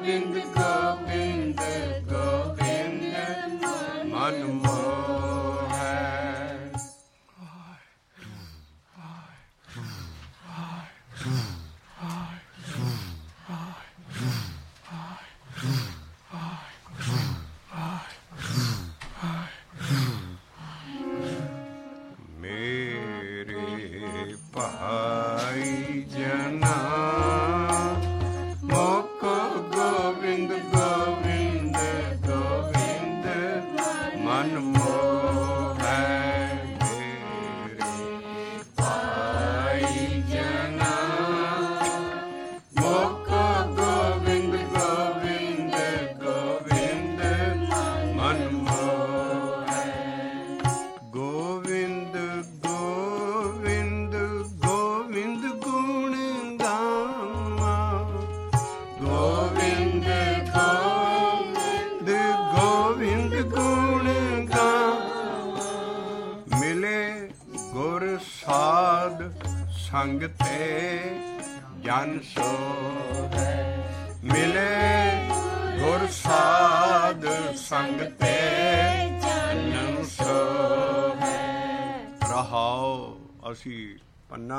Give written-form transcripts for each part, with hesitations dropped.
ਗੋਬਿੰਦ ਗੋਬਿੰਦ ਗੋਬਿੰਦ ਮਨ ਮੋਹੈ। ਮੇਰੇ ਭਾਈ ਜਨਾ ਮੋਕੋ ਗੋਬਿੰਦ ਗੋਬਿੰਦ ਗੋਬਿੰਦ ਮਨ ਮੋਹੈ। ਮੇਰੇ ਭਾਈ ਜਨਾ ਮੋਕੋ ਗੋਬਿੰਦ ਗੋਬਿੰਦ ਗੋਬਿੰਦ ਮਨ ਮੋਹੈ। ਗੋਬਿੰਦ ਗੋਬਿੰਦ ਗੋਬਿੰਦ ਗੁਣ ਗਾਵਾਂ, ਗੋਬਿੰਦ ਗੋਬਿੰਦ ਗੋਬਿੰਦ ਗੁਣ ਗਾਵਾਂ। ਮਿਲੇ ਗੁਰ ਸਾਧ ਸੰਗ ਤੇ ਜਨ ਸੋਹੈ। ਮਿਲੇ ਗੁਰ ਸਾਧ ਸੰਗ ਤੇ ਜਨ ਸੋਹੈ। ਰਹਾਓ ਅਸੀਂ ਪੰਨਾ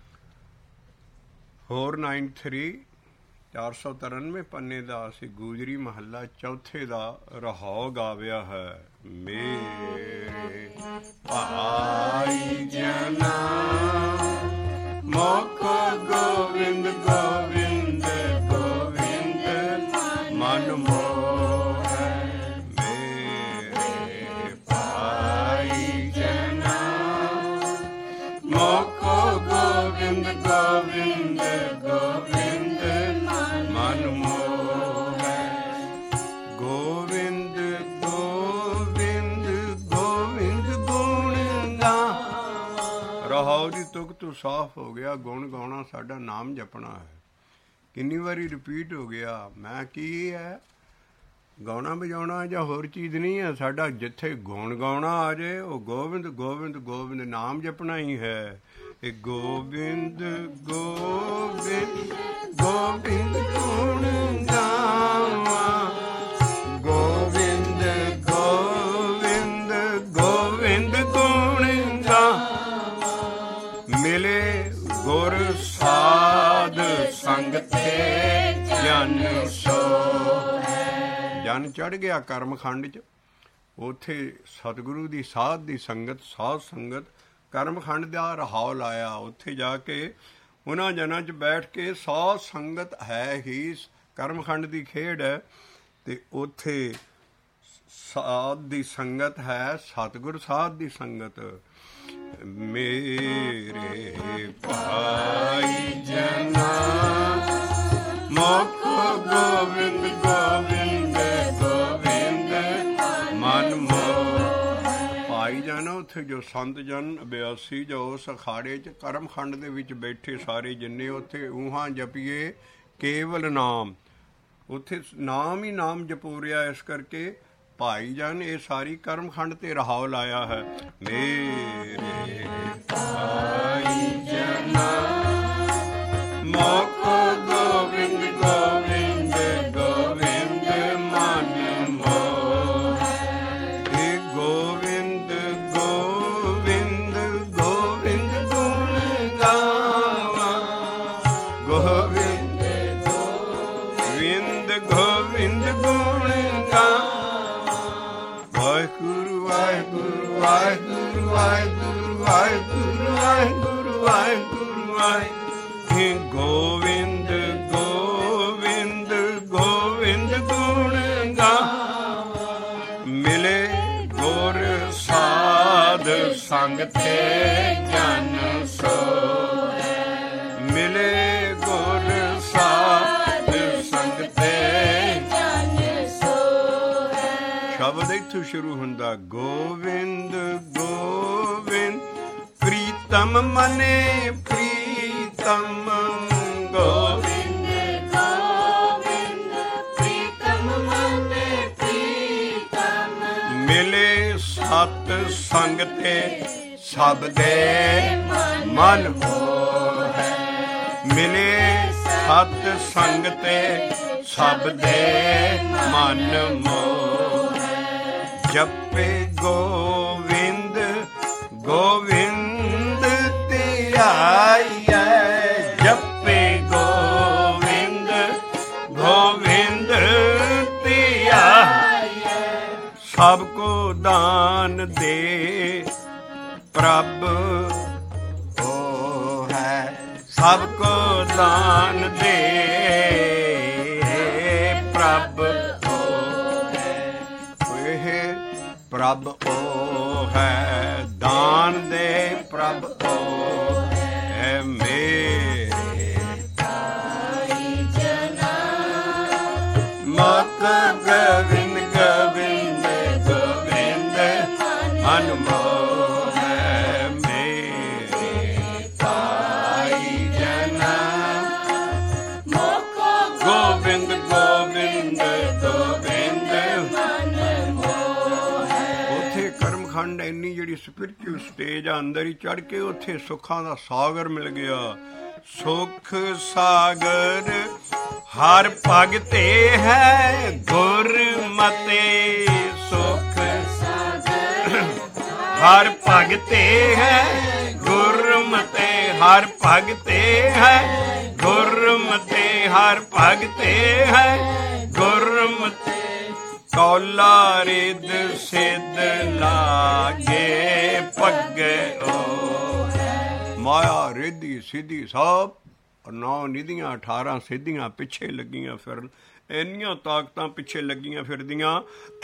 493 493 ਪੰਨੇ ਦਾ ਅਸੀਂ ਗੂਜਰੀ ਮਹੱਲਾ ਚੌਥੇ ਦਾ ਰਹਾਓ ਗਾਵਿਆ ਹੈ। ਮੇਰੇ ਭਾਈ ਜਨਾ ਮੋਕੋ ਗੋਬਿੰਦ ਗੋਬਿੰਦ ਗੋਬਿੰਦ ਮਨ ਮੋਹੈ। ਮੇਰੇ ਭਾਈ ਜਨਾ ਮੋਕੋ ਗੋਬਿੰਦ ਗੋਬਿੰਦ ਗੋਬਿੰਦ ਮਨ ਮੋਹੈ। ਗੋਬਿੰਦ ਗੋਬਿੰਦ ਗੋਬਿੰਦ ਗੁਣ ਗਾਵਾਂ। ਰਹਾਉ ਦੀ ਤੁਕ ਤੋਂ ਸਾਫ਼ ਹੋ ਗਿਆ। ਗੁਣ ਗਾਉਣਾ ਸਾਡਾ ਨਾਮ ਜਪਣਾ ਹੈ। ਕਿੰਨੀ ਵਾਰੀ ਰਿਪੀਟ ਹੋ ਗਿਆ। ਮੈਂ ਕੀ ਹੈ ਗਾਉਣਾ ਵਜਾਉਣਾ ਜਾਂ ਹੋਰ ਚੀਜ਼ ਨਹੀਂ ਹੈ। ਸਾਡਾ ਜਿੱਥੇ ਗੁਣ ਗਾਉਣਾ ਆ ਜਾਏ ਉਹ ਗੋਬਿੰਦ ਗੋਬਿੰਦ ਗੋਬਿੰਦ ਨਾਮ ਜਪਣਾ ਹੀ ਹੈ। ਇਹ ਗੋਬਿੰਦ ਗੋਬਿੰਦ ਗੋਬਿੰਦ ਗੁਣ ਗਾਵਾਂ, ਗੋਬਿੰਦ ਗੋਬਿੰਦ ਗੋਬਿੰਦ ਗੁਣ ਗਾਵਾਂ। ਮਿਲੇ ਗੁਰ ਸਾਧ ਸੰਗ ਤੇ ਜਨ ਸੋਹੈ। ਜਨ ਚੜ੍ਹ ਗਿਆ ਕਰਮਖੰਡ 'ਚ। ਉੱਥੇ ਸਤਿਗੁਰੂ ਦੀ ਸਾਧ ਦੀ ਸੰਗਤ, ਸਾਧ ਸੰਗਤ ਕਰਮਖੰਡ ਦਾ ਰਹਾਉ ਲਾਇਆ। ਉੱਥੇ ਜਾ ਕੇ ਉਹਨਾਂ ਜਨਾਂ 'ਚ ਬੈਠ ਕੇ ਸਾਧ ਸੰਗਤ ਹੈ ਹੀ ਕਰਮਖੰਡ ਦੀ ਖੇਡ ਹੈ। ਅਤੇ ਉੱਥੇ ਸਾਧ ਦੀ ਸੰਗਤ ਹੈ, ਸਤਿਗੁਰ ਸਾਧ ਦੀ ਸੰਗਤ। ਮੇਰੇ ਭਾਈ ਜਨਾ ਮੋਕੋ ਗੋਬਿੰਦ ਗੋਬਿੰਦ ਗੋਬਿੰਦ ਮਨ ਮੋਹੈ। ਭਾਈ ਜਨ ਉੱਥੇ ਜੋ ਸੰਤ ਜਨ ਅਭਿਆਸੀ ਜੋ ਉਸ ਅਖਾੜੇ 'ਚ ਕਰਮਖੰਡ ਦੇ ਵਿੱਚ ਬੈਠੇ ਸਾਰੇ ਜਿੰਨੇ ਉੱਥੇ ਊਹਾਂ ਜਪੀਏ ਕੇਵਲ ਨਾਮ। ਉੱਥੇ ਨਾਮ ਹੀ ਨਾਮ ਜਪੋ ਰਿਹਾ। ਇਸ ਕਰਕੇ ਭਾਈ ਜਨ ਇਹ ਸਾਰੀ ਕਰਮਖੰਡ ਤੇ ਰਹਾਉ ਲਾਇਆ ਹੈ। ਮੇਰੇ ਭਾਈ ਜਨਾ ਮੋਕੋ ਗੋਬਿੰਦ ਗੋਬਿੰਦ ਗੋਬਿੰਦ ਮਨ ਮੋਹੈ। ਇਹ ਗੋਬਿੰਦ ਗੋਬਿੰਦ ਗੋਬਿੰਦ ਗੁਣ ਗਾਵਾਂ, ਗੋਬਿੰਦ ਗੋਬਿੰਦ ਗੋਬਿੰਦ ਗੁਣ ਗਾਵਾਂ। ਵਾਹਿਗੁਰੂ ਵਾਹਿਗੁਰੂ ਵਾਹਿਗੁਰੂ ਵਾਹਿਗੁਰੂ ਵਾਹਿਗੁਰੂ ਵਾਹਿਗੁਰੂ ਵਾਹਿਗੁਰੂ ਵਾਹਿਗੁਰੂ। ਗੋਬਿੰਦ ਗੋਬਿੰਦ ਗੋਬਿੰਦ ਗੁਣ ਗਾਵਾਂ। ਮਿਲੇ ਗੁਰ ਸਾਧ ਸੰਗ ਤੇ ਜਨ ਸੋਹੈ। ਮਿਲੇ ਗੁਰ ਸਾਧ ਸੰਗ ਤੇ ਜਨ ਸੋਹੈ। ਸ਼ਬਦ ਇੱਥੋਂ ਸ਼ੁਰੂ ਹੁੰਦਾ। ਗੋਬਿੰਦ ਗੋਬਿੰਦ ਪ੍ਰੀਤਮ ਮਨੇ ਪ੍ਰੀਤਮ। ਗੋਬਿੰਦ ਗੋਬਿੰਦ ਪ੍ਰੀਤਮ ਮਨੇ ਪ੍ਰੀਤਮ। ਮਿਲੇ ਸਤ ਸੰਗ ਤੇ ਸਭ ਦੇ ਮਨ ਮੋਹੈ। ਮਿਲੇ ਸਤ ਸੰਗ ਤੇ ਸਭ ਦੇ ਮਨ ਮੋਹੈ। ਜਪੇ ਗੋਵਿੰਦ ਗੋਵਿੰਦ ਧਿਆਈਐ, ਜਪੇ ਗੋਵਿੰਦ ਗੋਵਿੰਦ ਧਿਆਈਐ। ਸਭ ਕੋ ਦਾਨ ਦੇ ਪ੍ਰਭ ਉਹ ਹੈ, ਸਭ ਕੋ ਦਾਨ ਦੇ ਪ੍ਰਭ ਉਹ ਹੈ। ਇਹ ਪ੍ਰਭ ਉਹ ਹੈ, ਦਾਨ ਦੇ ਪ੍ਰਭ ਉਹ ਹੈ। ਮੇਰੇ ਭਾਈ ਜਨਾ ਮਤ ਗੋਵਿੰਦ ਗੋਵਿੰਦ ਗੋਵਿੰਦ ਅਨਮੋਲ ਹੈ। ਮੇਰੇ ਭਾਈ ਜਨਾ ਗੋਬਿੰਦ ਗੋਬਿੰਦ ਗੋਬਿੰਦ ਉੱਥੇ ਕਰਮਖੰਡ ਇੰਨੀ ਜਿਹੜੀ ਸਪਿਰਿਚੁਅਲ ਸਟੇਜ ਆ, ਅੰਦਰ ਹੀ ਚੜ੍ਹ ਕੇ ਉੱਥੇ ਸੁੱਖਾਂ ਦਾ ਸਾਗਰ ਮਿਲ ਗਿਆ। ਸੁਖ ਸਾਗਰ ਹਰ ਭਗਤੇ ਹੈ ਗੁਰਮਤੇ, ਸੁਖ ਸਾਗਰ ਹਰ ਭਗਤੇ ਹੈ ਗੁਰਮਤੇ, ਹਰ ਭਗਤੇ ਹੈ ਗੁਰਮਤੇ, ਹਰ ਭਗਤੇ ਹੈ ਗੁਰਮਤੇ। ਕੌਲਾ ਰਿਦ ਸਿੱਧ ਲਾਗੇ ਪੱਗੇ ਓ ਹੈ। ਮਾਇਆ ਰਿੱਧੀ ਸਿੱਧੀ ਸਭ 9 ਨਿਧੀਆਂ 18 ਸਿੱਧੀਆਂ ਪਿੱਛੇ ਲੱਗੀਆਂ ਫਿਰਨ। ਇੰਨੀਆਂ ਤਾਕਤਾਂ ਪਿੱਛੇ ਲੱਗੀਆਂ ਫਿਰਦੀਆਂ,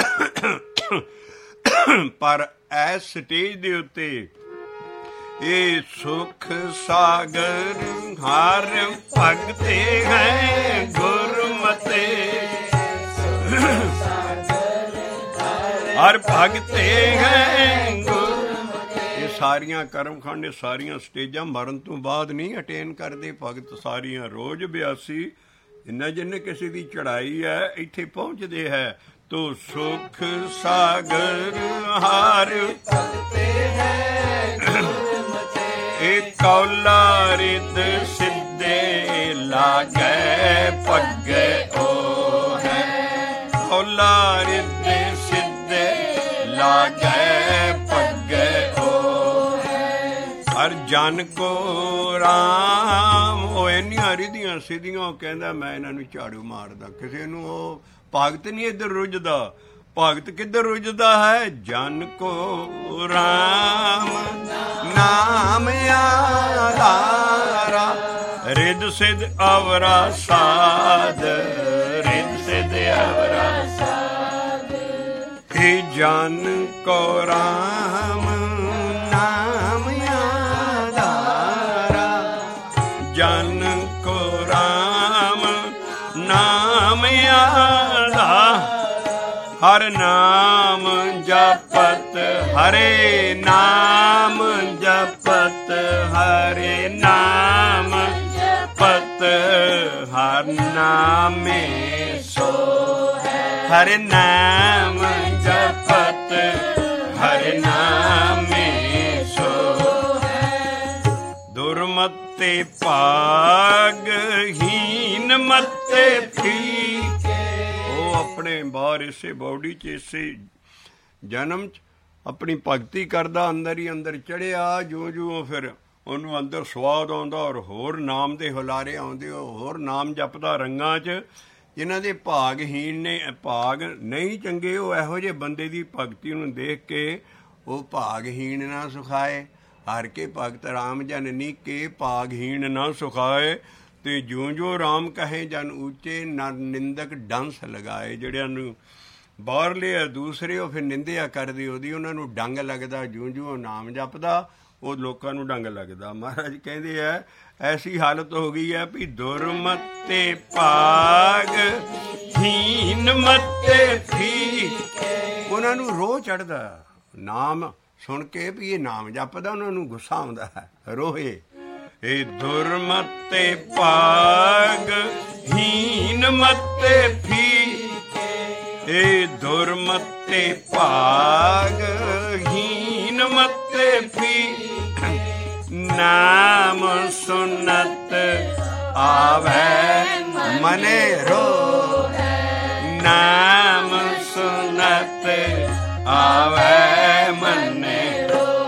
ਪਰ ਇਸ ਸਟੇਜ ਦੇ ਉੱਤੇ ਇਹ ਸੁਖ ਸਾਗਰ ਹਰ ਭਗਤੇ ਹੈ ਗੁਰਮਤੇ, ਹਰ ਭਗਤੇ ਹੈ ਗੁਰਮਤੇ। ਇਹ ਸਾਰੀਆਂ ਕਰਮਖੰਡ, ਇਹ ਸਾਰੀਆਂ ਸਟੇਜਾਂ ਮਰਨ ਤੋਂ ਬਾਅਦ ਨਹੀਂ ਅਟੇਨ ਕਰਦੇ ਭਗਤ, ਸਾਰੀਆਂ ਰੋਜ਼ 82 ਜਿੰਨੇ ਕਿਸੇ ਦੀ ਚੜ੍ਹਾਈ ਹੈ ਇੱਥੇ ਪਹੁੰਚਦੇ ਹੈ। ਤੋ ਸੁਖ ਸਾਗਰ ਹਰ ਭਗਤੇ ਹੈ ਗੁਰਮਤੇ, ਇਹ ਕੌਲਾ ਰਿਦ ਸਿੱਧੇ ਲਾਗੇ ਪੱਗੇ ਓ ਹੈ। ਕੌਲਾ ਰਿਦ ਸਿੱਧੇ ਲਾਗੇ ਪੱਗੇ ਓ ਹੈ। ਹਰ ਜਨ ਕੋ ਰਾਮ। ਉਹ ਇੰਨੀਆਂ ਰਿੱਧੀਆਂ ਸਿੱਧੀਆਂ, ਉਹ ਕਹਿੰਦਾ ਮੈਂ ਇਹਨਾਂ ਨੂੰ ਝਾੜੂ ਮਾਰਦਾ। ਕਿਸੇ ਨੂੰ ਉਹ ਭਗਤ ਨਹੀਂ ਇੱਧਰ ਰੁੱਝਦਾ। ਭਗਤ ਕਿੱਧਰ ਰੁੱਝਦਾ ਹੈ? ਜਨ ਕੋ ਰਾਮ ਨਾਮ ਆਧਾਰਾ, ਰਿੱਧ ਸਿੱਧ ਅਵਰਾ ਸਾਧ, ਰਿੱਧ ਸਿੱਧ ਅਵਰਾ ਸਾਧ। हे ਜਨ ਕੋ ਰਾਮ ਨਾਮ ਆਧਾਰਾ, ਜਨ ਕੋ ਰਾਮ ਨਾਮ ਆਧਾਰਾ। ਹਰ ਨਾਮ ਜਪਤ ਹਰੇ ਨਾਮ ਜਪਤ, ਹਰੇ ਨਾਮ ਜਪਤ, ਹਰ ਨਾਮੇ ਸੋ ਹੈ। ਹਰੇ ਨਾਮ ਜਪਤ ਹਰੇ ਨਾਮੇ ਸੋ ਹੈ। ਦੁਰਮਤੇ ਭਾਗ ਹੀਨ ਮਤੇ ਫੀਕੇ। ਉਹ ਆਪਣੇ ਬਾਹਰ ਇਸੇ ਬੌਡੀ 'ਚ ਇਸੇ ਜਨਮ 'ਚ ਆਪਣੀ ਭਗਤੀ ਕਰਦਾ, ਅੰਦਰ ਹੀ ਅੰਦਰ ਚੜ੍ਹਿਆ। ਜੋ ਫਿਰ ਉਹਨੂੰ ਅੰਦਰ ਸਵਾਦ ਆਉਂਦਾ ਔਰ ਹੋਰ ਨਾਮ ਦੇ ਹੁਲਾਰੇ ਆਉਂਦੇ, ਉਹ ਹੋਰ ਨਾਮ ਜਪਦਾ ਰੰਗਾਂ 'ਚ। ਜਿਨ੍ਹਾਂ ਦੇ ਭਾਗਹੀਣ ਨੇ, ਭਾਗ ਨਹੀਂ ਚੰਗੇ, ਉਹ ਇਹੋ ਜਿਹੇ ਬੰਦੇ ਦੀ ਭਗਤੀ ਨੂੰ ਦੇਖ ਕੇ ਉਹ ਭਾਗਹੀਣ ਨਾ ਸੁਖਾਏ। ਹਰ ਕੇ ਭਗਤ ਰਾਮ ਜਨ ਨੀਕੇ, ਭਾਗਹੀਣ ਨਾ ਸੁਖਾਏ। ਤੇ ਜਿਉਂ ਰਾਮ ਕਹੇ ਜਨ ਉੱਚੇ, ਨਿੰਦਕ ਡੰਸ ਲਗਾਏ। ਜਿਹੜਿਆਂ ਨੂੰ ਬਾਹਰਲੇ ਆ ਦੂਸਰੇ, ਉਹ ਫਿਰ ਨਿੰਦਿਆ ਕਰਦੇ ਉਹਦੀ, ਉਹਨਾਂ ਨੂੰ ਡੰਗ ਲੱਗਦਾ। ਜਿਉਂ ਨਾਮ ਜਪਦਾ ਉਹ ਲੋਕਾਂ ਨੂੰ ਡੰਗ ਲੱਗਦਾ। ਮਹਾਰਾਜ ਕਹਿੰਦੇ ਆ ਐਸੀ ਹਾਲਤ ਹੋ ਗਈ ਹੈ ਵੀ ਦੁਰਮਤੇ ਭਾਗ ਹੀਨ ਮਤੇ ਫੀਕੇ। ਉਹਨਾਂ ਨੂੰ ਰੋਹ ਚੜ੍ਹਦਾ ਨਾਮ ਸੁਣ ਕੇ ਵੀ ਇਹ ਨਾਮ ਜਪਦਾ, ਉਹਨਾਂ ਨੂੰ ਗੁੱਸਾ ਆਉਂਦਾ ਹੈ, ਰੋਹੇ। ਇਹ ਦੁਰਮਤੇ ਭਾਗ ਹੀਨ ਮਤੇ ਫੀਕੇ, ਇਹ ਦੁਰਮਤੇ ਭਾਗ ਹੀਨ ਮਤੇ ਫੀਕੇ। ਨਾਮ ਸੁਨਤ ਆਵੇ ਮਨੇ ਰੋਹੈ, ਨਾਮ ਸੁਨਤ ਆਵੇ ਮਨੇ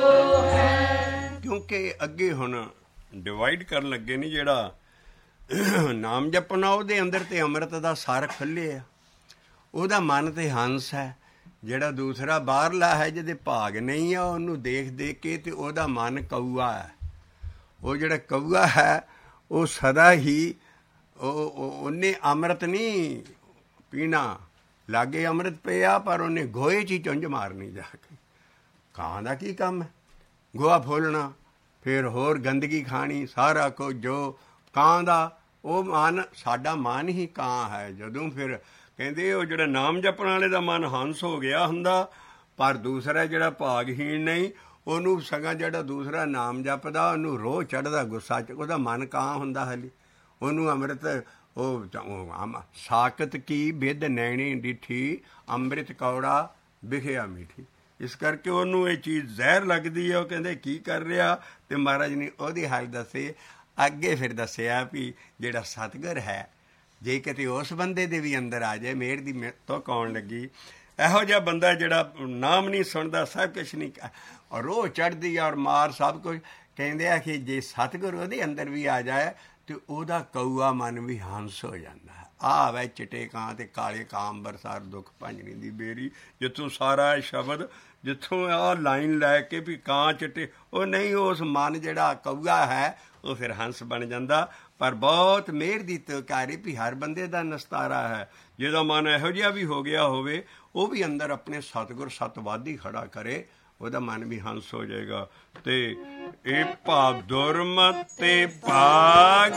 ਰੋਹੈ। ਕਿਉਂਕਿ ਅੱਗੇ ਹੁਣ ਡਿਵਾਈਡ ਕਰਨ ਲੱਗੇ ਨਹੀਂ, ਜਿਹੜਾ ਨਾਮ ਜਪਣਾ ਉਹਦੇ ਅੰਦਰ ਤੇ ਅੰਮ੍ਰਿਤ ਦਾ ਸਾਰ ਖੁੱਲ੍ਹਿਆ, ਉਹਦਾ ਮਨ ਤੇ ਹੰਸ ਹੈ। ਜਿਹੜਾ ਦੂਸਰਾ ਬਾਹਰਲਾ ਹੈ, ਜਿਹਦੇ ਭਾਗ ਨਹੀਂ ਆ, ਉਹਨੂੰ ਦੇਖ ਦੇਖ ਕੇ ਤੇ ਉਹਦਾ ਮਨ ਕਊਆ ਹੈ। ਉਹ ਜਿਹੜਾ ਕਊਆ ਹੈ ਉਹ ਸਦਾ ਹੀ ਉਹਨੇ ਅੰਮ੍ਰਿਤ ਨਹੀਂ ਪੀਣਾ, ਲਾਗੇ ਅੰਮ੍ਰਿਤ ਪਿਆ ਪਰ ਉਹਨੇ ਗੋਹੇ 'ਚ ਹੀ ਚੁੰਝ ਮਾਰਨੀ ਜਾ ਕੇ। ਕਾਂ ਦਾ ਕੀ ਕੰਮ ਹੈ? ਗੋਹਾ ਫੋਲਣਾ, ਫਿਰ ਹੋਰ ਗੰਦਗੀ ਖਾਣੀ, ਸਾਰਾ ਕੁਝ ਜੋ ਕਾਂ ਦਾ। ਉਹ ਮਨ, ਸਾਡਾ ਮਨ ਹੀ ਕਾਂ ਹੈ। ਜਦੋਂ ਫਿਰ ਕਹਿੰਦੇ ਉਹ ਜਿਹੜਾ ਨਾਮ ਜਪਣ ਵਾਲੇ ਦਾ ਮਨ ਹੰਸ ਹੋ ਗਿਆ ਹੁੰਦਾ, ਪਰ ਦੂਸਰਾ ਜਿਹੜਾ ਭਾਗਹੀਣ ਨਹੀਂ, ਉਹਨੂੰ ਸਗੋਂ ਜਿਹੜਾ ਦੂਸਰਾ ਨਾਮ ਜਪਦਾ ਉਹਨੂੰ ਰੋਹ ਚੜ੍ਹਦਾ ਗੁੱਸਾ 'ਚ, ਉਹਦਾ ਮਨ ਕਾਂ ਹੁੰਦਾ ਹਾਲੀ। ਉਹਨੂੰ ਅੰਮ੍ਰਿਤ ਉਹ ਸਾਕਤ ਕੀ ਬਿਦ ਨੈਣੀ ਡਿੱਠੀ, ਅੰਮ੍ਰਿਤ ਕੌੜਾ ਵਿਖਿਆ ਮੀਠੀ। ਇਸ ਕਰਕੇ ਉਹਨੂੰ ਇਹ ਚੀਜ਼ ਜ਼ਹਿਰ ਲੱਗਦੀ ਹੈ। ਉਹ ਕਹਿੰਦੇ ਕੀ ਕਰ ਰਿਹਾ, ਤੇ ਮਹਾਰਾਜ ਨੇ ਉਹਦੀ ਹਾਲ ਦੱਸੇ। ਅੱਗੇ ਫਿਰ ਦੱਸਿਆ ਵੀ ਜਿਹੜਾ ਸਤਿਗੁਰ ਹੈ, ਜੇ ਕਿਤੇ ਉਸ ਬੰਦੇ ਦੇ ਵੀ ਅੰਦਰ ਆ ਜਾਏ, ਮਿਹਰ ਦੀ ਤੋਂ ਕੌਣ ਲੱਗੀ। ਇਹੋ ਜਿਹਾ ਬੰਦਾ ਜਿਹੜਾ ਨਾਮ ਨਹੀਂ ਸੁਣਦਾ, ਸਭ ਕੁਛ ਨਹੀਂ, ਔਰ ਰੋਹ ਚੜ੍ਹਦੀ ਔਰ ਮਾਰ ਸਭ ਕੁਝ। ਕਹਿੰਦੇ ਆ ਕਿ ਜੇ ਸਤਿਗੁਰ ਉਹਦੇ ਅੰਦਰ ਵੀ ਆ ਜਾਏ ਤੇ ਉਹਦਾ ਕਊਆ ਮਨ ਵੀ ਹੰਸ ਹੋ ਜਾਂਦਾ ਹੈ। ਆਹ ਵੈ ਚਿੱਟੇ ਕਾਂ ਤੇ ਕਾਲੇ ਕਾਂ ਅੰਬਰਸਰ ਦੁੱਖ ਭੰਜਣੀ ਦੀ ਬੇਰੀ, ਜਿੱਥੋਂ ਸਾਰਾ ਸ਼ਬਦ, ਜਿੱਥੋਂ ਆਹ ਲਾਈਨ ਲੈ ਕੇ ਵੀ ਕਾਂ ਚਿੱਟੇ, ਉਹ ਨਹੀਂ, ਉਸ ਮਨ ਜਿਹੜਾ ਕਊਆ ਹੈ ਉਹ ਫਿਰ ਹੰਸ ਬਣ ਜਾਂਦਾ। ਪਰ ਬਹੁਤ ਮਿਹਰ ਦੀ ਤਕਾਰੀ ਵੀ ਹਰ ਬੰਦੇ ਦਾ ਨਸਤਾਰਾ ਹੈ। ਜਿਹਦਾ ਮਨ ਇਹੋ ਜਿਹਾ ਵੀ ਹੋ ਗਿਆ ਹੋਵੇ, ਉਹ ਵੀ ਅੰਦਰ ਆਪਣੇ ਸਤਿਗੁਰ ਸਤਵਾਦੀ ਖੜਾ ਕਰੇ, ਉਹਦਾ ਮਨ ਵੀ ਹੰਸ ਹੋ ਜਾਏਗਾ। ਤੇ ਇਹ ਭਾਵ ਦੁਰਮਤੇ ਭਾਗ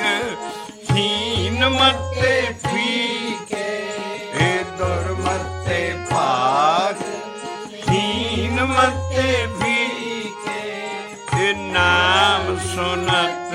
ਹੀਨ ਮਤੇ ਫੀਕੇ, ਇਹ ਦੁਰਮਤੇ ਭਾਗ ਹੀਨ ਮਤੇ ਫੀਕੇ, ਇਹ ਨਾਮ ਸੁਨਤ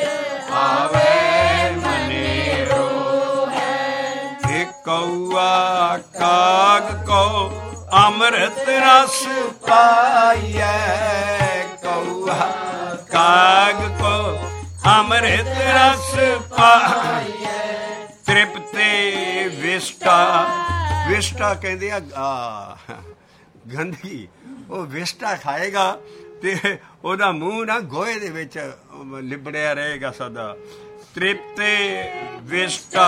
ਆਵੇ ਮਨੇ ਰੋਹੈ, ਇਹ ਕਊਆ ਕਾਗ ਕੋ ਅੰਮ੍ਰਿਤ ਰਸ ਪਾਈਐ, ਕਊਆ ਕਾਗ ਕੋ ਅੰਮ੍ਰਿਤ ਰਸ ਪਾਈਐ, ਤ੍ਰਿਪਤੇ ਵਿਸ਼ਟਾ। ਵਿਸ਼ਟਾ ਕਹਿੰਦੇ ਆ ਗੰਦਗੀ, ਉਹ ਵਿਸ਼ਟਾ ਖਾਏਗਾ ਤੇ ਉਹਦਾ ਮੂੰਹ ਨਾ ਗੋਹੇ ਦੇ ਵਿੱਚ ਲਿਬੜਿਆ ਰਹੇਗਾ ਸਦਾ। ਤ੍ਰਿਪਤੇ ਵਿਸ਼ਟਾ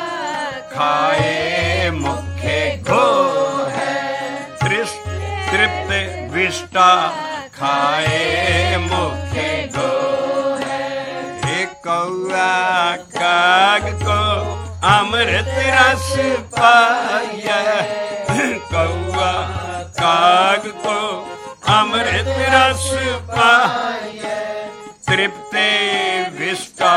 ਖਾਏ ਮੁਖੇ ਗੋ ਹੈ, ਤ੍ਰਿਪਤੇ ਵਿਸ਼ਟਾ ਖਾਏ ਮੁਖੇ ਗੋ ਹੈ, ਇਹ ਕਊਆ ਕਾਗ ਕੋ ਅੰਮ੍ਰਿਤ ਰਸ ਪਾਈਐ, ਕਊਆ ਕਾਗ ਕੋ ਅੰਮ੍ਰਿਤ ਰਸ ਪਾਈਐ, ਤ੍ਰਿਪਤੇ ਵਿਸ਼ਟਾ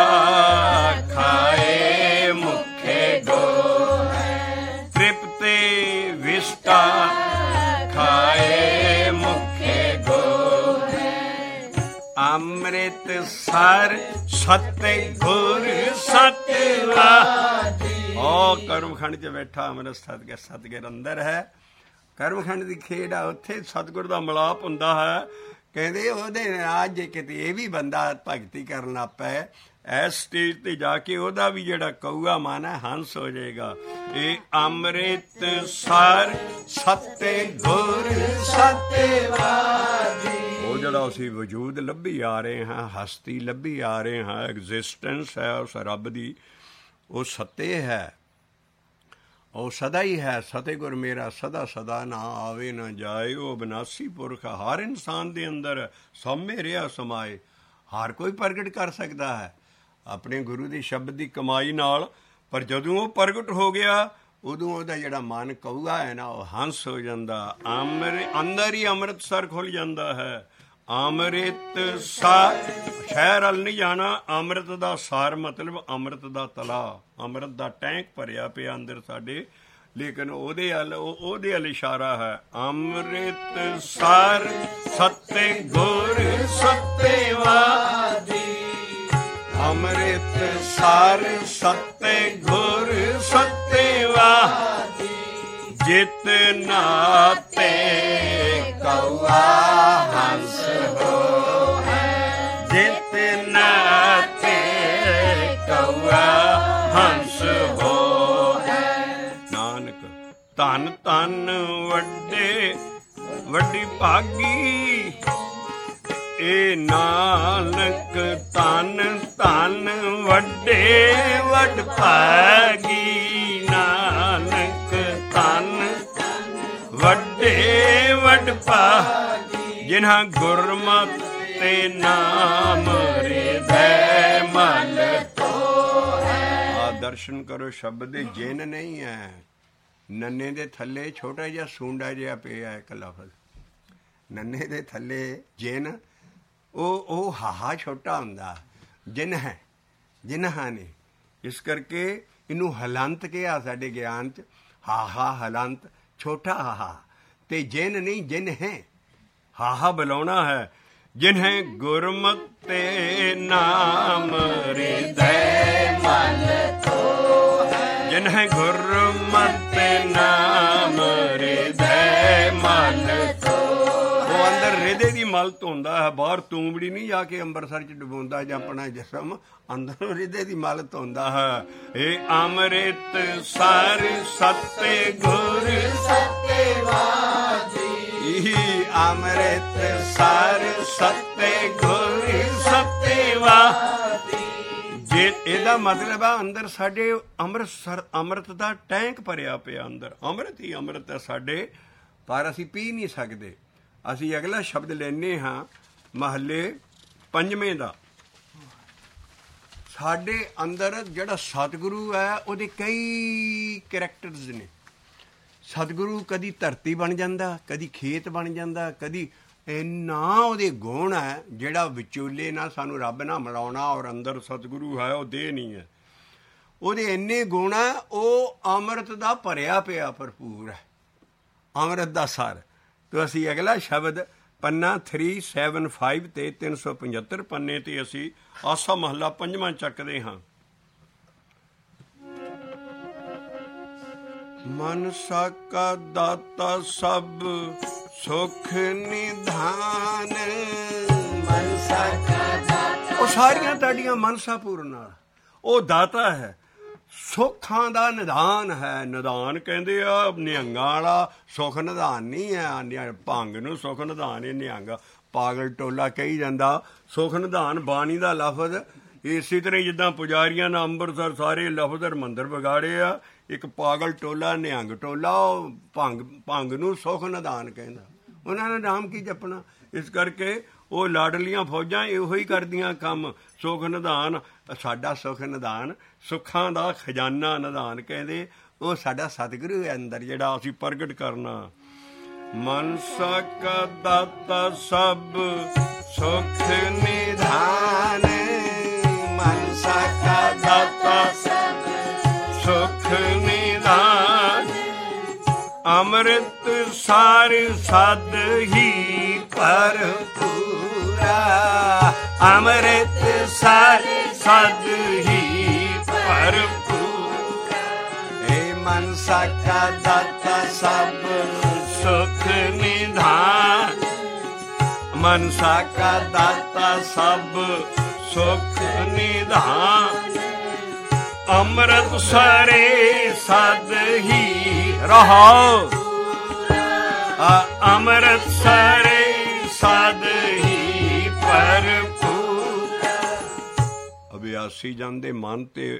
ਖਾਏ ਮੁਖੇ ਗੋ ਹੈ, ਤ੍ਰਿਪਤੇ ਵਿਸ਼ਟਾ ਖਾਏ ਮੁਖੇ ਗੋ ਹੈ, ਅੰਮ੍ਰਿਤ ਸਰ ਸਤਿ ਗੁਰ ਸਤਿਵਾਦੀ। ਉਹ ਕਰਮਖੰਡ 'ਚ ਬੈਠਾ ਅੰਮ੍ਰਿਤ ਸਤਿਗੁਰ ਅੰਦਰ ਹੈ। ਕਰਮਖੰਡ ਦੀ ਖੇਡ ਆ, ਉੱਥੇ ਸਤਿਗੁਰ ਦਾ ਮਿਲਾਪ ਹੁੰਦਾ ਹੈ। ਕਹਿੰਦੇ ਉਹਦੇ ਨਾਲ ਜੇ ਕਿਤੇ ਇਹ ਵੀ ਬੰਦਾ ਭਗਤੀ ਕਰਨ ਲੱਗ ਪਏ, ਇਸ ਸਟੇਜ ਤੇ ਜਾ ਕੇ ਉਹਦਾ ਵੀ ਜਿਹੜਾ ਕਊਆ ਮਨ ਹੈ ਹੰਸ ਹੋ ਜਾਏਗਾ। ਇਹ ਅੰਮ੍ਰਿਤ ਸਰ ਸਤਿ ਗੁਰ ਸਤਿਵਾਦੀ, ਉਹ ਜਿਹੜਾ ਅਸੀਂ ਵਜੂਦ ਲੱਭੀ ਆ ਰਹੇ ਹਾਂ, ਹਸਤੀ ਲੱਭੀ ਆ ਰਹੇ ਹਾਂ, ਐਗਜ਼ਿਸਟੈਂਸ ਹੈ ਉਸ ਰੱਬ ਦੀ, ਉਹ ਸੱਤੇ ਹੈ, ਉਹ ਸਦਾ ਹੀ ਹੈ। ਸਤਿਗੁਰ ਮੇਰਾ ਸਦਾ ਸਦਾ ਨਾ ਆਵੇ ਨਾ ਜਾਏ, ਉਹ ਅਬਿਨਾਸੀ ਪੁਰਖ ਹਰ ਇਨਸਾਨ ਦੇ ਅੰਦਰ ਸਾਹਮਣੇ ਰਿਹਾ ਸਮਾਏ। ਹਰ ਕੋਈ ਪ੍ਰਗਟ ਕਰ ਸਕਦਾ ਹੈ ਆਪਣੇ ਗੁਰੂ ਦੇ ਸ਼ਬਦ ਦੀ ਕਮਾਈ ਨਾਲ, ਪਰ ਜਦੋਂ ਉਹ ਪ੍ਰਗਟ ਹੋ ਗਿਆ ਉਦੋਂ ਉਹਦਾ ਜਿਹੜਾ ਮਨ ਕਊਆ ਹੈ ਨਾ, ਉਹ ਹੰਸ ਹੋ ਜਾਂਦਾ। ਅੰਦਰ ਹੀ ਅੰਮ੍ਰਿਤਸਰ ਖੁੱਲ੍ਹ ਜਾਂਦਾ ਹੈ। ਅੰਮ੍ਰਿਤ ਸਾਰ, ਸ਼ਹਿਰ ਵੱਲ ਨਹੀਂ ਜਾਣਾ। ਅੰਮ੍ਰਿਤ ਦਾ ਸਾਰ ਮਤਲਬ ਅੰਮ੍ਰਿਤ ਦਾ ਤਲਾ, ਅੰਮ੍ਰਿਤ ਦਾ ਟੈਂਕ ਭਰਿਆ ਪਿਆ ਅੰਦਰ ਸਾਡੇ, ਲੇਕਿਨ ਉਹਦੇ ਵੱਲ ਇਸ਼ਾਰਾ ਹੈ। ਅੰਮ੍ਰਿਤ ਸਾਰ ਸਤਿ ਗੁਰ ਸਤਿਵਾਦੀ, ਅੰਮ੍ਰਿਤ ਸਾਰ ਸਤਿ ਗੁਰ ਸਤਿਵਾਦੀ, ਜਿਤ ਨਾਤੇ ਕਊਆ ਹੰਸ ਹੋ ਹੈ, ਜਿਤ ਨਾਤੇ ਕਊਆ ਧਨ ਧਨ ਵੱਡੇ ਵੱਡੀ ਭਾਗੀ, ਏ ਨਾਨਕ ਧਨ ਧਨ ਵੱਡੇ ਵੱਡ ਭਾਗੀ, ਨਾਨਕ ਧਨ ਵੱਡੇ ਵੱਡ ਭਾਗੀ, ਜਿਨ੍ਹਾਂ ਗੁਰਮਤਿ ਤੇ ਨਾਮ ਹਿਰਦੈ ਮਨ ਧੋਇ। ਆ ਦਰਸ਼ਨ ਕਰੋ, ਸ਼ਬਦ ਦੇ ਜਿਨ ਨਹੀਂ ਹੈ, ਨੰਨੇ ਦੇ ਥੱਲੇ ਛੋਟਾ ਜਿਹਾ ਸੂੰਡਾ ਜਿਹਾ ਪਿਆ ਇੱਕ ਲਫ਼ਜ਼, ਨੰਨੇ ਦੇ ਥੱਲੇ ਜਿਨ, ਉਹ ਹਾਹਾ ਛੋਟਾ ਹੁੰਦਾ, ਜਿਨ ਹੈ, ਜਿਨ੍ਹਾਂ ਨੇ। ਇਸ ਕਰਕੇ ਇਹਨੂੰ ਹਲੰਤ ਕਿਹਾ ਸਾਡੇ ਗਿਆਨ 'ਚ, ਹਾਹਾ ਹਲੰਤ, ਛੋਟਾ ਹਾਹਾ, ਤੇ ਜਿਨ ਨਹੀਂ, ਜਿਨ ਹੈ, ਹਾਹਾ ਬੁਲਾਉਣਾ ਹੈ। ਜਿਨ੍ਹੇ ਗੁਰਮਤਿ ਨਾਮ ਹਿਰਦੈ ਮਨ ਧੋਇ, ਜਿਨ੍ਹੇ ਗੁਰਮਤਿ ਨਾਮ ਹਿਰਦੈ ਮਨ ਧੋਇ। ਉਹ ਅੰਦਰ ਹਿਰਦੇ ਦੀ ਮਲ ਧੋਂਦਾ ਹੈ, ਬਾਹਰ ਤੂੰਬੜੀ ਨਹੀਂ ਜਾ ਕੇ ਅੰਮ੍ਰਿਤਸਰ 'ਚ ਡੁਬੋਂਦਾ ਜਾਂ ਆਪਣਾ ਜਿਸਮ, ਅੰਦਰ ਹਿਰਦੇ ਦੀ ਮਲ ਧੋਂਦਾ ਹੈ। ਇਹ ਅੰਮ੍ਰਿਤ ਸਰ ਸਤੇ ਗੁਰ ਸਤਿਵਾਜੀ, ਅੰਮ੍ਰਿਤ ਸਰ ਸਤੇ ਗੁਰ ਸਤਿਵਾਜੀ। ਜੇ ਇਹਦਾ ਮਤਲਬ ਆ ਅੰਦਰ ਸਾਡੇ ਅੰਮ੍ਰਿਤ ਦਾ ਟੈਂਕ ਭਰਿਆ ਪਿਆ, ਅੰਦਰ ਅੰਮ੍ਰਿਤ ਹੀ ਅੰਮ੍ਰਿਤ ਹੈ ਸਾਡੇ, ਪਰ ਅਸੀਂ ਪੀ ਨਹੀਂ ਸਕਦੇ। ਅਸੀਂ ਅਗਲਾ ਸ਼ਬਦ ਲੈਂਦੇ ਹਾਂ ਮਹੱਲੇ ਪੰਜਵੇਂ ਦਾ। ਸਾਡੇ ਅੰਦਰ ਜਿਹੜਾ ਸਤਿਗੁਰੂ ਹੈ ਉਹਦੇ ਕਈ ਕਰੈਕਟਰਸ ਨੇ। ਸਤਿਗੁਰੂ ਕਦੀ ਧਰਤੀ ਬਣ ਜਾਂਦਾ, ਕਦੀ ਖੇਤ ਬਣ ਜਾਂਦਾ, ਕਦੀ ਇੰਨਾ ਉਹਦੇ ਗੁਣ ਹੈ ਜਿਹੜਾ ਵਿਚੋਲੇ ਨਾਲ ਸਾਨੂੰ ਰੱਬ ਨਾਲ ਮਿਲਾਉਣਾ, ਔਰ ਅੰਦਰ ਸਤਿਗੁਰੂ ਹੈ, ਉਹ ਦੇਹ ਨਹੀਂ ਹੈ, ਉਹਦੇ ਇੰਨੇ ਗੁਣ ਹੈ। ਉਹ ਅੰਮ੍ਰਿਤ ਦਾ ਭਰਿਆ ਪਿਆ ਭਰਪੂਰ ਹੈ, ਅੰਮ੍ਰਿਤ ਦਾ ਸਰ। ਤਾਂ ਅਸੀਂ ਅਗਲਾ ਸ਼ਬਦ ਪੰਨਾ 375 ਤੇ 375 ਪੰਨੇ ਤੇ ਅਸੀਂ ਆਸਾ ਮਹੱਲਾ ਪੰਜਵਾਂ ਚੱਕਦੇ ਹਾਂ। ਮਨ ਸਾਕਾ ਦਾਤਾ ਸਭ ਸੁਖ ਨਿਧਾਨ, ਮਨ ਸਾਕਾ ਦਾਤਾ, ਉਹ ਸਾਰੀਆਂ ਤੁਹਾਡੀਆਂ ਮਨਸਾ ਪੂਰਨ ਨਾਲ ਉਹ ਦਾਤਾ ਹੈ, ਸੁੱਖਾਂ ਦਾ ਨਿਧਾਨ ਹੈ। ਨਿਧਾਨ ਕਹਿੰਦੇ ਆ ਨਿਹੰਗਾਂ ਵਾਲਾ ਸੁੱਖ ਨਿਧਾਨ ਨਹੀਂ ਹੈ, ਭੰਗ ਨੂੰ ਸੁੱਖ ਨਿਧਾਨ ਹੀ ਨਿਹੰਗ ਪਾਗਲ ਟੋਲਾ ਕਹੀ ਜਾਂਦਾ। ਸੁੱਖ ਨਿਧਾਨ ਬਾਣੀ ਦਾ ਲਫ਼ਜ਼, ਇਸੇ ਤਰ੍ਹਾਂ ਜਿੱਦਾਂ ਪੁਜਾਰੀਆਂ ਨੇ ਅੰਮ੍ਰਿਤਸਰ ਸਾਰੇ ਲਫ਼ਜ਼ ਮੰਦਰ ਵਿਗਾੜੇ ਆ। ਇੱਕ ਪਾਗਲ ਟੋਲਾ, ਨਿਹੰਗ ਟੋਲਾ, ਉਹ ਭੰਗ ਨੂੰ ਸੁੱਖ ਨਿਧਾਨ ਕਹਿੰਦਾ। ਉਹਨਾਂ ਨੇ ਨਾਮ ਕੀ ਜਪਣਾ? ਇਸ ਕਰਕੇ ਉਹ ਲਾਡਲੀਆਂ ਫੌਜਾਂ ਇਹੋ ਹੀ ਕਰਦੀਆਂ ਕੰਮ, ਸੁੱਖ ਨਿਧਾਨ। ਸਾਡਾ ਸੁੱਖ ਨਿਧਾਨ, ਸੁੱਖਾਂ ਦਾ ਖਜ਼ਾਨਾ ਨਿਧਾਨ ਕਹਿੰਦੇ, ਉਹ ਸਾਡਾ ਸਤਿਗੁਰੂ ਹੈ ਅੰਦਰ, ਜਿਹੜਾ ਅਸੀਂ ਪ੍ਰਗਟ ਕਰਨਾ। ਮਨ ਸਾਕਾ ਦਾਤਾ ਸਭ ਸੁਖ ਨਿਧਾਨ, ਮਨ ਸਾਕਾ ਦਾਤਾ ਸਭ ਸੁਖ ਨਿਧਾਨ, ਅੰਮ੍ਰਿਤ ਸਾਰ ਸਦ ਹੀ ਭਰਪੂਰਾ, ਅੰਮ੍ਰਿਤ ਸਾਰ ਸਦ ਹੀ ਭਰਪੂਰਾ। ਏ ਮਨ ਸਾਕਾ ਦਾਤਾ ਸਭ ਸੁਖ ਨਿਧਾਨ, ਮਨ ਸਾਕਾ ਦਾਤਾ ਸਭ ਸੁਖ ਨਿਧਾਨ, ਅੰਮ੍ਰਿਤ ਸਾਰੇ ਸਦ ਹੀ ਰਹੋ, ਅੰਮ੍ਰਿਤ ਸਾਰੇ ਸਦ ਹੀ ਭਰਪੂਰ। ਅਭਿਆਸੀ ਜਨ ਦੇ ਮਨ ਤੇ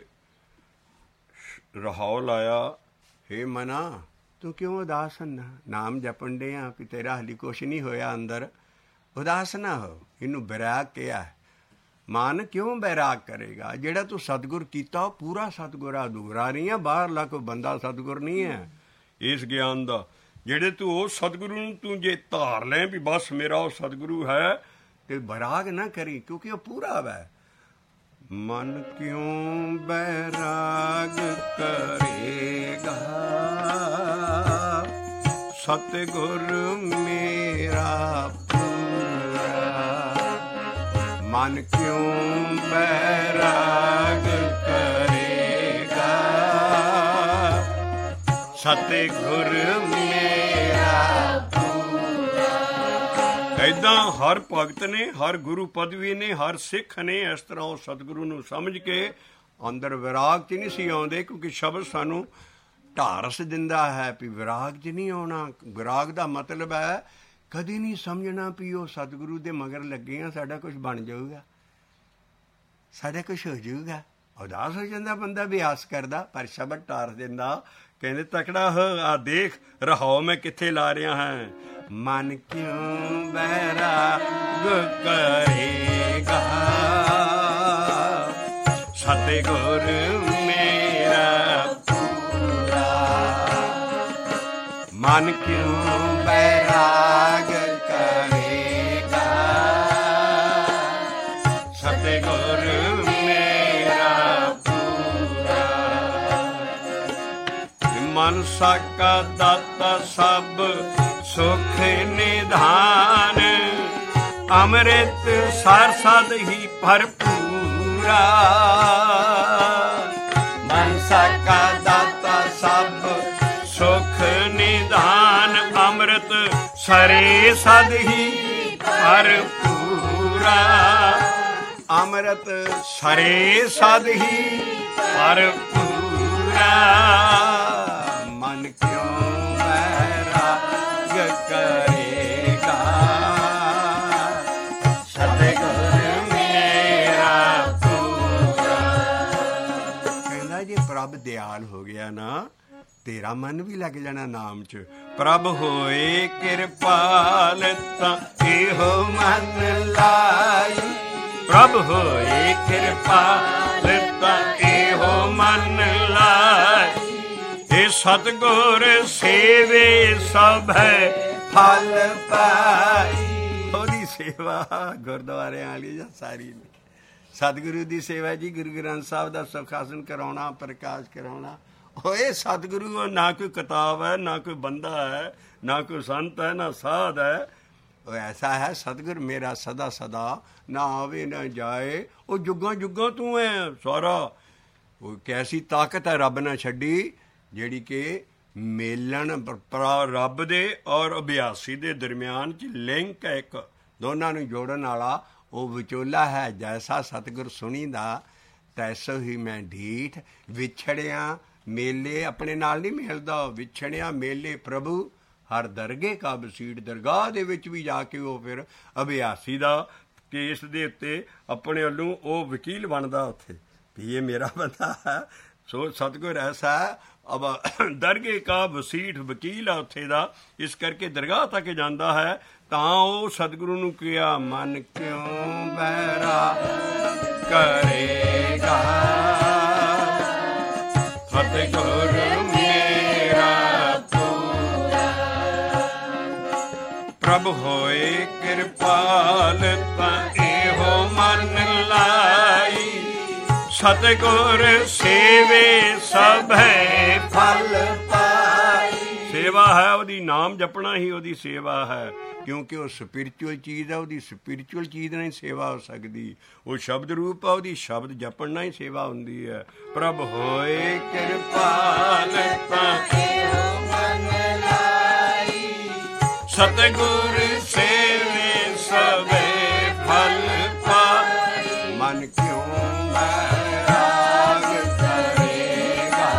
ਰਹਾਉ ਲਾਇਆ, ਹੇ ਮਨਾ ਤੂੰ ਕਿਉਂ ਉਦਾਸ ਨਾਮ ਜਪਣ ਡਿਆ ਵੀ ਤੇਰਾ ਹਾਲੀ ਕੁਛ ਨਹੀਂ ਹੋਇਆ ਅੰਦਰ, ਉਦਾਸ ਨਾ ਹੋ। ਇਹਨੂੰ ਬੈਰਾਗ ਕਿਹਾ। ਮਨ ਕਿਉਂ ਬੈਰਾਗ ਕਰੇਗਾ? ਜਿਹੜਾ ਤੂੰ ਸਤਿਗੁਰ ਕੀਤਾ ਉਹ ਪੂਰਾ ਸਤਿਗੁਰ ਆ, ਅਧੂਰਾ ਨਹੀਂ ਆ, ਬਾਹਰਲਾ ਕੋਈ ਬੰਦਾ ਸਤਿਗੁਰ ਨਹੀਂ ਹੈ ਇਸ ਗਿਆਨ ਦਾ। ਜਿਹੜੇ ਤੂੰ ਉਹ ਸਤਿਗੁਰੂ ਨੂੰ ਤੂੰ ਜੇ ਧਾਰ ਲੈ ਵੀ ਬਸ ਮੇਰਾ ਉਹ ਸਤਿਗੁਰੂ ਹੈ, ਤੇ ਬੈਰਾਗ ਨਾ ਕਰੀ, ਕਿਉਂਕਿ ਉਹ ਪੂਰਾ ਵੈ। ਮਨ ਕਿਉਂ ਬੈਰਾਗ ਕਰੇਗਾ, ਸਤਿਗੁਰ ਮੇਰਾ ਪੂਰਾ। ਮਨ ਕਿਉਂ ਬੈਰਾਗ ਕਰੇਗਾ, ਸਤਿਗੁਰ ਮੇਰਾ ਪੂਰਾ। ਏਦਾਂ ਹਰ ਭਗਤ ਨੇ, ਹਰ ਗੁਰੂ ਪਦਵੀ ਨੇ, ਹਰ ਸਿੱਖ ਨੇ ਇਸ ਤਰ੍ਹਾਂ ਉਹ ਸਤਿਗੁਰੂ ਨੂੰ ਸਮਝ ਕੇ ਅੰਦਰ ਵਿਰਾਗ 'ਚ ਨਹੀਂ ਸੀ ਆਉਂਦੇ, ਕਿਉਂਕਿ ਸ਼ਬਦ ਸਾਨੂੰ ਢਾਰਸ ਦਿੰਦਾ ਹੈ ਵੀ ਵਿਰਾਗ 'ਚ ਨਹੀਂ ਆਉਣਾ। ਵਿਰਾਗ ਦਾ ਮਤਲਬ ਹੈ ਕਦੇ ਨਹੀਂ ਸਮਝਣਾ ਵੀ ਉਹ ਸਤਿਗੁਰੂ ਦੇ ਮਗਰ ਲੱਗੇ ਆ, ਸਾਡਾ ਕੁਛ ਬਣ ਜਾਊਗਾ, ਸਾਡਾ ਕੁਛ ਹੋ ਜਾਊਗਾ। ਉਦਾਸ ਹੋ ਜਾਂਦਾ ਬੰਦਾ ਅਭਿਆਸ ਕਰਦਾ, ਪਰ ਸ਼ਬਦ ਢਾਰ ਦਿੰਦਾ। ਕਹਿੰਦੇ ਤਕੜਾ ਹੋ ਆ ਦੇਖ ਰਹਾਓ ਮੈਂ ਕਿੱਥੇ ਲਾ ਰਿਹਾ ਹਾਂ। ਮਨ ਕਿਉਂ ਬੈਰਾਗ ਕਰੇਗਾ ਸਤਿਗੁਰ ਮੇਰਾ ਪੂਰਾ। ਮਨ ਕਿਉਂ ਬੈਰਾਗ ਕਰੇਗਾ ਸਤਿਗੁਰ ਮੇਰਾ ਪੂਰਾ। ਮਨ ਸਾਕਾ ਦਾਤਾ ਸਭ ਸੁਖ ਨਿਧਾਨ ਅੰਮ੍ਰਿਤ ਸਰ ਸਦ ਹੀ ਭਰਪੂਰਾ। ਮਨ ਸਾਕਾ ਦਾਤਾ ਸਭ ਸੁਖ ਨਿਧਾਨ ਅੰਮ੍ਰਿਤ ਸਰੇ ਸਦ ਹੀ ਭਰਪੂਰਾ। ਅੰਮ੍ਰਿਤ ਸਰੇ ਸਦ ਹੀ ਭਰਪੂਰਾ। ਮਨ ਕਿਉਂ ਬੈਰਾਗ ਕਰੇਗਾ ਸਤਿਗੁਰ ਮੇਰਾ ਪੂਰਾ। ਕਹਿੰਦਾ ਜੇ ਪ੍ਰਭ ਦਿਆਲ ਹੋ ਗਿਆ ਨਾ, ਤੇਰਾ ਮਨ ਵੀ ਲੱਗ ਜਾਣਾ ਨਾਮ 'ਚ। ਪ੍ਰਭ ਹੋਏ ਕਿਰਪਾਲ ਤਾਂ ਇਹੋ ਮਨ ਲਾਈ। ਪ੍ਰਭ ਹੋਏ ਕਿਰਪਾਲ ਤਾਂ ਇਹੋ ਮਨ ਲਾਈ। ਇਹ ਸਤਿਗੁਰ ਸੇਵੇ ਸਭੈ ਫਲ ਪਾਈ। ਉਹਦੀ ਸੇਵਾ ਗੁਰਦੁਆਰਿਆਂ ਵਾਲੀ ਜਾਂ ਸਾਰੀ ਸਤਿਗੁਰੂ ਦੀ ਸੇਵਾ ਜੀ। ਗੁਰੂ ਗ੍ਰੰਥ ਸਾਹਿਬ ਦਾ ਸੁਖਾਸਨ ਕਰਾਉਣਾ, ਪ੍ਰਕਾਸ਼ ਕਰਾਉਣਾ। ਹੋਏ ਸਤਿਗੁਰੂ ਨਾ ਕੋਈ ਕਿਤਾਬ ਹੈ, ਨਾ ਕੋਈ ਬੰਦਾ ਹੈ, ਨਾ ਕੋਈ ਸੰਤ ਹੈ, ਨਾ ਸਾਧ ਹੈ। ਉਹ ਐਸਾ ਹੈ ਸਤਿਗੁਰ ਮੇਰਾ ਸਦਾ ਸਦਾ, ਨਾ ਆਵੇ ਨਾ ਜਾਏ। ਉਹ ਜੁਗਾਂ ਜੁਗਾਂ ਤੂੰ ਹੈ ਸਾਰਾ। ਉਹ ਕੈਸੀ ਤਾਕਤ ਹੈ ਰੱਬ ਨੇ ਛੱਡੀ, ਜਿਹੜੀ ਕਿ ਮੇਲਣ ਰੱਬ ਦੇ ਔਰ ਅਭਿਆਸੀ ਦੇ ਦਰਮਿਆਨ 'ਚ ਲਿੰਕ ਹੈ, ਇੱਕ ਦੋਨਾਂ ਨੂੰ ਜੋੜਨ ਵਾਲਾ ਉਹ ਵਿਚੋਲਾ ਹੈ। ਜੈਸਾ ਸਤਿਗੁਰ ਸੁਣੀਦਾ ਤੈਸੋ ਹੀ ਮੈਂ ਢੀਠ। ਵਿਛੜਿਆ ਮੇਲੇ ਆਪਣੇ ਨਾਲ ਨਹੀਂ ਮਿਲਦਾ, ਵਿਛੜਿਆ ਮੇਲੇ ਪ੍ਰਭੂ ਹਰ ਦਰਗੇ ਕਾ ਬਸੀੜ। ਦਰਗਾਹ ਦੇ ਵਿੱਚ ਵੀ ਜਾ ਕੇ ਉਹ ਫਿਰ ਅਭਿਆਸੀ ਦਾ ਕੇਸ ਦੇ ਉੱਤੇ ਆਪਣੇ ਵੱਲੋਂ ਉਹ ਵਕੀਲ ਬਣਦਾ ਉੱਥੇ ਵੀ ਇਹ ਮੇਰਾ ਬੰਦਾ ਹੈ। ਸੋ ਸਤਿਗੁਰ ਐਸਾ ਅਬ ਦਰਗੇ ਕਾ ਵਸੀਠ ਵਕੀਲ ਆ ਉੱਥੇ ਦਾ। ਇਸ ਕਰਕੇ ਦਰਗਾਹ ਤੱਕ ਜਾਂਦਾ ਹੈ। ਤਾਂ ਉਹ ਸਤਿਗੁਰੂ ਨੂੰ ਕਿਹਾ ਮਨ ਕਿਉਂ ਬੈਰਾਗ ਕਰੇਗਾ ਸਤਿਗੁਰ ਮੇਰਾ ਪੂਰਾ। ਪ੍ਰਭ ਹੋਏ ਕਿਰਪਾਲ ਤਾਂ ਇਹੋ ਮਨ ਲਾਈ। ਸਤਿਗੁਰ ਸੇਵੇ ਸਭੈ ਫਲ ਪਾਈ। ਸੇਵਾ ਹੈ ਉਹਦੀ, ਨਾਮ ਜਪਣਾ ਹੀ ਉਹਦੀ ਸੇਵਾ ਹੈ। ਕਿਉਂਕਿ ਉਹ ਸਪਿਰਿਚੁਅਲ ਚੀਜ਼ ਹੈ, ਉਹਦੀ ਸਪਿਰਿਚੁਅਲ ਚੀਜ਼ ਨਾਲ ਹੀ ਸੇਵਾ ਹੋ ਸਕਦੀ। ਉਹ ਸ਼ਬਦ ਰੂਪ ਆ, ਉਹਦੀ ਸ਼ਬਦ ਜਪਣ ਨਾਲ ਹੀ ਸੇਵਾ ਹੁੰਦੀ ਹੈ। ਪ੍ਰਭ ਹੋਏ ਕਿਰਪਾਲ ਤਾਂ ਇਹੋ ਮਨ ਲਾਈ। ਸਤਿਗੁਰ ਸੇਵੇ ਸਭੈ ਫਲ ਪਾਈ। ਮਨ ਕਿਉਂ ਬੈਰਾਗ ਕਰੇਗਾ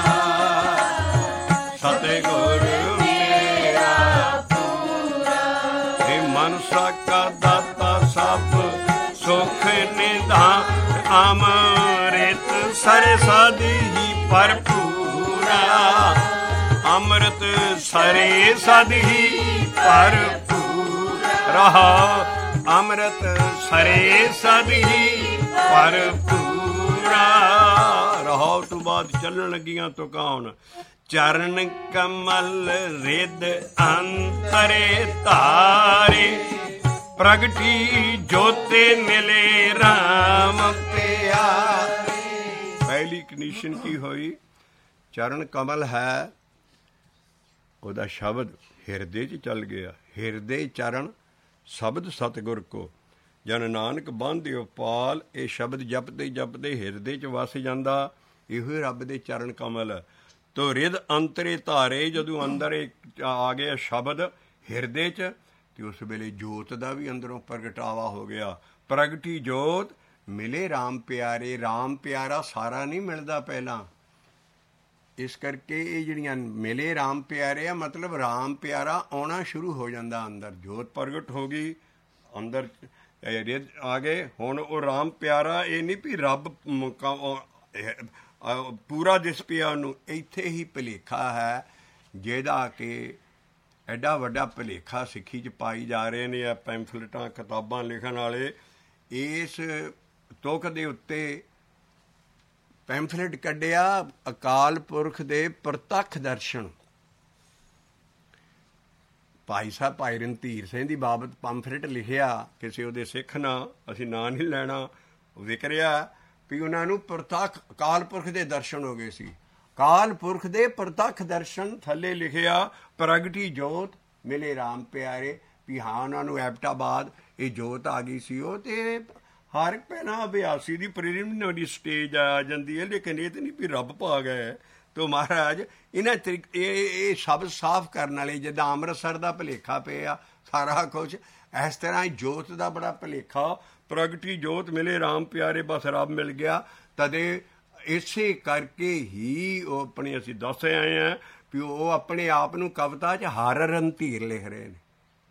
ਸਤਿਗੁਰ ਮੇਰਾ ਪੂਰਾ। ਇਹ ਮਨ ਸਾਕਾ ਦਾਤਾ ਸਭ ਸੁਖ ਨਿਧਾਨ ਅੰਮ੍ਰਿਤ ਸਰ ਸਦ ਹੀ ਭਰਪੂਰਾ। ਅੰਮ੍ਰਿਤ ਸਰੇ ਸਦ ਹੀ ਭਰਪੂਰ ਰਹਾ। ਅੰਮ੍ਰਿਤ ਸਰੇ ਸਦ ਹੀ ਭਰਪੂਰਾ। ਰਹਾਉ ਤੋਂ ਬਾਅਦ ਚੱਲਣ ਲੱਗੀਆਂ ਤੁਕਾਉਣ। ਚਰਨ ਕਮਲ ਰਿਦ ਅੰਤਰੇ ਧਾਰੇ। ਪ੍ਰਗਟੀ ਜੋਤੇ ਮਿਲੇ ਰਾਮ ਪਿਆਰੇ। ਪਹਿਲੀ ਕੰਡੀਸ਼ਨ ਕੀ ਹੋਈ? ਚਰਨ ਕਮਲ ਹੈ, ਉਹਦਾ ਸ਼ਬਦ ਹਿਰਦੇ 'ਚ ਚੱਲ ਗਿਆ। ਹਿਰਦੇ ਚਰਨ ਸ਼ਬਦ ਸਤਿਗੁਰ ਕੋ ਜਨ ਨਾਨਕ ਬੰਧਿਓ ਪਾਲ। ਇਹ ਸ਼ਬਦ ਜਪਦੇ ਜਪਦੇ ਹਿਰਦੇ 'ਚ ਵਸ ਜਾਂਦਾ। ਇਹੋ ਹੀ ਰੱਬ ਦੇ ਚਰਨ ਕਮਲ। ਤੋ ਰਿਦ ਅੰਤਰੇ ਧਾਰੇ। ਜਦੋਂ ਅੰਦਰ ਆ ਗਿਆ ਸ਼ਬਦ ਹਿਰਦੇ 'ਚ, ਤੇ ਉਸ ਵੇਲੇ ਜੋਤ ਦਾ ਵੀ ਅੰਦਰੋਂ ਪ੍ਰਗਟਾਵਾ ਹੋ ਗਿਆ। ਪ੍ਰਗਟੀ ਜੋਤ ਮਿਲੇ ਰਾਮ ਪਿਆਰੇ। ਰਾਮ ਪਿਆਰਾ ਸਾਰਾ ਨਹੀਂ ਮਿਲਦਾ ਪਹਿਲਾਂ। ਇਸ ਕਰਕੇ ਇਹ ਜਿਹੜੀਆਂ ਮਿਲੇ ਰਾਮ ਪਿਆਰੇ ਆ, ਮਤਲਬ ਰਾਮ ਪਿਆਰਾ ਆਉਣਾ ਸ਼ੁਰੂ ਹੋ ਜਾਂਦਾ ਅੰਦਰ। ਜੋਤ ਪ੍ਰਗਟ ਹੋ ਗਈ ਅੰਦਰ, ਰਿੱਝ ਆ ਗਏ। ਹੁਣ ਉਹ ਰਾਮ ਪਿਆਰਾ ਇਹ ਨਹੀਂ ਵੀ ਰੱਬ ਪੂਰਾ ਦਿਸ ਪਿਆ ਉਹਨੂੰ, ਇੱਥੇ ਹੀ ਭੁਲੇਖਾ ਹੈ ਜਿਹਦਾ ਕਿ ਐਡਾ ਵੱਡਾ ਭੁਲੇਖਾ ਸਿੱਖੀ 'ਚ ਪਾਈ ਜਾ ਰਹੇ ਨੇ ਆ ਪੈਂਫਲੇਟਾਂ ਕਿਤਾਬਾਂ ਲਿਖਣ ਵਾਲੇ। ਇਸ ਤੁਕ ਦੇ ਉੱਤੇ ਪੈਂਫਲੇਟ ਕੱਢਿਆ ਅਕਾਲ ਪੁਰਖ ਦੇ ਪ੍ਰਤੱਖ ਦਰਸ਼ਨ। ਭਾਈ ਸਾਹਿਬ ਭਾਈ ਰਣਧੀਰ ਸਿੰਘ ਦੀ ਬਾਬਤ ਪੰਫਲੇਟ ਲਿਖਿਆ, ਕਿਸੇ ਉਹਦੇ ਸਿੱਖ ਨਾ, ਅਸੀਂ ਨਾਂ ਨਹੀਂ ਲੈਣਾ, ਵਿਕਰਿਆ ਵੀ ਉਹਨਾਂ ਨੂੰ ਪ੍ਰਤੱਖ ਅਕਾਲ ਪੁਰਖ ਦੇ ਦਰਸ਼ਨ ਹੋ ਗਏ ਸੀ। ਅਕਾਲ ਪੁਰਖ ਦੇ ਪ੍ਰਤੱਖ ਦਰਸ਼ਨ ਥੱਲੇ ਲਿਖਿਆ ਪ੍ਰਗਟੀ ਜੋਤ ਮਿਲੇ ਰਾਮ ਪਿਆਰੇ, ਵੀ ਹਾਂ ਉਹਨਾਂ ਨੂੰ ਐਬਟਾਬਾਦ ਇਹ ਜੋਤ ਆ ਗਈ ਸੀ। ਉਹ ਤੇ ਹਰ ਪਹਿਲਾਂ ਅਭਿਆਸੀ ਦੀ ਪ੍ਰੀਲਿਮਿਨਰੀ ਸਟੇਜ ਆ ਜਾਂਦੀ ਹੈ, ਲੇਕਿਨ ਇਹ ਤਾਂ ਨਹੀਂ ਵੀ ਰੱਬ ਪਾ ਗਏ। ਤੋ ਮਹਾਰਾਜ ਇਹਨਾਂ ਇਹ ਸ਼ਬਦ ਸਾਫ਼ ਕਰਨ ਵਾਲੇ, ਜਿੱਦਾਂ ਅੰਮ੍ਰਿਤਸਰ ਦਾ ਭੁਲੇਖਾ ਪਿਆ ਸਾਰਾ ਕੁਛ, ਇਸ ਤਰ੍ਹਾਂ ਜੋਤ ਦਾ ਬੜਾ ਭੁਲੇਖਾ। ਪ੍ਰਗਟੀ ਜੋਤ ਮਿਲੇ ਰਾਮ ਪਿਆਰੇ, ਬਸ ਰੱਬ ਮਿਲ ਗਿਆ। ਤਦੇ ਇਸੇ ਕਰਕੇ ਹੀ ਉਹ ਆਪਣੇ, ਅਸੀਂ ਦੱਸ ਆਏ ਹਾਂ ਵੀ ਉਹ ਆਪਣੇ ਆਪ ਨੂੰ ਕਵਿਤਾ 'ਚ ਹਰ ਰਣਧੀਰ ਲਿਖ ਰਹੇ ਨੇ।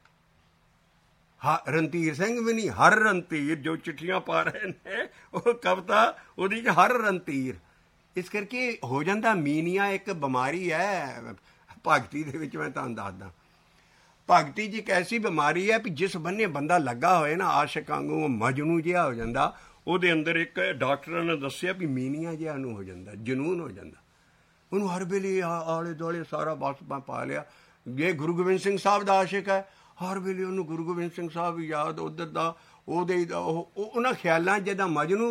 ਰਣਧੀਰ ਸਿੰਘ ਵੀ ਨਹੀਂ, ਹਰ ਰਣਧੀਰ ਜੋ ਚਿੱਠੀਆਂ ਪਾ ਰਹੇ ਨੇ, ਉਹ ਕਵਿਤਾ ਉਹਦੀ 'ਚ ਹਰ ਰਣਧੀਰ। ਇਸ ਕਰਕੇ ਹੋ ਜਾਂਦਾ ਮੀਨੀਆ ਇੱਕ ਬਿਮਾਰੀ ਹੈ ਭਗਤੀ ਦੇ ਵਿੱਚ। ਮੈਂ ਤੁਹਾਨੂੰ ਦੱਸਦਾ, ਭਗਤੀ 'ਚ ਇੱਕ ਐਸੀ ਬਿਮਾਰੀ ਹੈ ਵੀ ਜਿਸ ਬੰਨੇ ਬੰਦਾ ਲੱਗਾ ਹੋਏ ਨਾ, ਆਸ਼ਿਕ ਵਾਂਗੂ ਮਜਨੂ ਜਿਹਾ ਹੋ ਜਾਂਦਾ। ਉਹਦੇ ਅੰਦਰ ਇੱਕ ਡਾਕਟਰਾਂ ਨੇ ਦੱਸਿਆ ਵੀ ਮੀਨੀਆ ਜਿਹਾ ਉਹਨੂੰ ਹੋ ਜਾਂਦਾ, ਜਨੂਨ ਹੋ ਜਾਂਦਾ ਉਹਨੂੰ। ਹਰ ਵੇਲੇ ਆਲੇ ਦੁਆਲੇ ਸਾਰਾ ਬਸ ਪਾ ਲਿਆ। ਜੇ ਗੁਰੂ ਗੋਬਿੰਦ ਸਿੰਘ ਸਾਹਿਬ ਦਾ ਆਸ਼ਿਕ ਹੈ, ਹਰ ਵੇਲੇ ਉਹਨੂੰ ਗੁਰੂ ਗੋਬਿੰਦ ਸਿੰਘ ਸਾਹਿਬ ਵੀ ਯਾਦ, ਉੱਧਰ ਦਾ ਉਹਦੇ ਉਹਨਾਂ ਖਿਆਲਾਂ ਜਿਹਦਾ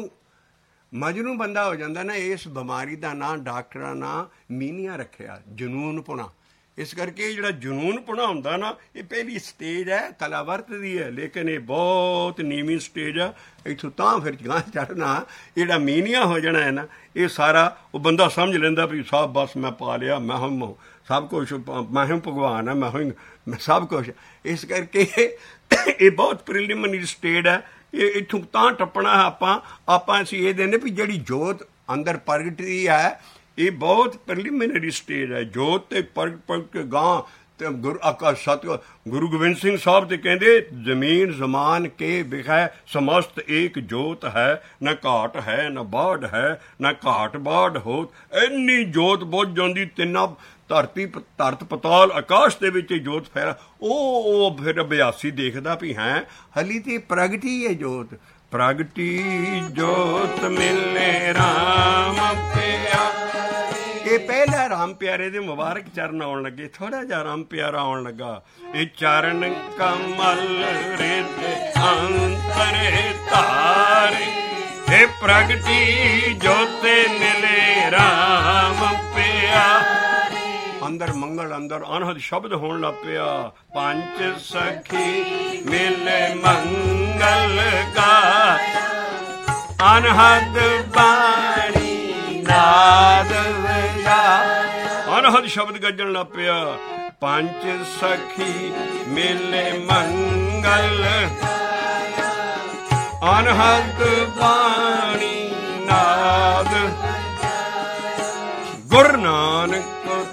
ਮਜਨੂ ਬੰਦਾ ਹੋ ਜਾਂਦਾ ਨਾ। ਇਸ ਬਿਮਾਰੀ ਦਾ ਨਾਂ ਡਾਕਟਰਾਂ ਨਾਂ ਮੀਨੀਆ ਰੱਖਿਆ, ਜਨੂੰਨਪੁਣਾ। ਇਸ ਕਰਕੇ ਜਿਹੜਾ ਜਨੂੰਨਪੁਣਾ ਹੁੰਦਾ ਨਾ, ਇਹ ਪਹਿਲੀ ਸਟੇਜ ਹੈ ਕਲਾਵਰਤ ਦੀ ਹੈ, ਲੇਕਿਨ ਇਹ ਬਹੁਤ ਨੀਵੀਂ ਸਟੇਜ ਹੈ। ਇੱਥੋਂ ਤਾਂ ਫਿਰ ਗਾਂ ਚੜ੍ਹਨਾ, ਜਿਹੜਾ ਮੀਨੀਆ ਹੋ ਜਾਣਾ ਹੈ ਨਾ, ਇਹ ਸਾਰਾ ਉਹ ਬੰਦਾ ਸਮਝ ਲੈਂਦਾ ਵੀ ਸਭ ਬਸ ਮੈਂ ਪਾ ਲਿਆ, ਮੈਂ ਹਮ ਸਭ ਕੁਛ, ਮੈਂ ਹੀ ਭਗਵਾਨ ਹਾਂ, ਮੈਂ ਸਭ ਕੁਛ। ਇਸ ਕਰਕੇ ਇਹ ਬਹੁਤ ਪ੍ਰੀਲਿਮਿਨਰੀ ਸਟੇਜ ਹੈ। ਇਹ ਇੱਥੋਂ ਤਾਂ ਟੱਪਣਾ ਆਪਾਂ ਅਸੀਂ ਇਹ ਦਿੰਦੇ ਵੀ ਜਿਹੜੀ ਜੋਤ ਅੰਦਰ ਪ੍ਰਗਟੀ ਹੈ, ਇਹ ਬਹੁਤ ਪ੍ਰੀਲਿਮਿਨਰੀ ਸਟੇਜ ਹੈ। ਜੋਤ ਤੇ ਪ੍ਰਗਟ ਕੇ ਗਾਂ ਤੇ ਗੁਰੂ ਗੋਬਿੰਦ ਸਿੰਘ ਸਾਹਿਬ ਤੇ ਕਹਿੰਦੇ ਜ਼ਮੀਨ ਜ਼ਮਾਨ ਕੇ ਵਿਖੈ ਸਮਸਤ ਏਕ ਜੋਤ ਹੈ, ਨਾ ਘਾਟ ਹੈ ਨਾ ਬਾੜ ਹੈ, ਨਾ ਘਾਟ ਬਾੜ ਹੋਤ। ਇੰਨੀ ਜੋਤ ਬੁੱਝ ਜਾਂਦੀ, ਤਿੰਨਾਂ ਧਰਤ ਪਤਾਲ ਆਕਾਸ਼ ਦੇ ਵਿੱਚ ਜੋਤ ਫੈਲਾ। ਉਹ ਫਿਰ ਅਭਿਆਸੀ ਦੇਖਦਾ ਵੀ ਹੈ ਹਲੀ ਤੇ ਪ੍ਰਗਟੀ ਹੈ ਜੋਤ। ਪ੍ਰਗਟੀ ਜੋਤ ਮਿਲੇ ਰਾਮ ਪਿਆਰੇ, ਇਹ ਪਹਿਲਾ ਰਾਮ ਪਿਆਰੇ ਦੇ ਮੁਬਾਰਕ ਚਰਨ ਆਉਣ ਲੱਗੇ। ਥੋੜਾ ਜਿਹਾ ਰਾਮ ਪਿਆਰਾ ਆਉਣ ਲੱਗਾ। ਇਹ ਚਰਨ ਕਮਲ ਰਿਦ ਅੰਤਰੇ ਧਾਰੇ, ਇਹ ਪ੍ਰਗਟੀ ਜੋਤੇ ਮਿਲੇ ਰਾਮ ਪਿਆਰੇ। ਅੰਦਰ ਮੰਗਲ, ਅੰਦਰ ਅਨਹਦ ਸ਼ਬਦ ਹੋਣ ਲੱਗ ਪਿਆ। ਪੰਜ ਸਖੀ ਮਿਲੇ ਮੰਗਲ ਗਾ, ਅਨਹਦ ਬਾਣੀ ਨਾਦ ਵਜਾ। ਅਨਹਦ ਸ਼ਬਦ ਗੱਜਣ ਲੱਗ ਪਿਆ। ਪੰਜ ਸਖੀ ਮਿਲੇ ਮੰਗਲ, ਅਨਹਦ ਬਾਣੀ ਨਾਦ। ਗੁਰੂ ਨਾਨਕ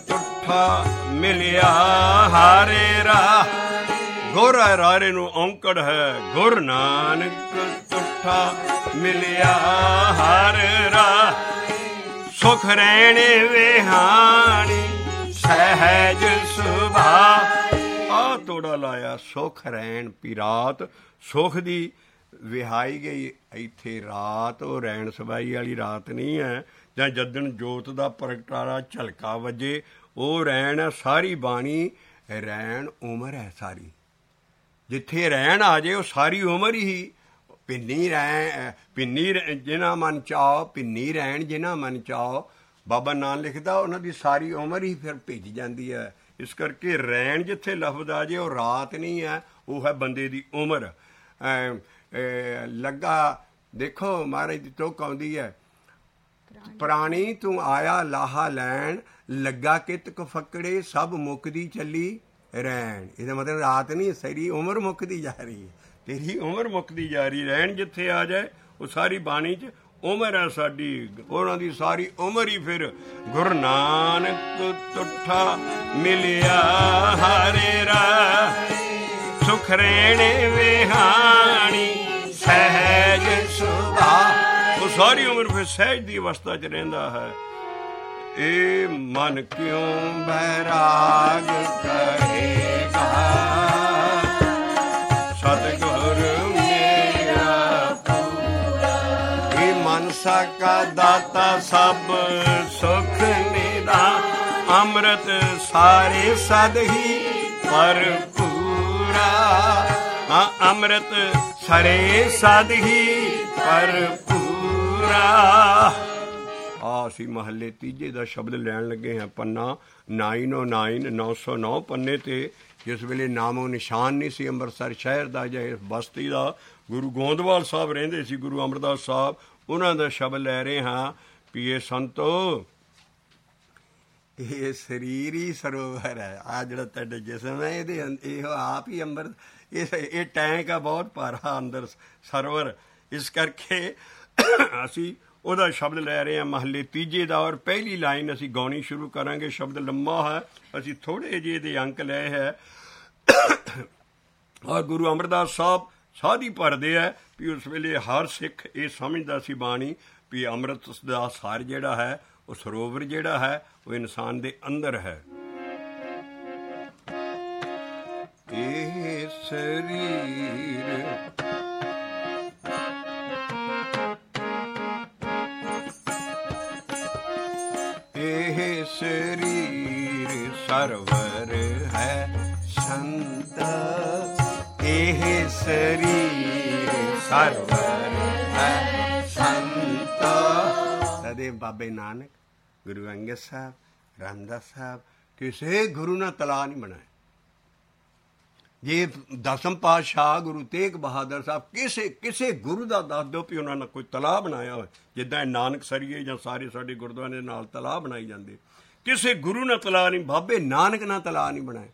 ਮਿਲਿਆ ਹਾਰੇ ਰਾਹ, ਗੁਰ ਰਾਰੇ ਨੂੰ ਔਂਕੜ ਹੈ। ਗੁਰੂ ਨਾਨਕ ਤੁਠਾ ਮਿਲਿਆ ਹਰ ਰਾਹ, ਸੁਖ ਰਹਿਣੇ ਵਿਹਾਣੀ ਸਹਿਜ ਸੁਭਾ। ਆ ਤੋੜਾ ਲਾਇਆ ਸੁਖ ਰਹਿਣ ਪੀ ਰਾਤ, ਸੁਖ ਦੀ ਵਿਹਾਈ ਗਈ ਇੱਥੇ ਰਾਤ। ਉਹ ਰਹਿਣ ਸਬਾਈ ਵਾਲੀ ਰਾਤ ਨਹੀਂ ਹੈ, ਜਾਂ ਜਦਣ ਜੋਤ ਦਾ ਪ੍ਰਗਟਾਰਾ ਝਲਕਾ ਵੱਜੇ ਉਹ ਰਹਿਣ ਹੈ। ਸਾਰੀ ਬਾਣੀ ਰਹਿਣ ਉਮਰ ਹੈ ਸਾਰੀ। ਜਿੱਥੇ ਰਹਿਣ ਆ ਜੇ ਉਹ ਸਾਰੀ ਉਮਰ ਹੀ। ਪਿੰਨੀ ਜਿਨ੍ਹਾਂ ਮਨ ਚਾਓ, ਪਿੰਨੀ ਰਹਿਣ ਜਿਨ੍ਹਾਂ ਮਨ ਚਾਓ। ਬਾਬਾ ਨਾਨਕ ਲਿਖਦਾ ਉਹਨਾਂ ਦੀ ਸਾਰੀ ਉਮਰ ਹੀ ਫਿਰ ਭਿੱਜ ਜਾਂਦੀ ਹੈ। ਇਸ ਕਰਕੇ ਰਹਿਣ ਜਿੱਥੇ ਲਫ਼ਜ਼ ਆ ਜੇ ਉਹ ਰਾਤ ਨਹੀਂ ਹੈ, ਉਹ ਹੈ ਬੰਦੇ ਦੀ ਉਮਰ। ਲੱਗਾ ਦੇਖੋ ਮਹਾਰਾਜ ਦੀ ਤੁਕ ਆਉਂਦੀ ਹੈ, ਪ੍ਰਾਣੀ ਤੂੰ ਆਇਆ ਲਾਹਾ ਲੈਣ, ਲੱਗਾ ਕਿਤਕ ਫਕੜੇ ਸਭ ਮੁੱਕਦੀ ਚੱਲੀ ਰਹਿਣ। ਇਹਦਾ ਮਤਲਬ ਰਾਤ ਨਹੀਂ, ਸਾਰੀ ਉਮਰ ਮੁੱਕਦੀ ਜਾ ਰਹੀ ਹੈ। ਤੇਰੀ ਉਮਰ ਮੁੱਕਦੀ ਜਾ ਰਹੀ। ਰਹਿਣ ਜਿੱਥੇ ਆ ਜਾਏ ਉਹ ਸਾਰੀ ਬਾਣੀ 'ਚ ਉਮਰ ਹੈ ਸਾਡੀ, ਉਹਨਾਂ ਦੀ ਸਾਰੀ ਉਮਰ ਹੀ ਫਿਰ ਗੁਰੂ ਨਾਨਕ ਤੁਠਾ ਮਿਲਿਆ ਹਰੇ ਰਾਹ ਸੁਖ ਰਹਿਣੇ ਵਿਹਾਣੀ ਸਹਿਜ ਸੁਭਾ। ਉਹ ਸਾਰੀ ਉਮਰ ਫਿਰ ਸਹਿਜ ਦੀ ਅਵਸਥਾ 'ਚ ਰਹਿੰਦਾ ਹੈ। ਇਹ ਮਨ ਕਿਉਂ ਬੈਰਾਗ ਕਰੇਗਾ ਸਤਿਗੁਰ ਮੇਰਾ ਪੂਰਾ। ਇਹ ਮਨਸਾ ਕਾ ਦਾਤਾ ਸਭ ਸੁਖ ਨਿਦਾਨ ਅੰਮ੍ਰਿਤ ਸਾਰੇ ਸਦ ਹੀ ਭਰਪੂਰਾ। ਹਾਂ ਅੰਮ੍ਰਿਤ ਸਾਰੇ ਸਦ ਹੀ ਭਰਪੂਰਾ। ਅਸੀਂ ਮਹੱਲੇ ਤੀਜੇ ਦਾ ਸ਼ਬਦ ਲੈਣ ਲੱਗੇ ਹਾਂ। ਪੰਨਾ 909 909 ਪੰਨੇ ਤੇ ਜਿਸ ਵੇਲੇ ਨਾਮੋ ਨਿਸ਼ਾਨ ਨਹੀਂ ਸੀ ਅੰਮ੍ਰਿਤਸਰ ਸ਼ਹਿਰ ਦਾ ਜਾਂ ਇਸ ਬਸਤੀ ਦਾ, ਗੁਰੂ ਗੋਂਦਵਾਲ ਸਾਹਿਬ ਰਹਿੰਦੇ ਸੀ, ਗੁਰੂ ਅਮਰਦਾਸ ਸਾਹਿਬ, ਉਹਨਾਂ ਦਾ ਸ਼ਬਦ ਲੈ ਰਹੇ ਹਾਂ ਵੀ ਇਹ ਸੰਤੋ ਇਹ ਸਰੀਰ ਹੀ ਸਰੋਵਰ ਹੈ। ਆ ਜਿਹੜਾ ਤੁਹਾਡੇ ਜਿਸਮ ਹੈ ਇਹਦੇ ਇਹ ਆਪ ਹੀ ਅੰਮ੍ਰਿਤ ਇਹ ਟੈਂਕ ਆ ਬਹੁਤ ਭਾਰਾ ਅੰਦਰ ਸਰੋਵਰ। ਇਸ ਕਰਕੇ ਅਸੀਂ ਉਹਦਾ ਸ਼ਬਦ ਲੈ ਰਹੇ ਹਾਂ ਮਹੱਲੇ ਤੀਜੇ ਦਾ। ਔਰ ਪਹਿਲੀ ਲਾਈਨ ਅਸੀਂ ਗਾਉਣੀ ਸ਼ੁਰੂ ਕਰਾਂਗੇ। ਸ਼ਬਦ ਲੰਮਾ ਹੈ, ਅਸੀਂ ਥੋੜ੍ਹੇ ਜਿਹੇ ਦੇ ਅੰਕ ਲਏ ਹੈ। ਔਰ ਗੁਰੂ ਅਮਰਦਾਸ ਸਾਹਿਬ ਸਾਧੀ ਭਰਦੇ ਹੈ ਵੀ ਉਸ ਵੇਲੇ ਹਰ ਸਿੱਖ ਇਹ ਸਮਝਦਾ ਸੀ ਬਾਣੀ ਵੀ ਅੰਮ੍ਰਿਤ ਦਾ ਸਾਰ ਜਿਹੜਾ ਹੈ ਉਹ ਸਰੋਵਰ ਜਿਹੜਾ ਹੈ ਉਹ ਇਨਸਾਨ ਦੇ ਅੰਦਰ ਹੈ। ਇਹ ਸਰੀਰ ਇਹ ਸਰੀਰ ਸਰਵਰ ਹੈ ਸੰਤ। ਇਹ ਸਰੀਰ ਸਰਵਰ ਹੈ ਸੰਤ। ਤਦੇ ਬਾਬੇ ਨਾਨਕ, ਗੁਰੂ ਅੰਗਦ ਸਾਹਿਬ, ਰਾਮਦਾਸ ਸਾਹਿਬ ਕਿਸੇ ਗੁਰੂ ਨਾਲ ਤਲਾ ਨਹੀਂ ਬਣਾਇਆ। ਜੇ ਦਸਮ ਪਾਤਸ਼ਾਹ ਗੁਰੂ ਤੇਗ ਬਹਾਦਰ ਸਾਹਿਬ ਕਿਸੇ ਗੁਰੂ ਦਾ ਦੱਸ ਦਿਓ ਵੀ ਉਹਨਾਂ ਨੇ ਕੋਈ ਤਲਾਹ ਬਣਾਇਆ ਹੋਵੇ, ਜਿੱਦਾਂ ਨਾਨਕ ਸਰੀਏ ਜਾਂ ਸਾਰੇ ਸਾਡੇ ਗੁਰਦੁਆਰੇ ਨਾਲ ਤਲਾਹ ਬਣਾਈ ਜਾਂਦੇ, ਕਿਸੇ ਗੁਰੂ ਨੇ ਤਲਾਹ ਨਹੀਂ, ਬਾਬੇ ਨਾਨਕ ਨਾਲ ਤਲਾਹ ਨਹੀਂ ਬਣਾਏ।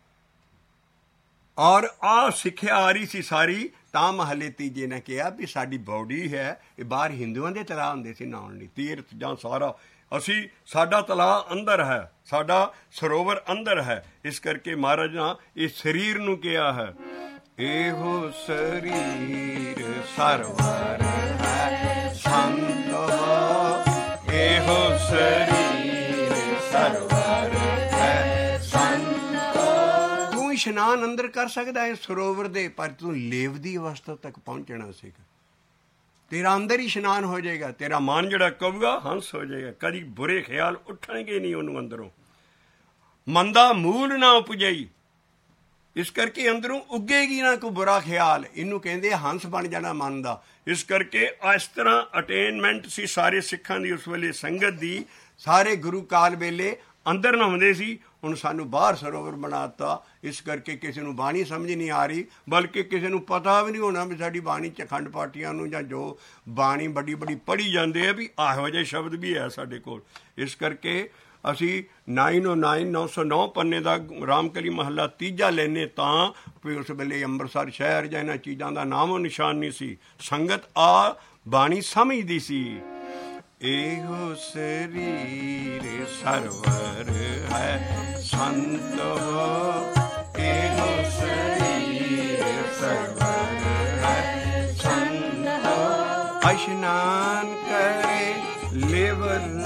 ਔਰ ਆਹ ਸਿੱਖਿਆ ਆ ਰਹੀ ਸੀ ਸਾਰੀ। ਤਾਂ ਮਹੱਲੇ ਤੀਜੇ ਨੇ ਕਿਹਾ ਵੀ ਸਾਡੀ ਬੌਡੀ ਹੈ ਇਹ ਬਾਹਰ ਹਿੰਦੂਆਂ ਦੇ ਤਲਾਹ ਹੁੰਦੇ ਸੀ ਨਹਾਉਣ ਲਈ, ਤੀਰਥ ਜਾਂ ਸਾਰਾ ਅਸੀਂ ਸਾਡਾ ਤਲਾਅ ਅੰਦਰ ਹੈ, ਸਾਡਾ ਸਰੋਵਰ ਅੰਦਰ ਹੈ। ਇਸ ਕਰਕੇ ਮਹਾਰਾਜ ਨੇ ਇਹ ਸਰੀਰ ਨੂੰ ਕਿਹਾ ਹੈ ਇਹੋ ਸਰੀਰ ਸਰਵਰ ਹੈ ਸੰਤੋ। ਇਹੋ ਸਰੀਰ ਸਰਵਰ ਹੈ ਸੰਤੋ। ਤੂੰ ਇਸ਼ਨਾਨ ਅੰਦਰ ਕਰ ਸਕਦਾ ਹੈ ਸਰੋਵਰ ਦੇ, ਪਰ ਤੂੰ ਲੇਵ ਦੀ ਅਵਸਥਾ ਤੱਕ ਪਹੁੰਚਣਾ ਸੀਗਾ। ਤੇਰਾ ਅੰਦਰ ਹੀ ਇਸ਼ਨਾਨ ਹੋ ਜਾਏਗਾ। ਤੇਰਾ ਮਨ ਜਿਹੜਾ ਕਹੂਗਾ ਹੰਸ ਹੋ ਜਾਏਗਾ। ਕਦੀ ਬੁਰੇ ਖਿਆਲ ਉੱਠਣਗੇ ਨਹੀਂ ਉਹਨੂੰ ਅੰਦਰੋਂ। ਮੰਦਾ ਮੂਲ ਨਾ ਉਪਜਈ, ਇਸ ਕਰਕੇ ਅੰਦਰੋਂ ਉੱਗੇਗੀ ਨਾ ਕੋਈ ਬੁਰਾ ਖਿਆਲ। ਇਹਨੂੰ ਕਹਿੰਦੇ ਹੰਸ ਬਣ ਜਾਣਾ ਮਨ ਦਾ। ਇਸ ਕਰਕੇ ਇਸ ਤਰ੍ਹਾਂ ਅਟੇਨਮੈਂਟ ਸੀ ਸਾਰੇ ਸਿੱਖਾਂ ਦੀ ਉਸ ਵੇਲੇ ਸੰਗਤ ਦੀ। ਸਾਰੇ ਗੁਰੂ ਕਾਲ ਵੇਲੇ ਅੰਦਰ ਨਹਾਉਂਦੇ ਸੀ, ਹੁਣ ਸਾਨੂੰ ਬਾਹਰ ਸਰੋਵਰ ਬਣਾ ਦਿੱਤਾ। ਇਸ ਕਰਕੇ ਕਿਸੇ ਨੂੰ ਬਾਣੀ ਸਮਝ ਨਹੀਂ ਆ ਰਹੀ, ਬਲਕਿ ਕਿਸੇ ਨੂੰ ਪਤਾ ਵੀ ਨਹੀਂ ਹੋਣਾ ਵੀ ਸਾਡੀ ਬਾਣੀ 'ਚ ਅਖੰਡ ਪਾਠੀਆਂ ਨੂੰ ਜਾਂ ਜੋ ਬਾਣੀ ਵੱਡੀ ਵੱਡੀ ਪੜ੍ਹੀ ਜਾਂਦੇ ਆ ਵੀ ਇਹੋ ਜਿਹੇ ਸ਼ਬਦ ਵੀ ਹੈ ਸਾਡੇ ਕੋਲ। ਇਸ ਕਰਕੇ ਅਸੀਂ 909 909 ਪੰਨੇ ਦਾ ਰਾਮਕਲੀ ਮਹੱਲਾ ਤੀਜਾ ਲੈਂਦੇ ਤਾਂ ਵੀ ਉਸ ਵੇਲੇ ਅੰਮ੍ਰਿਤਸਰ ਸ਼ਹਿਰ ਜਾਂ ਇਹਨਾਂ ਚੀਜ਼ਾਂ ਦਾ ਨਾਮੋ ਨਿਸ਼ਾਨ ਨਹੀਂ ਸੀ। ਸੰਗਤ ਆ ਬਾਣੀ ਸਮਝਦੀ ਸੀ। ਇਹੋ ਸਰੀਰ ਸਰਵਰ ਹੈ ਸੰਤੋ। ਇਹੋ ਸਰੀਰ ਸਰਵਰ ਹੈ ਸੰਤੋ। ਇਸ਼ਨਾਨ ਕਰੇ ਲਿਵ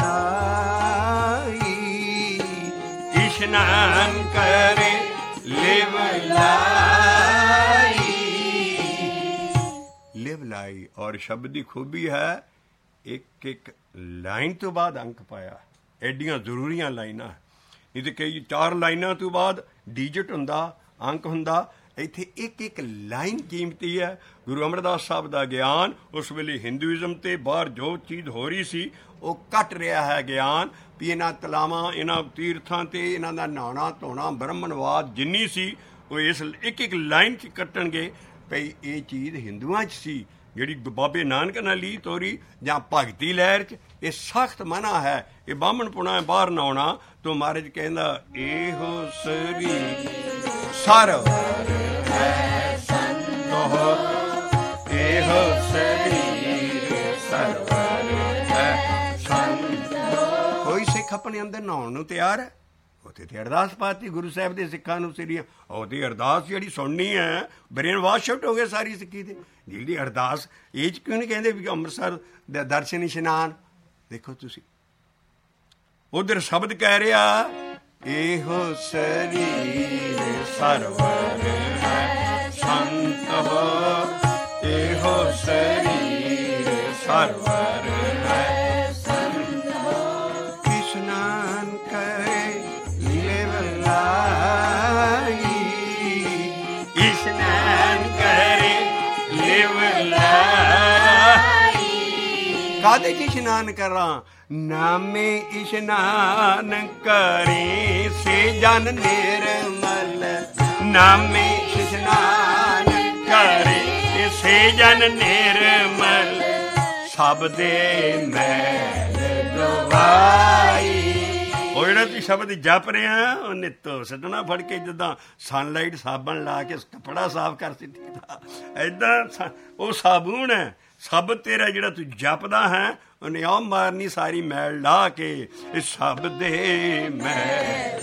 ਲਾਈ, ਇਸ਼ਨਾਨ ਕਰੇ ਲਿਵ ਲਾਈ। ਲਿਵ ਲਾਈ। ਔਰ ਸ਼ਬਦ ਦੀ ਖੂਬੀ ਹੈ ਇੱਕ ਇੱਕ ਲਾਈਨ ਤੋਂ ਬਾਅਦ ਅੰਕ ਪਾਇਆ। ਐਡੀਆਂ ਜ਼ਰੂਰੀਆਂ ਲਾਈਨਾਂ, ਨਹੀਂ ਤਾਂ ਕਈ 4 ਲਾਈਨਾਂ ਤੋਂ ਬਾਅਦ ਡਿਜਿਟ ਹੁੰਦਾ, ਅੰਕ ਹੁੰਦਾ। ਇੱਥੇ ਇੱਕ ਇੱਕ ਲਾਈਨ ਕੀਮਤੀ ਹੈ। ਗੁਰੂ ਅਮਰਦਾਸ ਸਾਹਿਬ ਦਾ ਗਿਆਨ ਉਸ ਵੇਲੇ ਹਿੰਦੂਇਜ਼ਮ ਤੇ ਬਾਹਰ ਜੋ ਚੀਜ਼ ਹੋ ਰਹੀ ਸੀ ਉਹ ਘਟ ਰਿਹਾ ਹੈ ਗਿਆਨ ਵੀ ਇਹਨਾਂ ਤਲਾਵਾਂ, ਇਹਨਾਂ ਤੀਰਥਾਂ ਤੇ ਇਹਨਾਂ ਦਾ ਨਹਾਉਣਾ ਧੋਣਾ ਬ੍ਰਹਮਣਵਾਦ ਜਿੰਨੀ ਸੀ ਉਹ ਇਸ ਇੱਕ ਇੱਕ ਲਾਈਨ 'ਚ ਕੱਟਣਗੇ ਭਈ ਇਹ ਚੀਜ਼ ਹਿੰਦੂਆਂ 'ਚ ਸੀ ਜਿਹੜੀ ਬਾਬੇ ਨਾਨਕ ਨਾਲ ਲੀ ਤੋਰੀ ਜਾਂ ਭਗਤੀ ਲਹਿਰ 'ਚ। ਇਹ ਸਖਤ ਮਨਾ ਹੈ, ਇਹ ਬਾਹਮਣਪੁਣਾ ਬਾਹਰ ਨਹਾਉਣਾ। ਤੋਂ ਮਹਾਰਾਜ ਕਹਿੰਦਾ ਇਹੋ ਸਰੀਰ ਸਰਵਰ ਹੈ ਸੰਤੋ। ਇਹੋ ਸਰੀਰ ਸਰਵਰ ਸਿੱਖ ਆਪਣੇ ਅੰਦਰ ਨਹਾਉਣ ਨੂੰ ਤਿਆਰ ਹੈ। ਉੱਥੇ ਤੇ ਅਰਦਾਸ ਪਾਤੀ ਗੁਰੂ ਸਾਹਿਬ ਦੇ ਸਿੱਖਾਂ ਨੂੰ ਸਿਰੀਆਂ, ਉਹਦੀ ਅਰਦਾਸ ਜਿਹੜੀ ਸੁਣਨੀ ਹੈ ਬ੍ਰੇਨ ਵਾਸ਼ ਆਊਟ ਹੋ ਗਏ ਸਾਰੀ ਸਿੱਖੀ ਦੇ। ਜਿਹੜੀ ਅਰਦਾਸ ਇਹ 'ਚ ਕਿਉਂ ਨਹੀਂ ਕਹਿੰਦੇ ਵੀ ਅੰਮ੍ਰਿਤਸਰ ਦਾ ਦਰਸ਼ਨ ਇਸ਼ਨਾਨ ਦੇਖੋ ਤੁਸੀਂ। ਉਧਰ ਸ਼ਬਦ ਕਹਿ ਰਿਹਾ ਇਹੋ ਸਰੀਰ ਸਰਵਰ ਹੈ ਸੰਤ ਹੋ, ਇਹੋ ਸਰੀਰ ਸਰਵਰ ਹੈ ਸੰਤ ਹੋ। ਇਸ਼ਨਾਨ ਕਰੇ ਲਿਵ ਲਾਈ, ਇਸ਼ਨਾਨ ਕਰੇ ਲਿਵ ਲਾਈ। ਕਾਹਦੇ 'ਚ ਇਸ਼ਨਾਨ ਕਰਾਂ? ਨਾਮੇ ਇਸ਼ਨਾਨ ਕਰੇ ਸੇ ਜਨ ਨਿਰਮਲ, ਨਾਮੇ ਇਸ਼ਨਾਨ ਕਰੇ ਸੇ ਜਨ ਨਿਰਮਲ, ਸਭ ਦੇ ਮੈਲ ਗਵਾਈ। ਉਹ ਜਿਹੜਾ ਤੂੰ ਸ਼ਬਦ ਜਪ ਰਿਹਾ ਉਹ ਨਿੱਤੋ ਸੱਟਣਾ ਫੜ ਕੇ ਜਿੱਦਾਂ ਸਨਲਾਈਟ ਸਾਬਣ ਲਾ ਕੇ ਕੱਪੜਾ ਸਾਫ਼ ਕਰ ਸਿੱਟੀਦਾ, ਏਦਾਂ ਉਹ ਸਾਬੂਨ ਹੈ। ਸ਼ਬਦ ਤੇਰਾ ਜਿਹੜਾ ਤੂੰ ਜਪਦਾ ਹੈ ਉਹਨੇ ਆ ਮਾਰਨੀ ਸਾਰੀ ਮੈਲ ਲਾ ਕੇ, ਇਸ ਸ਼ਬਦ ਦੇ ਮੈਲ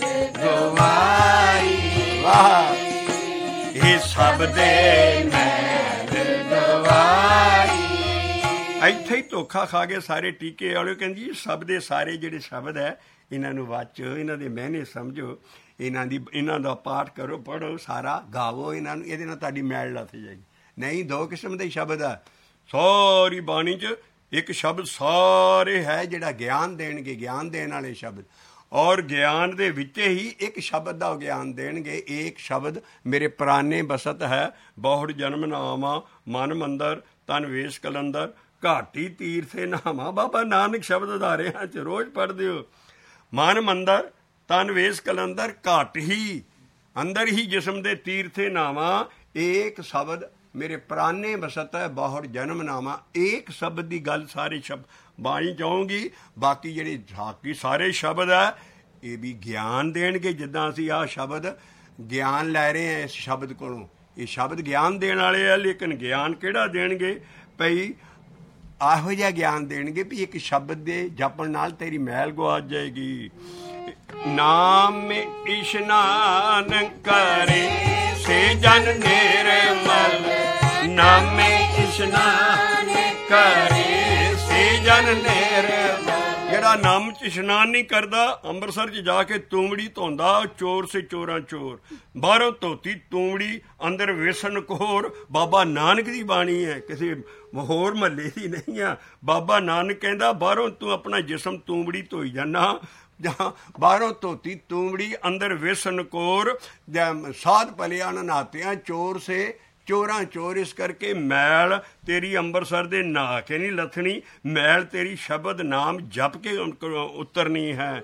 ਗਵਾਈ। ਵਾਹ, ਇਹ ਸ਼ਬਦ ਦੇ ਮੈਲ ਗਵਾਈ। ਇੱਥੇ ਹੀ ਧੋਖਾ ਖਾ ਗਏ ਸਾਰੇ ਟੀਕੇ ਵਾਲੇ। ਕਹਿੰਦੀ ਸ਼ਬਦ ਦੇ ਸਾਰੇ ਜਿਹੜੇ ਸ਼ਬਦ ਹੈ ਇਹਨਾਂ ਨੂੰ ਵਾਚੋ, ਇਹਨਾਂ ਦੇ ਮਹਿਨੇ ਸਮਝੋ, ਇਹਨਾਂ ਦਾ ਪਾਠ ਕਰੋ, ਪੜ੍ਹੋ, ਸਾਰਾ ਗਾਵੋ ਇਹਨਾਂ ਨੂੰ, ਇਹਦੇ ਨਾਲ ਤੁਹਾਡੀ ਮੈਲ ਲੱਥ ਜਾਏਗੀ। ਨਹੀਂ, ਦੋ ਕਿਸਮ ਦੇ ਸ਼ਬਦ ਆ ਸਾਰੀ ਬਾਣੀ 'ਚ। ਇੱਕ ਸ਼ਬਦ ਸਾਰੇ ਹੈ ਜਿਹੜਾ ਗਿਆਨ ਦੇਣਗੇ, ਗਿਆਨ ਦੇਣ ਵਾਲੇ ਸ਼ਬਦ, ਔਰ ਗਿਆਨ ਦੇ ਵਿੱਚ ਹੀ ਇੱਕ ਸ਼ਬਦ ਦਾ ਗਿਆਨ ਦੇਣਗੇ। ਇੱਕ ਸ਼ਬਦ ਮੇਰੇ ਪ੍ਰਾਨੇ ਬਸਤ ਹੈ, ਬਹੁੜ ਜਨਮ ਨਾਮਾ ਮਨ ਮੰਦਰ ਤਨ ਵੇਸ਼ ਕਲੰਦਰ, ਘਾਟੀ ਤੀਰਥੇ ਨਾਮਾ। ਬਾਬਾ ਨਾਨਕ ਸ਼ਬਦ ਅਦਾਰਿਆਂ 'ਚ ਰੋਜ਼ ਪੜ੍ਹਦੇ ਹੋ। ਮਨ ਮੰਦਰ ਤਨ ਵੇਸ਼ ਕਲੰਦਰ, ਘਾਟ ਹੀ ਅੰਦਰ ਹੀ ਜਿਸਮ ਦੇ ਤੀਰਥੇ ਨਾਮਾ। ਇੱਕ ਸ਼ਬਦ ਮੇਰੇ ਪ੍ਰਾਨੇ ਬਸਤ ਹੈ, ਬਹੁੜ ਜਨਮ ਨਾਮਾ। ਇੱਕ ਸ਼ਬਦ ਦੀ ਗੱਲ ਸਾਰੇ ਸ਼ਬਦ ਬਾਣੀ ਚਾਹੂੰਗੀ। ਬਾਕੀ ਜਿਹੜੇ ਬਾਕੀ ਸਾਰੇ ਸ਼ਬਦ ਹੈ ਇਹ ਵੀ ਗਿਆਨ ਦੇਣਗੇ। ਜਿੱਦਾਂ ਅਸੀਂ ਆਹ ਸ਼ਬਦ ਗਿਆਨ ਲੈ ਰਹੇ ਹਾਂ ਇਸ ਸ਼ਬਦ ਕੋਲੋਂ, ਇਹ ਸ਼ਬਦ ਗਿਆਨ ਦੇਣ ਵਾਲੇ ਆ, ਲੇਕਿਨ ਗਿਆਨ ਕਿਹੜਾ ਦੇਣਗੇ ਭਈ? ਇਹੋ ਜਿਹਾ ਗਿਆਨ ਦੇਣਗੇ ਵੀ ਇੱਕ ਸ਼ਬਦ ਦੇ ਜਪਣ ਨਾਲ ਤੇਰੀ ਮੈਲ ਗੁਆਚ ਜਾਏਗੀ। ਨਾਮ ਇਸ਼ਨਾਨ ਕਰੇ ਸੇ ਜਨ ਨਿਰਮਲ, ਨਾਮੇ ਇਸ਼ਨਾਨ ਕਰੇ ਸੇ ਜਨ ਨਿਰਮਲ। ਜਿਹੜਾ ਨਾਮ 'ਚ ਇਸ਼ਨਾਨ ਨਹੀਂ ਕਰਦਾ, ਅੰਮ੍ਰਿਤਸਰ 'ਚ ਜਾ ਕੇ ਤੂੰਬੜੀ ਧੋਂਦਾ, ਚੋਰ ਸੇ ਚੋਰਾਂ ਚੋਰ। ਬਾਹਰੋਂ ਧੋਤੀ ਤੂੰਬੜੀ, ਅੰਦਰ ਵੇਸਣ ਕੋਰ। ਬਾਬਾ ਨਾਨਕ ਦੀ ਬਾਣੀ ਹੈ, ਕਿਸੇ ਹੋਰ ਮਹੱਲੇ ਦੀ ਨਹੀਂ ਆ। ਬਾਬਾ ਨਾਨਕ ਕਹਿੰਦਾ ਬਾਹਰੋਂ ਤੂੰ ਆਪਣਾ ਜਿਸਮ ਤੂੰਬੜੀ ਧੋਈ ਜਾਣਾ, ਜਾਂ ਬਾਹਰੋਂ ਧੋਤੀ ਤੂੰਬੜੀ ਅੰਦਰ ਵੇਸਣ ਕੋਰ। ਸਾਧ ਭਲਿਆ ਨਹਾਤਿਆਂ ਚੋਰ ਸੇ ਚੋਰਾਂ ਚੋਰ। ਇਸ ਕਰਕੇ ਮੈਲ ਤੇਰੀ ਅੰਮ੍ਰਿਤਸਰ ਦੇ ਨਹਾ ਕੇ ਨਹੀਂ ਲੱਥਣੀ, ਮੈਲ ਤੇਰੀ ਸ਼ਬਦ ਨਾਮ ਜਪ ਕੇ ਉਤਰਨੀ ਹੈ।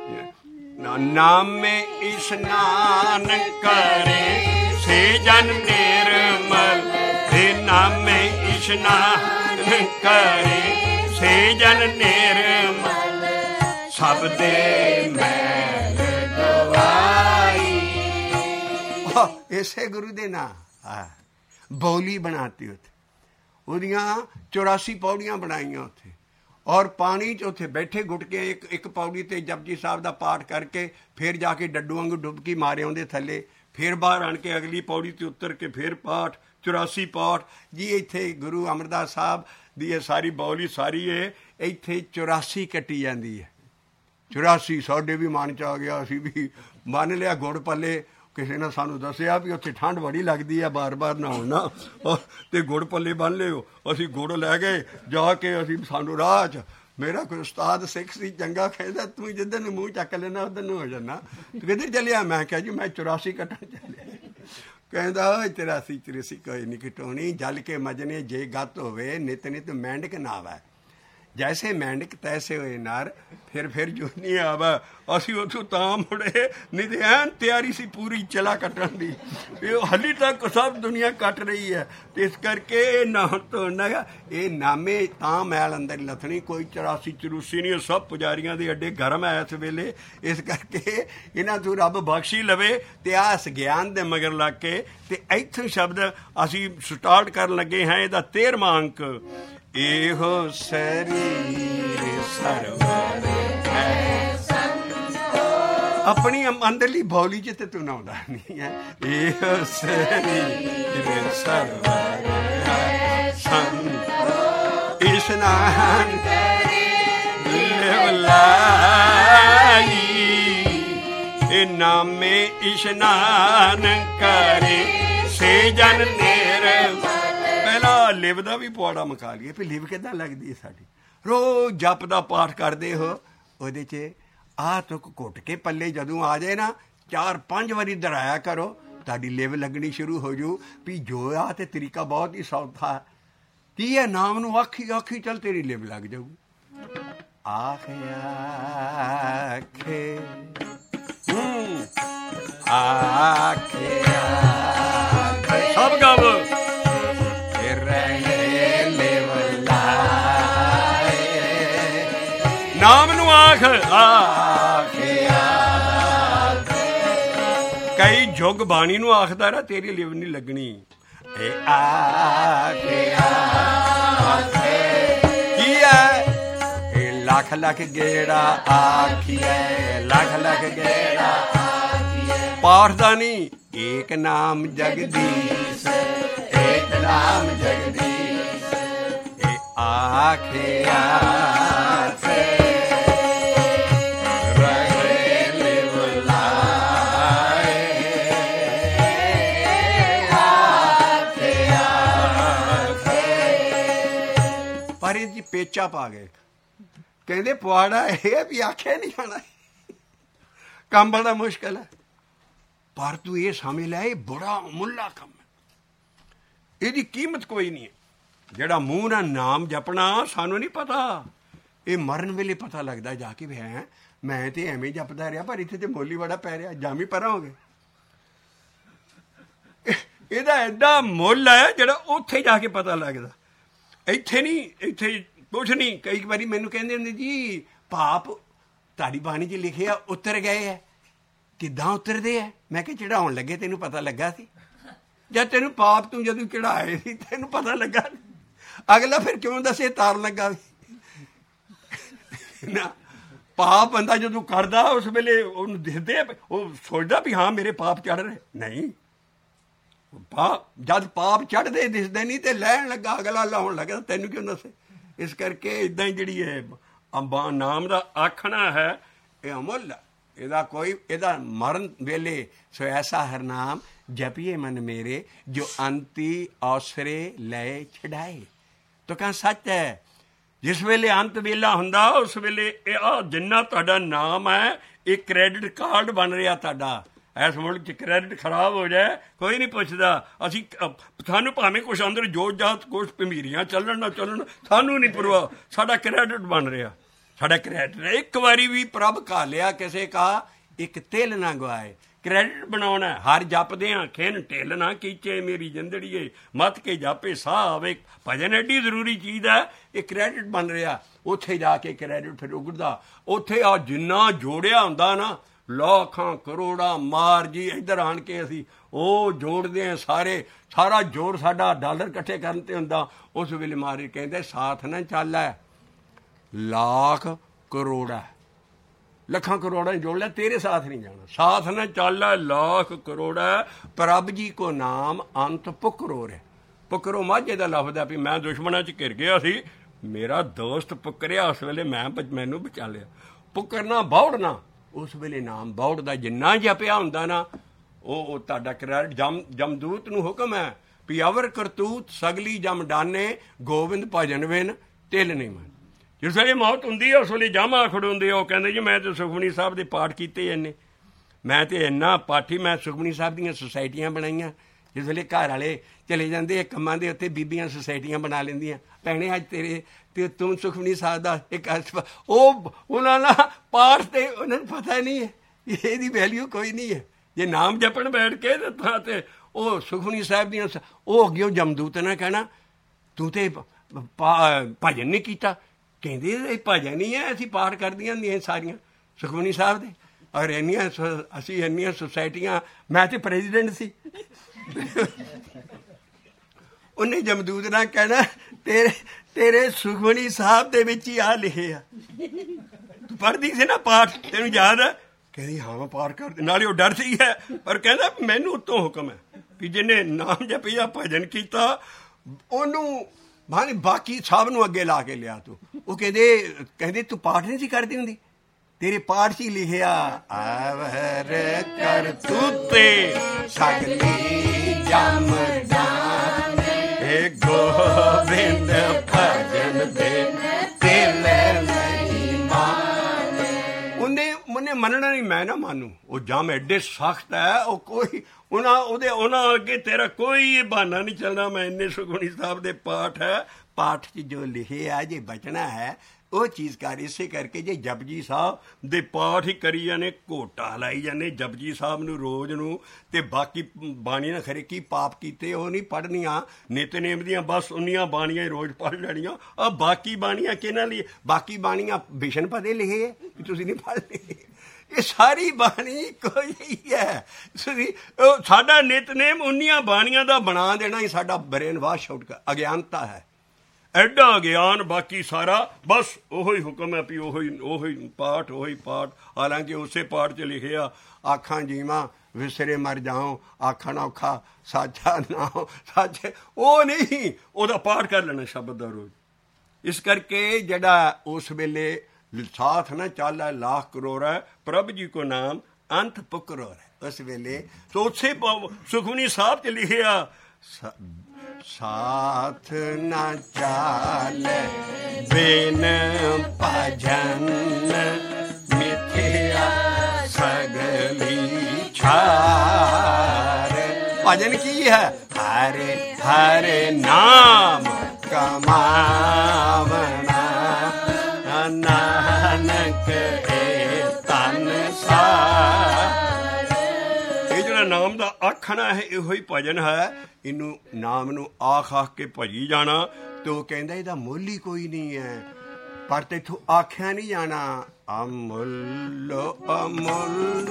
ਨਾਮੇ ਇਸ਼ਨਾਨ ਕਰੇ ਸੇ ਜਨ ਨਿਰਮਲ, ਤੇ ਨਾਮੇ ਇਸ਼ਨਾਨ ਕਰੇ ਸੇ ਜਨ ਨਿਰਮਲ, ਸਭ ਦੇ ਮੈਲ ਗਵਾਈ। ਇਸੇ ਗੁਰੂ ਦੇ ਨਾਂ ਬੌਲੀ ਬਣਾਤੀ ਉੱਥੇ, ਉਹਦੀਆਂ 84 ਪੌੜੀਆਂ ਬਣਾਈਆਂ ਉੱਥੇ, ਔਰ ਪਾਣੀ 'ਚ ਉੱਥੇ ਬੈਠੇ ਗੁੱਟ ਕੇ ਇੱਕ ਪੌੜੀ 'ਤੇ ਜਪਜੀ ਸਾਹਿਬ ਦਾ ਪਾਠ ਕਰਕੇ ਫਿਰ ਜਾ ਕੇ ਡੱਡੂ ਵਾਂਗੂ ਡੁੱਬਕੀ ਮਾਰੇ ਆਉਂਦੇ ਥੱਲੇ, ਫਿਰ ਬਾਹਰ ਆਣ ਕੇ ਅਗਲੀ ਪੌੜੀ 'ਤੇ ਉਤਰ ਕੇ ਫਿਰ ਪਾਠ, 84 ਪਾਠ ਜੀ। ਇੱਥੇ ਗੁਰੂ ਅਮਰਦਾਸ ਸਾਹਿਬ ਦੀ ਇਹ ਸਾਰੀ ਬੌਲੀ ਸਾਰੀ ਇਹ ਇੱਥੇ 84 ਕੱਟੀ ਜਾਂਦੀ ਹੈ। 84 ਸਾਡੇ ਵੀ ਮਨ 'ਚ ਆ ਗਿਆ, ਅਸੀਂ ਵੀ ਮੰਨ ਲਿਆ। ਗੁੜ ਪੱਲੇ ਕਿਸੇ ਨੇ ਸਾਨੂੰ ਦੱਸਿਆ ਵੀ ਉੱਥੇ ਠੰਡ ਬੜੀ ਲੱਗਦੀ ਹੈ ਬਾਰ-ਬਾਰ ਨਹਾਉਣ ਨਾਲ, ਅਤੇ ਗੁੜ ਪੱਲੇ ਬੰਨ ਲਿਓ। ਅਸੀਂ ਗੁੜ ਲੈ ਗਏ ਜਾ ਕੇ, ਅਸੀਂ ਸਾਨੂੰ ਰਾਹ 'ਚ ਮੇਰਾ ਕੋਈ ਉਸਤਾਦ ਸਿੱਖ ਸੀ ਚੰਗਾ, ਕਹਿੰਦਾ ਤੂੰ ਜਿੱਧਰ ਨੂੰ ਮੂੰਹ ਚੱਕ ਲੈਣਾ ਉੱਧਰ ਨੂੰ ਹੋ ਜਾਣਾ, ਤੂੰ ਕਿੱਧਰ ਚੱਲਿਆ? ਮੈਂ ਕਿਹਾ ਜੀ ਮੈਂ 84 ਕੱਟਣ ਚੱਲਿਆ। ਕਹਿੰਦਾ 84 ਕੋਈ ਨਹੀਂ ਕਟਾਉਣੀ, ਜਲ ਕੇ ਮਜਨੇ ਜੇ ਗੱਤ ਹੋਵੇ, ਨਿਤ ਨਿਤ ਮੈਂਡਕ ਨਾਵੈ, ਜੈਸੇ ਮੈਂਡਕ ਤੈਸੇ ਹੋਏ ਨਰ, ਫਿਰ ਜੂਨੀ ਆਵਾ। ਅਸੀਂ ਉੱਥੋਂ ਤਾਂ ਮੁੜੇ, ਨਹੀਂ ਤੇ ਐਨ ਤਿਆਰੀ ਸੀ ਪੂਰੀ ਚਲਾ ਕੱਟਣ ਦੀ। ਇਹ ਹਾਲੀ ਤੱਕ ਸਭ ਦੁਨੀਆ ਕੱਟ ਰਹੀ ਹੈ। ਤੇ ਇਸ ਕਰਕੇ ਇਹ ਨਹਾਉਣ ਧੋਣਾ, ਇਹ ਨਾਮੇ ਤਾਂ ਮੈਲ ਅੰਦਰ ਲੱਥਣੀ। ਕੋਈ 84 ਚਰੂਸੀ ਨਹੀਂ, ਸਭ ਪੁਜਾਰੀਆਂ ਦੇ ਅੱਡੇ ਗਰਮ ਹੈ ਇਸ ਵੇਲੇ। ਇਸ ਕਰਕੇ ਇਹਨਾਂ ਤੋਂ ਰੱਬ ਬਖਸ਼ੀ ਲਵੇ। ਤੇ ਆ ਇਸ ਗਿਆਨ ਦੇ ਮਗਰ ਲੱਗ ਕੇ ਤੇ ਇੱਥੋਂ ਸ਼ਬਦ ਅਸੀਂ ਸਟਾਰਟ ਕਰਨ ਲੱਗੇ ਹਾਂ। ਇਹਦਾ 13ਵਾਂ ਅੰਕ, ਇਹੋ ਸਰੀਰ ਸਰਵਰ ਹੈ ਆਪਣੀ ਅੰਦਰਲੀ ਬੌਲੀ ਚ ਤੇ ਤੂੰ ਨਾਉਂਦਾ ਨਹੀਂ ਹੈ। ਇਹ ਸਰੀਰ ਸਰਵਰ ਸੰਤ ਇਸ਼ਨਾਨ ਲਿਵ ਲਾਈ, ਇਹ ਨਾਮੇ ਇਸ਼ਨਾਨ ਕਰੇ ਸੇ ਜਨ ਨਿਰਮਲ। ਪਹਿਲਾਂ ਲਿਵ ਦਾ ਵੀ ਪੁਆੜਾ ਮੁਕਾ ਲਈਏ ਵੀ ਲਿਵ ਕਿੱਦਾਂ ਲੱਗਦੀ ਹੈ ਸਾਡੀ। ਰੋਜ਼ ਜਪ ਦਾ ਪਾਠ ਕਰਦੇ ਹੋ, ਉਹਦੇ 'ਚ ਆਹ ਤੁਕ ਘੁੱਟ ਕੇ ਪੱਲੇ ਜਦੋਂ ਆ ਜਾਏ ਨਾ 4-5 ਵਾਰੀ ਦੁਹਰਾਇਆ ਕਰੋ, ਤੁਹਾਡੀ ਲਿਵ ਲੱਗਣੀ ਸ਼ੁਰੂ ਹੋ ਜੂ ਵੀ ਜੋ ਆ ਤੇ ਤਰੀਕਾ ਬਹੁਤ ਹੀ ਸੌਖਾ ਕੀ ਹੈ। ਨਾਮ ਨੂੰ ਆਖੀ ਆਖੀ ਚੱਲ ਤੇਰੀ ਲਿਵ ਲੱਗ ਜਾਊਗੀ। ਆਖੇ ਆਖੇ ਆਖੇ ਆਖੇ ਸਭ ਗਾਵੋ ਨਾਮ ਨੂੰ ਆਖ ਆਖੇ ਆਖੇ। ਕਈ ਜੁਗ ਬਾਣੀ ਨੂੰ ਆਖਦਾ ਨਾ ਤੇਰੀ ਲਿਵ ਨਹੀਂ ਲੱਗਣੀ। ਇਹ ਆਖੇ ਆਖੇ ਕੀ ਹੈ? ਇਹ ਲੱਖ ਲੱਖ ਗੇੜਾ ਆਖੀਏ, ਲੱਖ ਲੱਖ ਗੇੜਾ ਆਖੀਏ। ਪਾਠ ਦਾ ਨਹੀਂ, ਏਕ ਨਾਮ ਜਗਦੀਸ਼, ਏਕ ਨਾਮ ਜਗਦੀਸ਼। ਇਹ ਆਖੇ ਆਖੇ ਜੀ ਪੇਚਾ ਪਾ ਗਏ। ਕਹਿੰਦੇ ਪੁਆੜਾ ਇਹ ਵੀ ਆਖਿਆ ਨਹੀਂ ਜਾਣਾ, ਕੰਮ ਬੜਾ ਮੁਸ਼ਕਿਲ ਹੈ। ਪਰ ਤੂੰ ਇਹ ਸਮਝ ਲੈ ਇਹ ਬੜਾ ਮੁੱਲਾ ਕੰਮ ਹੈ, ਇਹਦੀ ਕੀਮਤ ਕੋਈ ਨਹੀਂ ਹੈ। ਜਿਹੜਾ ਮੂੰਹ ਨਾਲ ਨਾਮ ਜਪਣਾ ਸਾਨੂੰ ਨਹੀਂ ਪਤਾ, ਇਹ ਮਰਨ ਵੇਲੇ ਪਤਾ ਲੱਗਦਾ ਜਾ ਕੇ ਵੀ ਹੈ ਮੈਂ ਤੇ ਐਵੇਂ ਜਪਦਾ ਰਿਹਾ, ਪਰ ਇੱਥੇ ਤੇ ਮੁੱਲ ਹੀ ਬੜਾ ਪੈ ਰਿਹਾ। ਜਾਮੀ ਪਰਾਂ ਹੋ ਗਏ। ਇਹਦਾ ਐਡਾ ਮੁੱਲ ਹੈ ਜਿਹੜਾ ਉੱਥੇ ਜਾ ਕੇ ਪਤਾ ਲੱਗਦਾ, ਇੱਥੇ ਨਹੀਂ। ਇੱਥੇ ਕੁਛ ਨਹੀਂ। ਕਈ ਵਾਰੀ ਮੈਨੂੰ ਕਹਿੰਦੇ ਹੁੰਦੇ ਜੀ ਪਾਪ ਤੁਹਾਡੀ ਬਾਣੀ 'ਚ ਲਿਖਿਆ ਉਤਰ ਗਏ ਹੈ, ਕਿੱਦਾਂ ਉਤਰਦੇ ਹੈ? ਮੈਂ ਕਿਹਾ ਚੜਾਉਣ ਲੱਗੇ ਤੈਨੂੰ ਪਤਾ ਲੱਗਾ ਸੀ, ਜਦ ਤੈਨੂੰ ਪਾਪ ਤੂੰ ਜਦੋਂ ਚੜਾਏ ਸੀ ਤੈਨੂੰ ਪਤਾ ਲੱਗਾ। ਅਗਲਾ ਫਿਰ ਕਿਉਂ ਦੱਸੇ ਤਾਰਨ ਲੱਗਾ ਨਾ। ਪਾਪ ਬੰਦਾ ਜਦੋਂ ਕਰਦਾ ਉਸ ਵੇਲੇ ਉਹਨੂੰ ਦਿਖਦੇ, ਉਹ ਸੋਚਦਾ ਵੀ ਹਾਂ ਮੇਰੇ ਪਾਪ ਚੜ੍ਹ ਰਹੇ। ਨਹੀਂ, ਜਦ ਪਾਪ ਚੜ੍ਹਦੇ ਦਿਸਦੇ ਨਹੀਂ ਤੇ ਲੈਣ ਲੱਗਾ ਅਗਲਾ ਲਾਉਣ ਲੱਗਾ, ਤੈਨੂੰ ਕਿਉਂ ਦੱਸੇ? ਇਸ ਕਰਕੇ ਇੱਦਾਂ ਹੀ ਜਿਹੜੀ ਇਹ ਨਾਮ ਦਾ ਆਖਣਾ ਹੈ ਇਹ ਅਮੁੱਲ। ਇਹਦਾ ਕੋਈ ਇਹਦਾ ਮਰਨ ਵੇਲੇ ਸੋ ਐਸਾ ਹਰਨਾਮ ਜਪੀਏ ਮਨ ਮੇਰੇ ਜੋ ਅੰਤੀ ਔਸਰੇ ਲੈ ਛਡਾਏ। ਤਾਂ ਕਹਾਂ ਸੱਚ ਹੈ, ਜਿਸ ਵੇਲੇ ਅੰਤ ਵੇਲਾ ਹੁੰਦਾ ਉਸ ਵੇਲੇ ਇਹ ਆਹ ਜਿੰਨਾ ਤੁਹਾਡਾ ਨਾਮ ਹੈ ਇਹ ਕ੍ਰੈਡਿਟ ਕਾਰਡ ਬਣ ਰਿਹਾ ਤੁਹਾਡਾ। ਇਸ ਮੁਲਕ 'ਚ ਕ੍ਰੈਡਿਟ ਖਰਾਬ ਹੋ ਜਾਏ ਕੋਈ ਨਹੀਂ ਪੁੱਛਦਾ। ਅਸੀਂ ਸਾਨੂੰ ਭਾਵੇਂ ਕੁਛ ਅੰਦਰ ਜੋਤ ਜਾਤ ਕੁਛ ਭਮੀਰੀਆਂ ਚੱਲਣ ਨਾ ਚੱਲਣ ਸਾਨੂੰ ਨਹੀਂ ਪਰਵਾਹ, ਸਾਡਾ ਕ੍ਰੈਡਿਟ ਬਣ ਰਿਹਾ। ਸਾਡਾ ਕ੍ਰੈਡਿਟ ਇੱਕ ਵਾਰੀ ਵੀ ਪ੍ਰਭ ਕਾ ਲਿਆ ਕਿਸੇ ਕਾ ਇੱਕ ਤਿਲ ਨਾ ਗਵਾਏ। ਕ੍ਰੈਡਿਟ ਬਣਾਉਣਾ ਹਰ ਜਪਦੇ ਹਾਂ ਖਿੰਨ ਢਿੱਲ ਨਾ ਕੀਚੇ ਮੇਰੀ ਜਿੰਦੜੀਏ ਮੱਤ ਕੇ ਜਾਪੇ ਸਾਹ ਆਵੇ। ਭਜਨ ਐਡੀ ਜ਼ਰੂਰੀ ਚੀਜ਼ ਹੈ, ਇਹ ਕ੍ਰੈਡਿਟ ਬਣ ਰਿਹਾ। ਉੱਥੇ ਜਾ ਕੇ ਕ੍ਰੈਡਿਟ ਫਿਰ ਉਗੜਦਾ। ਉੱਥੇ ਆ ਜਿੰਨਾ ਜੋੜਿਆ ਹੁੰਦਾ ਨਾ ਲੱਖਾਂ ਕਰੋੜਾਂ ਮਾਰ ਜੀ ਇੱਧਰ ਆਣ ਕੇ ਅਸੀਂ ਉਹ ਜੋੜਦੇ ਹਾਂ ਸਾਰੇ। ਸਾਰਾ ਜੋਰ ਸਾਡਾ ਡਾਲਰ ਇਕੱਠੇ ਕਰਨ 'ਤੇ ਹੁੰਦਾ। ਉਸ ਵੇਲੇ ਮਾਰੇ ਕਹਿੰਦੇ ਸਾਥ ਨਾ ਚੱਲ ਹੈ ਲੱਖ ਕਰੋੜਾ, ਲੱਖਾਂ ਕਰੋੜਾਂ ਜੋੜ ਲਿਆ ਤੇਰੇ ਸਾਥ ਨਹੀਂ ਜਾਣਾ। ਸਾਥ ਨਾ ਚੱਲ ਹੈ ਲੱਖ ਕਰੋੜਾ ਪ੍ਰਭ ਜੀ ਕੋ ਨਾਮ ਅੰਤ ਪੁਕਰੋ ਰਿਹਾ। ਪੁਕਰੋ ਮਾਝੇ ਦਾ ਲਫ਼ਜ਼ ਹੈ ਵੀ ਮੈਂ ਦੁਸ਼ਮਣਾਂ 'ਚ ਘਿਰ ਗਿਆ ਸੀ, ਮੇਰਾ ਦੋਸਤ ਪੁਕਰਿਆ ਉਸ ਵੇਲੇ ਮੈਨੂੰ ਬਚਾ ਲਿਆ। ਪੁਕਰਨਾ ਬੌੜਨਾ ਉਸ ਵੇਲੇ ਨਾਮ ਬੌੜ ਦਾ ਜਿੰਨਾ ਜਪਿਆ ਹੁੰਦਾ ਨਾ ਉਹ ਤੁਹਾਡਾ ਕ੍ਰੈਡਿਟ। ਜਮਦੂਤ ਨੂੰ ਹੁਕਮ ਹੈ ਵੀ ਅਵਰ ਕਰਤੂਤ ਸਗਲੀ ਜਮ ਡਾਨੇ ਗੋਬਿੰਦ ਭਜਨ ਵਿਨ ਤਿਲ ਨਹੀਂ ਮਨ। ਜਿਸ ਵੇਲੇ ਮੌਤ ਹੁੰਦੀ ਹੈ ਉਸ ਵੇਲੇ ਜਮ ਆਖੜ ਹੁੰਦੇ। ਉਹ ਕਹਿੰਦੇ ਜੀ ਮੈਂ ਤਾਂ ਸੁਖਮਨੀ ਸਾਹਿਬ ਦੇ ਪਾਠ ਕੀਤੇ ਇੰਨੇ, ਮੈਂ ਤਾਂ ਇੰਨਾ ਪਾਠੀ, ਮੈਂ ਸੁਖਮਨੀ ਸਾਹਿਬ ਦੀਆਂ ਸੁਸਾਇਟੀਆਂ ਬਣਾਈਆਂ। ਜਿਸ ਵੇਲੇ ਘਰ ਵਾਲੇ ਚਲੇ ਜਾਂਦੇ ਕੰਮਾਂ ਦੇ ਉੱਤੇ ਬੀਬੀਆਂ ਸੁਸਾਇਟੀਆਂ ਬਣਾ ਲੈਂਦੀਆਂ। ਭੈਣੇ ਅੱਜ ਤੇਰੇ ਤੇ ਤੂੰ ਸੁਖਮਨੀ ਸਾਹਿਬ ਦਾ ਇੱਕ ਉਹ ਉਹਨਾਂ ਦਾ ਪਾਠ ਤੇ ਉਹਨਾਂ ਨੂੰ ਪਤਾ ਨਹੀਂ ਹੈ ਇਹਦੀ ਵੈਲਿਊ ਕੋਈ ਨਹੀਂ ਹੈ। ਜੇ ਨਾਮ ਜਪਣ ਬੈਠ ਕੇ ਤਾਂ ਤੇ ਉਹ ਸੁਖਮਨੀ ਸਾਹਿਬ ਦੀਆਂ ਉਹ ਅੱਗੇ ਜਮਦੂਤ ਨੇ ਕਹਿਣਾ ਤੂੰ ਤੇ ਭਜਨ ਨਹੀਂ ਕੀਤਾ। ਕਹਿੰਦੇ ਇਹ ਭਜਨ ਨਹੀਂ ਹੈ, ਅਸੀਂ ਪਾਠ ਕਰਦੀਆਂ ਹੁੰਦੀਆਂ ਸਾਰੀਆਂ ਸੁਖਮਨੀ ਸਾਹਿਬ ਦੇ। ਔਰ ਅਸੀਂ ਇੰਨੀਆਂ ਸੁਸਾਇਟੀਆਂ, ਮੈਂ ਤੇ ਪ੍ਰੈਜ਼ੀਡੈਂਟ ਸੀ। ਉਹਨੇ ਜਮਦੂਤ ਨਾਲ ਕਹਿਣਾ ਤੇਰੇ ਸੁਖਮਨੀ ਸਾਹਿਬ ਦੇ ਵਿੱਚ ਹੀ ਆ ਲਿਖੇ ਆ। ਤੂੰ ਪੜ੍ਹਦੀ ਸੀ ਨਾ ਪਾਠ, ਤੈਨੂੰ ਯਾਦ ਹੈ? ਕਹਿੰਦੀ ਹਾਂ ਮੈਂ ਪਾਠ ਕਰਦੀ, ਨਾਲੇ ਉਹ ਡਰਦੀ ਹੈ ਪਰ ਕਹਿੰਦਾ ਮੈਨੂੰ ਉੱਤੋਂ ਹੁਕਮ ਹੈ ਵੀ ਜਿਹਨੇ ਨਾਮ ਜਪਿਆ ਭਜਨ ਕੀਤਾ ਉਹਨੂੰ ਭਾਵੇਂ ਬਾਕੀ ਸਭ ਨੂੰ ਅੱਗੇ ਲਾ ਕੇ ਲਿਆ ਤੂੰ। ਉਹ ਕਹਿੰਦੇ ਤੂੰ ਪਾਠ ਨਹੀਂ ਸੀ ਕਰਦੀ ਹੁੰਦੀ, ਤੇਰੇ ਪਾਠ 'ਚ ਹੀ ਲਿਖਿਆ ਆਵਰ ਕਰ ਤੂਤੇ ਸਗਲੀ ਜਮ ਜਾਣੇ ਗੋਬਿੰਦ ਭਜਨ ਦੇ ਉਹਨੇ ਮੰਨਣਾ ਨਹੀਂ, ਮੈਂ ਨਾ ਮਾਨੂੰ। ਉਹ ਜਮ ਐਡੇ ਸਖਤ ਹੈ, ਉਹ ਕੋਈ ਉਹਨਾਂ ਅੱਗੇ ਤੇਰਾ ਕੋਈ ਬਹਾਨਾ ਨਹੀਂ ਚੱਲਦਾ। ਮੈਂ ਇੰਨੇ ਸੁਖਮਨੀ ਸਾਹਿਬ ਦੇ ਪਾਠ ਹੈ, ਪਾਠ 'ਚ ਜੋ ਲਿਖਿਆ ਜੇ ਬਚਣਾ ਹੈ ਉਹ ਚੀਜ਼ ਕਰ। ਇਸੇ ਕਰਕੇ ਜੇ ਜਪਜੀ ਸਾਹਿਬ ਦੇ ਪਾਠ ਹੀ ਕਰੀ ਜਾਂਦੇ, ਘੋਟਾ ਲਾਈ ਜਾਂਦੇ ਜਪਜੀ ਸਾਹਿਬ ਨੂੰ ਰੋਜ਼ ਨੂੰ, ਤੇ ਬਾਕੀ ਬਾਣੀਆਂ ਨਾ ਖਰੇ ਕੀ ਪਾਪ ਕੀਤੇ ਉਹ ਨਹੀਂ ਪੜ੍ਹਨੀਆਂ, ਨਿਤਨੇਮ ਦੀਆਂ ਬਸ ਉਨੀਆਂ ਬਾਣੀਆਂ ਹੀ ਰੋਜ਼ ਪੜ੍ਹ ਲੈਣੀਆਂ। ਆ ਬਾਕੀ ਬਾਣੀਆਂ ਕਿਹਨਾਂ ਲਈ? ਬਾਕੀ ਬਾਣੀਆਂ ਵਿਸ਼ਨ ਪਦੇ ਲਿਖੇ ਹੈ ਕਿ ਤੁਸੀਂ ਨਹੀਂ ਪੜ੍ਹਦੇ। ਇਹ ਸਾਰੀ ਬਾਣੀ ਕੋਈ ਹੀ ਹੈ। ਸਾਡਾ ਨਿਤਨੇਮ ਉਨੀਆਂ ਬਾਣੀਆਂ ਦਾ ਬਣਾ ਦੇਣਾ ਹੀ ਸਾਡਾ ਬ੍ਰੇਨ ਵਾਸ਼ ਆਊਟ ਅਗਿਆਨਤਾ ਹੈ, ਐਡਾ ਗਿਆਨ। ਬਾਕੀ ਸਾਰਾ ਬਸ ਉਹੀ ਹੁਕਮ ਹੈ ਵੀ ਉਹੀ ਪਾਠ ਉਹੀ ਪਾਠ। ਹਾਲਾਂਕਿ ਉਸੇ ਪਾਠ 'ਚ ਲਿਖਿਆ ਆਖਾਂ ਜੀਵਾਂ ਵਿਸਰੇ ਮਰ ਜਾਓ, ਆਖਣ ਔਖਾ ਸਾਚਾ ਨਾ ਸੱਚ, ਉਹ ਨਹੀਂ, ਉਹਦਾ ਪਾਠ ਕਰ ਲੈਣਾ ਸ਼ਬਦ ਦਾ ਰੋਜ਼। ਇਸ ਕਰਕੇ ਜਿਹੜਾ ਉਸ ਵੇਲੇ ਸਾਥ ਨਾ ਚਾਲਾ ਲਾਖ ਕਰੋੜ ਹੈ, ਪ੍ਰਭ ਜੀ ਕੋ ਨਾਮ ਅੰਤ ਪੁਕਰੋ ਹੈ ਉਸ ਵੇਲੇ। ਸੋ ਉਸੇ ਸੁਖਮਨੀ ਸਾਹਿਬ 'ਚ ਲਿਖਿਆ ਸਾਥ ਨਾ ਚਾਲੇ ਬਿਨ ਭਜਨ ਮਿਥਿਆ ਸਗਲੀ ਛਾਰ। ਭਜਨ ਕੀ ਹੈ? ਹਰੇ ਹਰੇ ਨਾਮ ਕਮਾਵਣਾ ਨਾਨਕ ਏ ਤਨ ਸਾਰ। ਇਹ ਜਿਹੜਾ ਨਾਮ ਦਾ ਆਖਣਾ ਹੈ ਇਹੋ ਹੀ ਭਜਨ ਹੈ। ਇਹਨੂੰ ਨਾਮ ਨੂੰ ਆਖ ਕੇ ਭਜੀ ਜਾਣਾ। ਤੇ ਉਹ ਕਹਿੰਦਾ ਇਹਦਾ ਮੁੱਲ ਹੀ ਕੋਈ ਨਹੀਂ ਹੈ, ਪਰ ਤੈਥੋਂ ਆਖਿਆ ਨਹੀਂ ਜਾਣਾ। ਅਮੁੱਲ ਅਮੁੱਲ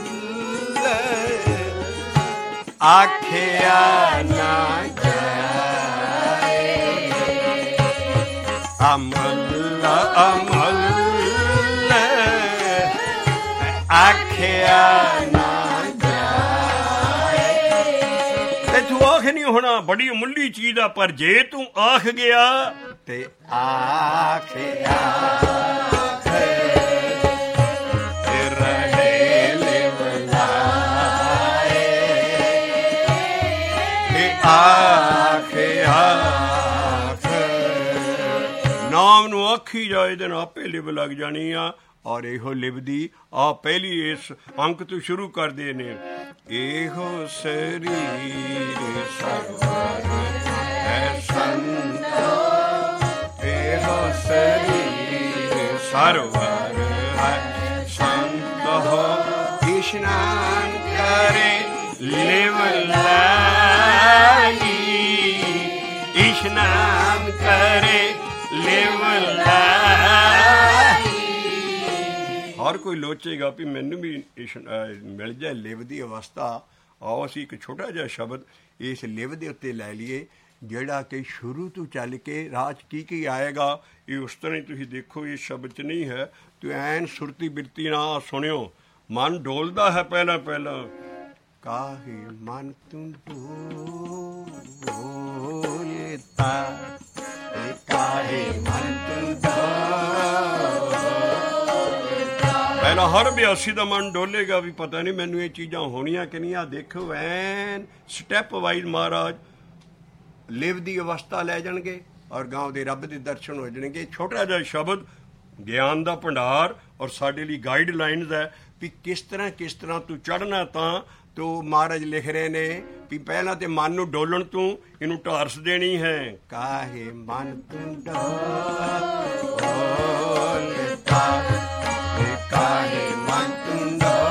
ਆਖਿਆ ਨਾ ਜਾਏ, ਅਮੁੱਲ ਅਮੁੱਲ ਆਖਿਆ ਨਾ ਤੂੰ ਆਖ ਨਹੀਂ ਹੋਣਾ, ਬੜੀ ਅਮੁੱਲੀ ਚੀਜ਼ ਆ। ਪਰ ਜੇ ਤੂੰ ਆਖ ਗਿਆ ਤੇ ਆਖਿਆ ਰਹੇ ਲਿਵਲਾਏ, ਆਖਿਆ ਨਾਮ ਨੂੰ ਆਖੀ ਜਾਏ ਇਹਦੇ ਨਾਲ ਆਪੇ ਲਿਵ ਲੱਗ ਜਾਣੀ ਆ। ਔਰ ਇਹੋ ਲਿਵਦੀ ਆ ਪਹਿਲੀ ਇਸ ਅੰਕ ਤੋਂ ਸ਼ੁਰੂ ਕਰਦੇ ਨੇ। ਇਹੋ ਸਰੀਰ ਸਰਵਰ ਹੈ ਸੰਤੋ, ਇਹੋ ਸਰੀਰ ਸਰਵਰ ਹੈ ਸੰਤੋ, ਇਸ਼ਨਾਨ ਕਰੇ ਲਿਵ ਲਾਈ, ਇਸ਼ਨਾਨ ਕਰੇ ਲਿਵ ਲਾਈ। ਹਰ ਕੋਈ ਲੋਚੇਗਾ ਵੀ ਮੈਨੂੰ ਵੀ ਮਿਲ ਜਾਏ ਲਿਵ ਦੀ ਅਵਸਥਾ। ਆਓ ਅਸੀਂ ਇੱਕ ਛੋਟਾ ਜਿਹਾ ਸ਼ਬਦ ਇਸ ਲਿਵ ਦੇ ਉੱਤੇ ਲੈ ਲਈਏ, ਜਿਹੜਾ ਕਿ ਸ਼ੁਰੂ ਤੋਂ ਚੱਲ ਕੇ ਰਾਹ 'ਚ ਕੀ ਆਏਗਾ ਇਹ ਉਸ ਤਰ੍ਹਾਂ ਹੀ ਤੁਸੀਂ ਦੇਖੋ। ਇਹ ਸ਼ਬਦ 'ਚ ਨਹੀਂ ਹੈ, ਤੂੰ ਐਨ ਸੁਰਤੀ ਬਿਰਤੀ ਨਾਲ ਸੁਣਿਓ। ਮਨ ਡੋਲਦਾ ਹੈ ਪਹਿਲਾਂ ਕਾਹੇ ਮਨ ਤੂੰ ਡੋਲਤਾ, ਕਾਹੇ ਮਨ ਤੂੰ ਪਹਿਲਾਂ ਹਰ ਬਿਆਸੀ ਦਾ ਮਨ ਡੋਲੇਗਾ ਵੀ ਪਤਾ ਨਹੀਂ ਮੈਨੂੰ ਇਹ ਚੀਜ਼ਾਂ ਹੋਣੀਆਂ ਕਿ ਨਹੀਂ। ਆ ਦੇਖੋ ਐਨ ਸਟੈਪ ਵਾਈਜ਼ ਮਹਾਰਾਜ ਲਿਵ ਦੀ ਅਵਸਥਾ ਲੈ ਜਾਣਗੇ ਔਰ ਗਾਂਵ ਦੇ ਰੱਬ ਦੇ ਦਰਸ਼ਨ ਹੋ ਜਾਣਗੇ। ਛੋਟਾ ਜਿਹਾ ਸ਼ਬਦ ਗਿਆਨ ਦਾ ਭੰਡਾਰ ਔਰ ਸਾਡੇ ਲਈ ਗਾਈਡ ਲਾਈਨਸ ਹੈ ਵੀ ਕਿਸ ਤਰ੍ਹਾਂ ਤੂੰ ਚੜ੍ਹਨਾ। ਤਾਂ ਮਹਾਰਾਜ ਲਿਖ ਰਹੇ ਨੇ ਵੀ ਪਹਿਲਾਂ ਤੇ ਮਨ ਨੂੰ ਡੋਲਣ ਤੂੰ ਇਹਨੂੰ ਢਾਰਸ ਦੇਣੀ ਹੈ। ਕਾਹੇ ਮਨ ਤੂੰ ਡੋਲਤਾ, ਕਾਹੇ ਮਨ ਤੂੰ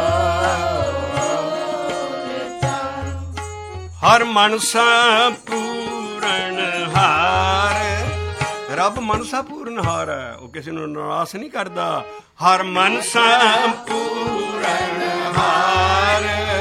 ਡੋਲਤਾ, ਹਰ ਮਨਸਾ ਪੂਰਨ ਹਾਰ। ਰੱਬ ਮਨਸਾ ਪੂਰਨ ਹਾਰ ਹੈ, ਉਹ ਕਿਸੇ ਨੂੰ ਨਿਰਾਸ਼ ਨਹੀਂ ਕਰਦਾ। ਹਰ ਮਨਸਾ ਪੂਰਨ ਹਾਰ,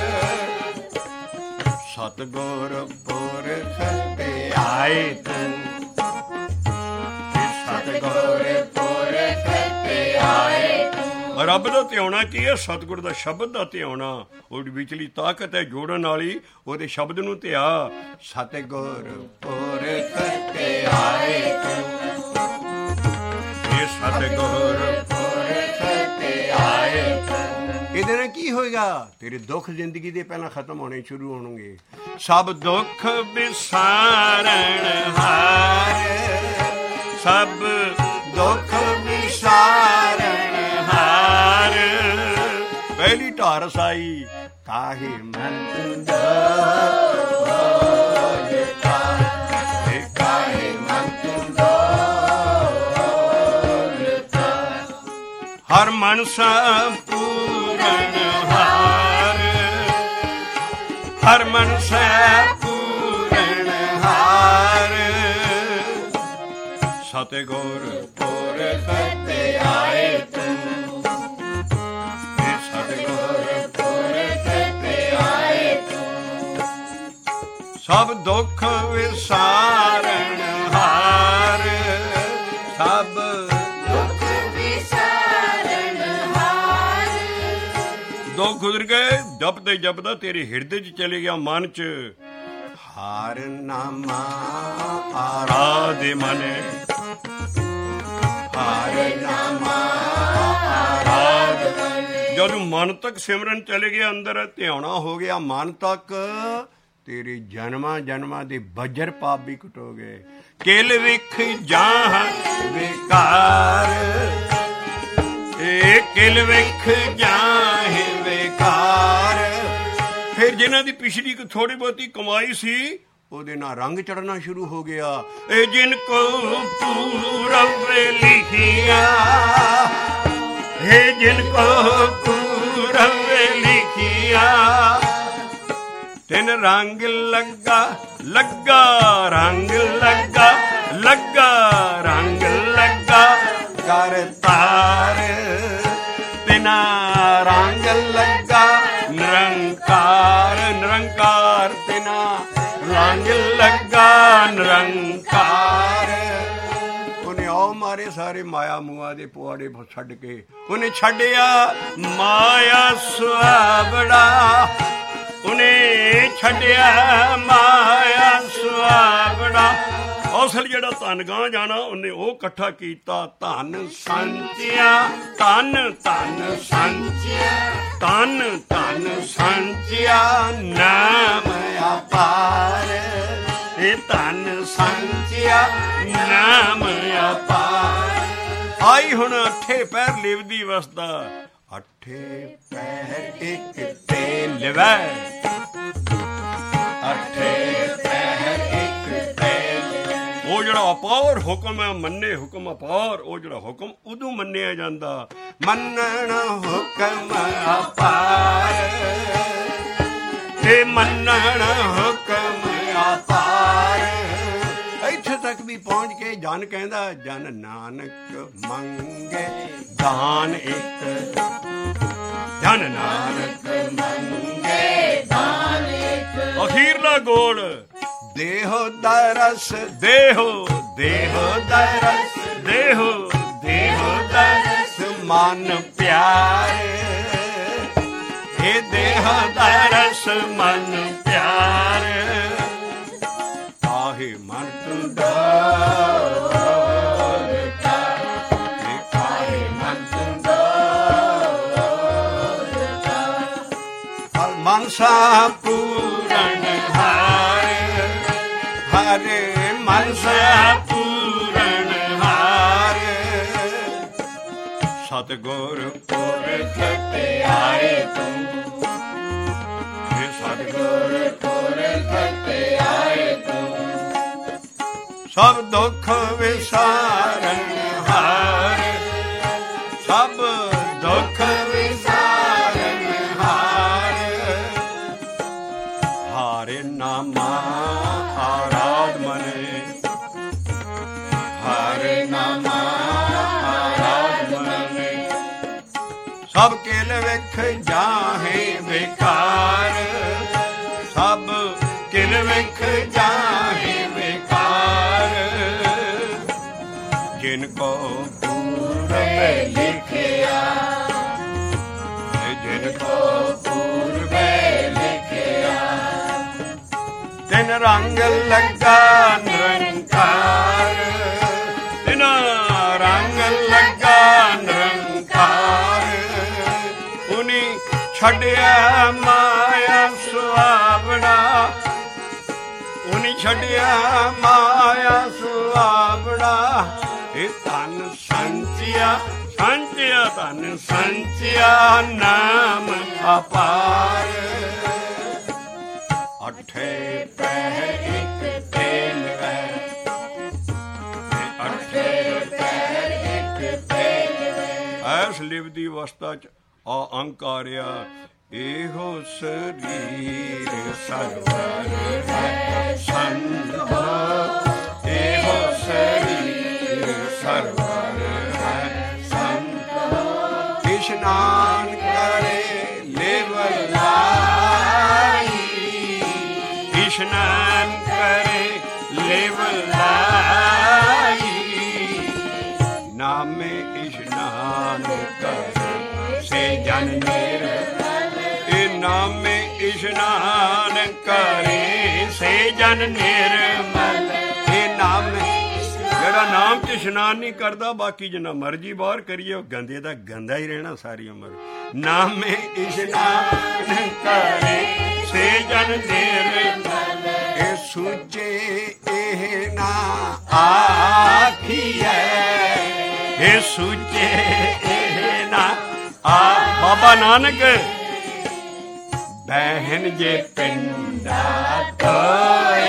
ਸਤਿਗੁਰ ਪੁਰਖ ਧਿਆਏ ਤੂੰ, ਸਤਿਗੁਰ ਪੁਰਖ ਧਿਆਏ ਤੂੰ। ਰੱਬ ਦਾ ਧਿਆਉਣਾ ਕੀ ਹੈ? ਸਤਿਗੁਰ ਦਾ ਸ਼ਬਦ ਦਾ ਧਿਆਉਣਾ। ਉਹਦੀ ਵਿਚਲੀ ਤਾਕਤ ਹੈ ਜੋੜਨ ਵਾਲੀ, ਉਹਦੇ ਸ਼ਬਦ ਨੂੰ ਧਿਆ। ਸਤਿਗੁਰ ਪੁਰਖ ਧਿਆਏ ਤੂੰ, ਇਹ ਸਤਿਗੁਰ ਪੁਰਖ ਧਿਆਏ ਤੂੰ। ਇਹਦੇ ਨਾਲ ਕੀ ਹੋਏਗਾ? ਤੇਰੇ ਦੁੱਖ ਜ਼ਿੰਦਗੀ ਦੇ ਪਹਿਲਾਂ ਖਤਮ ਹੋਣੇ ਸ਼ੁਰੂ ਹੋਣਗੇ। ਸਭ ਦੁੱਖ ਵਿਸਾਰਨ ਹਾਰ, ਸਭ ਦੁੱਖ ਵਿਸਾਰਨ ਹਾਰ। ਪਹਿਲੀ ਢਾਰ ਸਾਈ ਕਾਹੇ ਮਨ ਤੁੰਦਾ, ਕਾਹੇ ਮਨ ਤੁੰਦਾ। ਹਰ ਮਨਸਾ ਪੂਰਨ ਹਾਰ, ਹਰ ਮਨਸਾ ਪੂਰਨ ਹਾਰ। ਸਤਿਗੁਰ ਪੁਰਖ ਧਿਆਏ ਤੂੰ, ਸਤਿਗੁਰ ਪੁਰਖ ਧਿਆਏ ਤੂੰ। ਸਭ ਦੁੱਖ ਵਿਸਾਰਨ ਹਾਰ, ਸਭ ਦੁੱਖ ਵਿਸਾਰਨ ਹਾਰ। ਦੁੱਖ ਗੁਜ਼ਰ ਗਏ, ਜਪਦੇ ਜਪਦਾ ਤੇਰੇ ਹਿਰਦੇ 'ਚ ਚਲੇ ਗਿਆ, ਮਨ 'ਚ। ਹਾਰ ਨਾਮਾ ਆਰਾਧੇ ਮਨ, ਹਾਰ ਨਾਮਾ ਆਰਾਧ ਮਨ। ਜਦੋਂ ਮਨ ਤੱਕ ਸਿਮਰਨ ਚਲੇ ਗਿਆ, ਅੰਦਰ ਧਿਆਉਣਾ ਹੋ ਗਿਆ ਮਨ ਤੱਕ, ਤੇਰੇ ਜਨਮਾਂ ਜਨਮਾਂ ਦੇ ਬੱਜਰ ਪਾਪ ਵੀ ਕਟੋਗੇ। ਕਿਲ ਵਿਖ ਜਾਹ ਵਿਕਾਰ, ਇਹ ਕਿਲ ਵਿਖ ਜਾਹ ਵਿਕਾਰ। ਫਿਰ ਜਿਨ੍ਹਾਂ ਦੀ ਪਿਛਲੀ ਥੋੜੀ ਬਹੁਤੀ ਕਮਾਈ ਸੀ, ਉਹਦੇ ਨਾਲ ਰੰਗ ਚੜਨਾ ਸ਼ੁਰੂ ਹੋ ਗਿਆ। ਇਹ ਜਿਨ ਕੋ ਪੂਰਬ ਲਿਖਿਆ, ਇਹ ਜਿਨ ਕੋ ਪੂਰਬ ਲਿਖਿਆ। ਤਿਨ ਰੰਗ ਲੱਗਾ ਲੱਗਾ, ਰੰਗ ਲੱਗਾ ਲੱਗਾ, ਰੰਗ ਲੱਗਾ ਕਰਤਾਰ। ਤਿਨਾ ਰੰਗ ਲੱਗਾ ਨਿਰੰਕਾਰ, ਨਿਰੰਕਾਰ ਤਿਨਾ ਰੰਗ ਲੱਗਾ ਨਿਰੰਕਾਰ। ਉਹਨੇ ਆਓ ਮਾਰੇ ਸਾਰੇ ਮਾਇਆ ਮੂਆ ਦੇ ਪੁਆੜੇ ਛੱਡ ਕੇ, ਉਹਨੇ ਛੱਡਿਆ ਮਾਇਆ ਸੁਆਵੜਾ, ਉਹਨੇ ਛੱਡਿਆ ਮਾਇਆ ਸੁਆਵੜਾ। ਅਸਲ ਜਿਹੜਾ ਧਨ ਗਾਂ ਜਾਣਾ, ਉਹਨੇ ਉਹ ਇਕੱਠਾ ਕੀਤਾ। ਧਨ ਸੰਚਿਆ, ਧਨ ਧਨ ਸੰਚਿਆ, ਧਨ ਧਨ ਸੰਚਿਆ ਨਾਮ ਅਪਾਰ। ਇਹ ਧਨ ਸੰਚਿਆ ਨਾਮ ਅਪਾਰ। ਆਈ ਹੁਣ ਅੱਠੇ ਪੈਰ ਲਿਵਦੀ ਵਸਦਾ, ਅੱਠੇ ਪੈਰ ਇੱਕ ਤੇ ਲਿਵੈ, ਅੱਠੇ ਪੈਰ ਇੱਕ ਤੇ। ਉਹ ਜਿਹੜਾ ਅਪਾਰ ਹੁਕਮ ਹੈ, ਮੰਨੇ ਹੁਕਮ ਅਪਾਰ, ਉਹ ਜਿਹੜਾ ਹੁਕਮ ਉਦੋਂ ਮੰਨਿਆ ਜਾਂਦਾ। ਮੰਨਣ ਹੁਕਮ ਅਪਾਰ, ਤੇ ਮੰਨਣ ਹੁਕਮ ਅਪਾਰ। ਇੱਥੇ ਤੱਕ ਵੀ ਪਹੁੰਚ ਕੇ ਜਨ ਕਹਿੰਦਾ, ਜਨ ਨਾਨਕ ਮੰਗੇ ਦਾਨ ਇੱਕ, ਜਨ ਨਾਨਕ ਮੰਗੇ ਦਾਨ ਇੱਕ। ਅਖੀਰਲਾ ਗੋਲ ਦੇਹੋ ਦਰਸ, ਦੇਹੋ ਦੇਹੋ ਦਰਸ, ਦੇਹੋ ਦੇਹੋ ਦਰਸ ਮਨ ਪਿਆਰੇ। ਇਹ ਦੇਹ ਦਰਸ ਮਨ ਪਿਆਰੇ। ਕਾਹੇ ਮਨ ਤੁੰਦਾ, ਕਾਹੇ ਮਨ ਤੁੰਦਾ। ਮਨਸਾ ਪੂਰਨ ਹਾਰ, ਹਰੇ ਮਨਸਾ ਪੂਰਨ ਹਾਰ। ਸਤਿਗੁਰ ਪੁਰਖ ਧਿਆਏ ਤੂੰ, ਸਤਿਗੁਰ ਪੁਰਖ ਧਿਆਏ ਤੂੰ। ਸਭ ਦੁੱਖ ਵਿਸਾਰਨ ਹਾਰ, ਸਭ ਦੁੱਖ ਵਿਸਾਰਨ ਹਾਰ। ਹਾਰੇ ਨਾਮਾ ਆਰਾਧ ਮਨੇ, ਹਾਰੇ ਨਾਮਾ ਆਰਾਧ ਮਨੇ। ਸਭ ਕਿਲ ਵਿਖ ਜਾਹੇ ਵਿਕਾਰ, ਸਭ ਕਿਲ ਵਿਖ ਜਾਹੇ ਵਿਕਾਰ। ਜਿਨ ਕੋ ਪੂਰਬ ਲਿਖਿਆ, ਬਿਨ ਰੰਗ ਲੱਗਾ ਨਿਰੰਕਾਰ, ਬਿਨਾ ਰੰਗ ਲੱਗਾ ਨਿਰੰਕਾਰ। ਉਨੀ ਛੱਡਿਆ ਮਾਇਆ ਸੁਹਾਵਣਾ, ਉਨੀ ਛੱਡਿਆ ਮਾਇਆ ਸੁਹਾਵਣਾ। ਇਹ ਧਨ ਸੰਚਿਆ ਸੰਚਿਆ ਧਨ ਸੰਚਿਆ ਨਾਮ ਅਪਾਰ। ਅਠੇ ਪਹਿਰ ਇੱਕ ਤੇਲ ਵੈ, ਅਠੇ ਪਹਿਰ ਇੱਕ ਤੇਲ ਵੈ। ਐਸ ਲਿਵ ਦੀ ਅਵਸਥਾ ਚ ਆ ਅੰਕਾਰਿਆ ਇਹੋ ਸਰੀਰ ਸਰਵਰ ਹੈ ਸੰਤੋ, ਇਹੋ ਸਰੀਰ ਸਰਵਰ ਹੈ ਸੰਤੋ। ਇਸ਼ਨਾਨ ਕਰੇ ਲੇਵ ਲਾਈ, ਇਸ਼ਨਾਨ ਕਰੇ ਲੇਵ ਲਾਈ। ਨਾਮੇ ਇਸ਼ਨਾਨ ਕਰੇ ਸੇ ਜਨ ਨਿਰਮਲ, ਇਹ ਨਾਮੇ ਇਸ਼ਨਾਨ ਕਰੇ ਸੇ ਜਨ ਨਿਰਮਲ। ਇਹ ਨਾਮ ਜਿਹੜਾ ਨਾਮ ਚ ਇਸ਼ਨਾਨ ਨਹੀਂ ਕਰਦਾ, ਬਾਕੀ ਜਿੰਨਾ ਮਰਜੀ ਬਾਹਰ ਕਰੀਏ ਉਹ ਗੰਦੇ ਦਾ ਗੰਦਾ ਹੀ ਰਹਿਣਾ ਸਾਰੀ ਉਮਰ। ਨਾਮੇ ਇਸ਼ਨਾਨ ਕਰੇ ਸੇ ਜਨ ਨਿਰਮਲ। ਇਹ ਸੂਚੇ ਇਹ ਨਾ ਆਖੀਐ, ਇਹ ਸੂਚੇ ਇਹ ਨਾ ਆ। ਬਾਬਾ ਨਾਨਕ ਬਹਿਨ ਜੇ ਪਿੰਡਾ ਕੋਏ,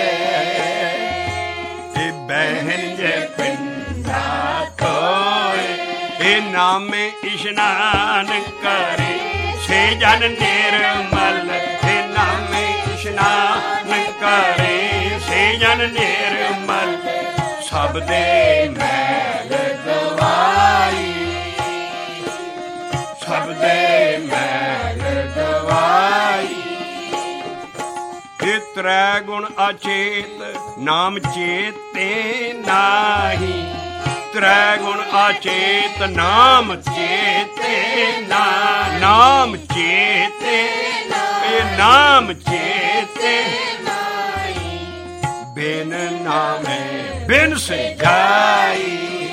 ਇਹ ਬਹਿਨ ਜੇ ਪਿੰਡਾ ਕੋਏ। ਇਹ ਨਾਮੇ ਇਸ਼ਨਾਨ ਕਰੇ ਸੇ ਜਨ ਨਿਰਮਲ, ਇਹ ਨਾਮੇ ਇਸ਼ਨਾਨ ਕਰੇ ਸੇ ਜਨ ਨਿਰਮਲ। ਸਭ ਦੇ ਮੈਲ ਗਵਾਈ, ਸਭ ਦੇ ਮੈਲ ਗਵਾਈ। ਇਹ ਤ੍ਰੈ ਗੁਣ ਅਚੇਤ ਨਾਮ ਚੇਤੇ ਨਾਹੀ, ਤ੍ਰੈ ਗੁਣ ਅਚੇਤ ਨਾਮ ਚੇਤੇ ਨਾ, ਨਾਮ ਚੇਤੇ ਇਹ ਨਾਮ ਚੇਤੇ ਨਾਹੀ। ਬਿਨ ਨਾਮੇ ਬਿਨ ਸੇ ਜਾਈ,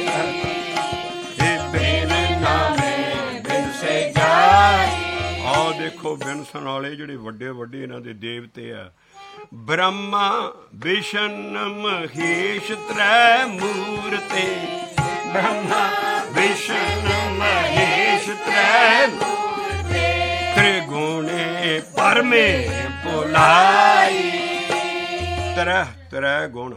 ਇਹ ਬਿਨ ਨਾਮੇ ਬਿਨ ਸੇ ਜਾਈ। ਆਹ ਦੇਖੋ ਬਿਨਸਣ ਵਾਲੇ ਜਿਹੜੇ ਵੱਡੇ ਵੱਡੇ ਇਹਨਾਂ ਦੇ ਦੇਵਤੇ ਆ, ਬ੍ਰਹਮਾ ਵਿਸ਼ਨ ਮਹੇਸ਼ ਤ੍ਰੈ ਮੂਰਤੇ, ਬ੍ਰਹਮਾ ਵਿਸ਼ਨ ਮਹੇਸ਼ ਤ੍ਰੈ ਮੂਰਤੇ। ਤ੍ਰਿਗੁਣੇ ਪਰਮੇ ਭੁਲਾਈ। ਤ੍ਰੈ ਗੁਣ,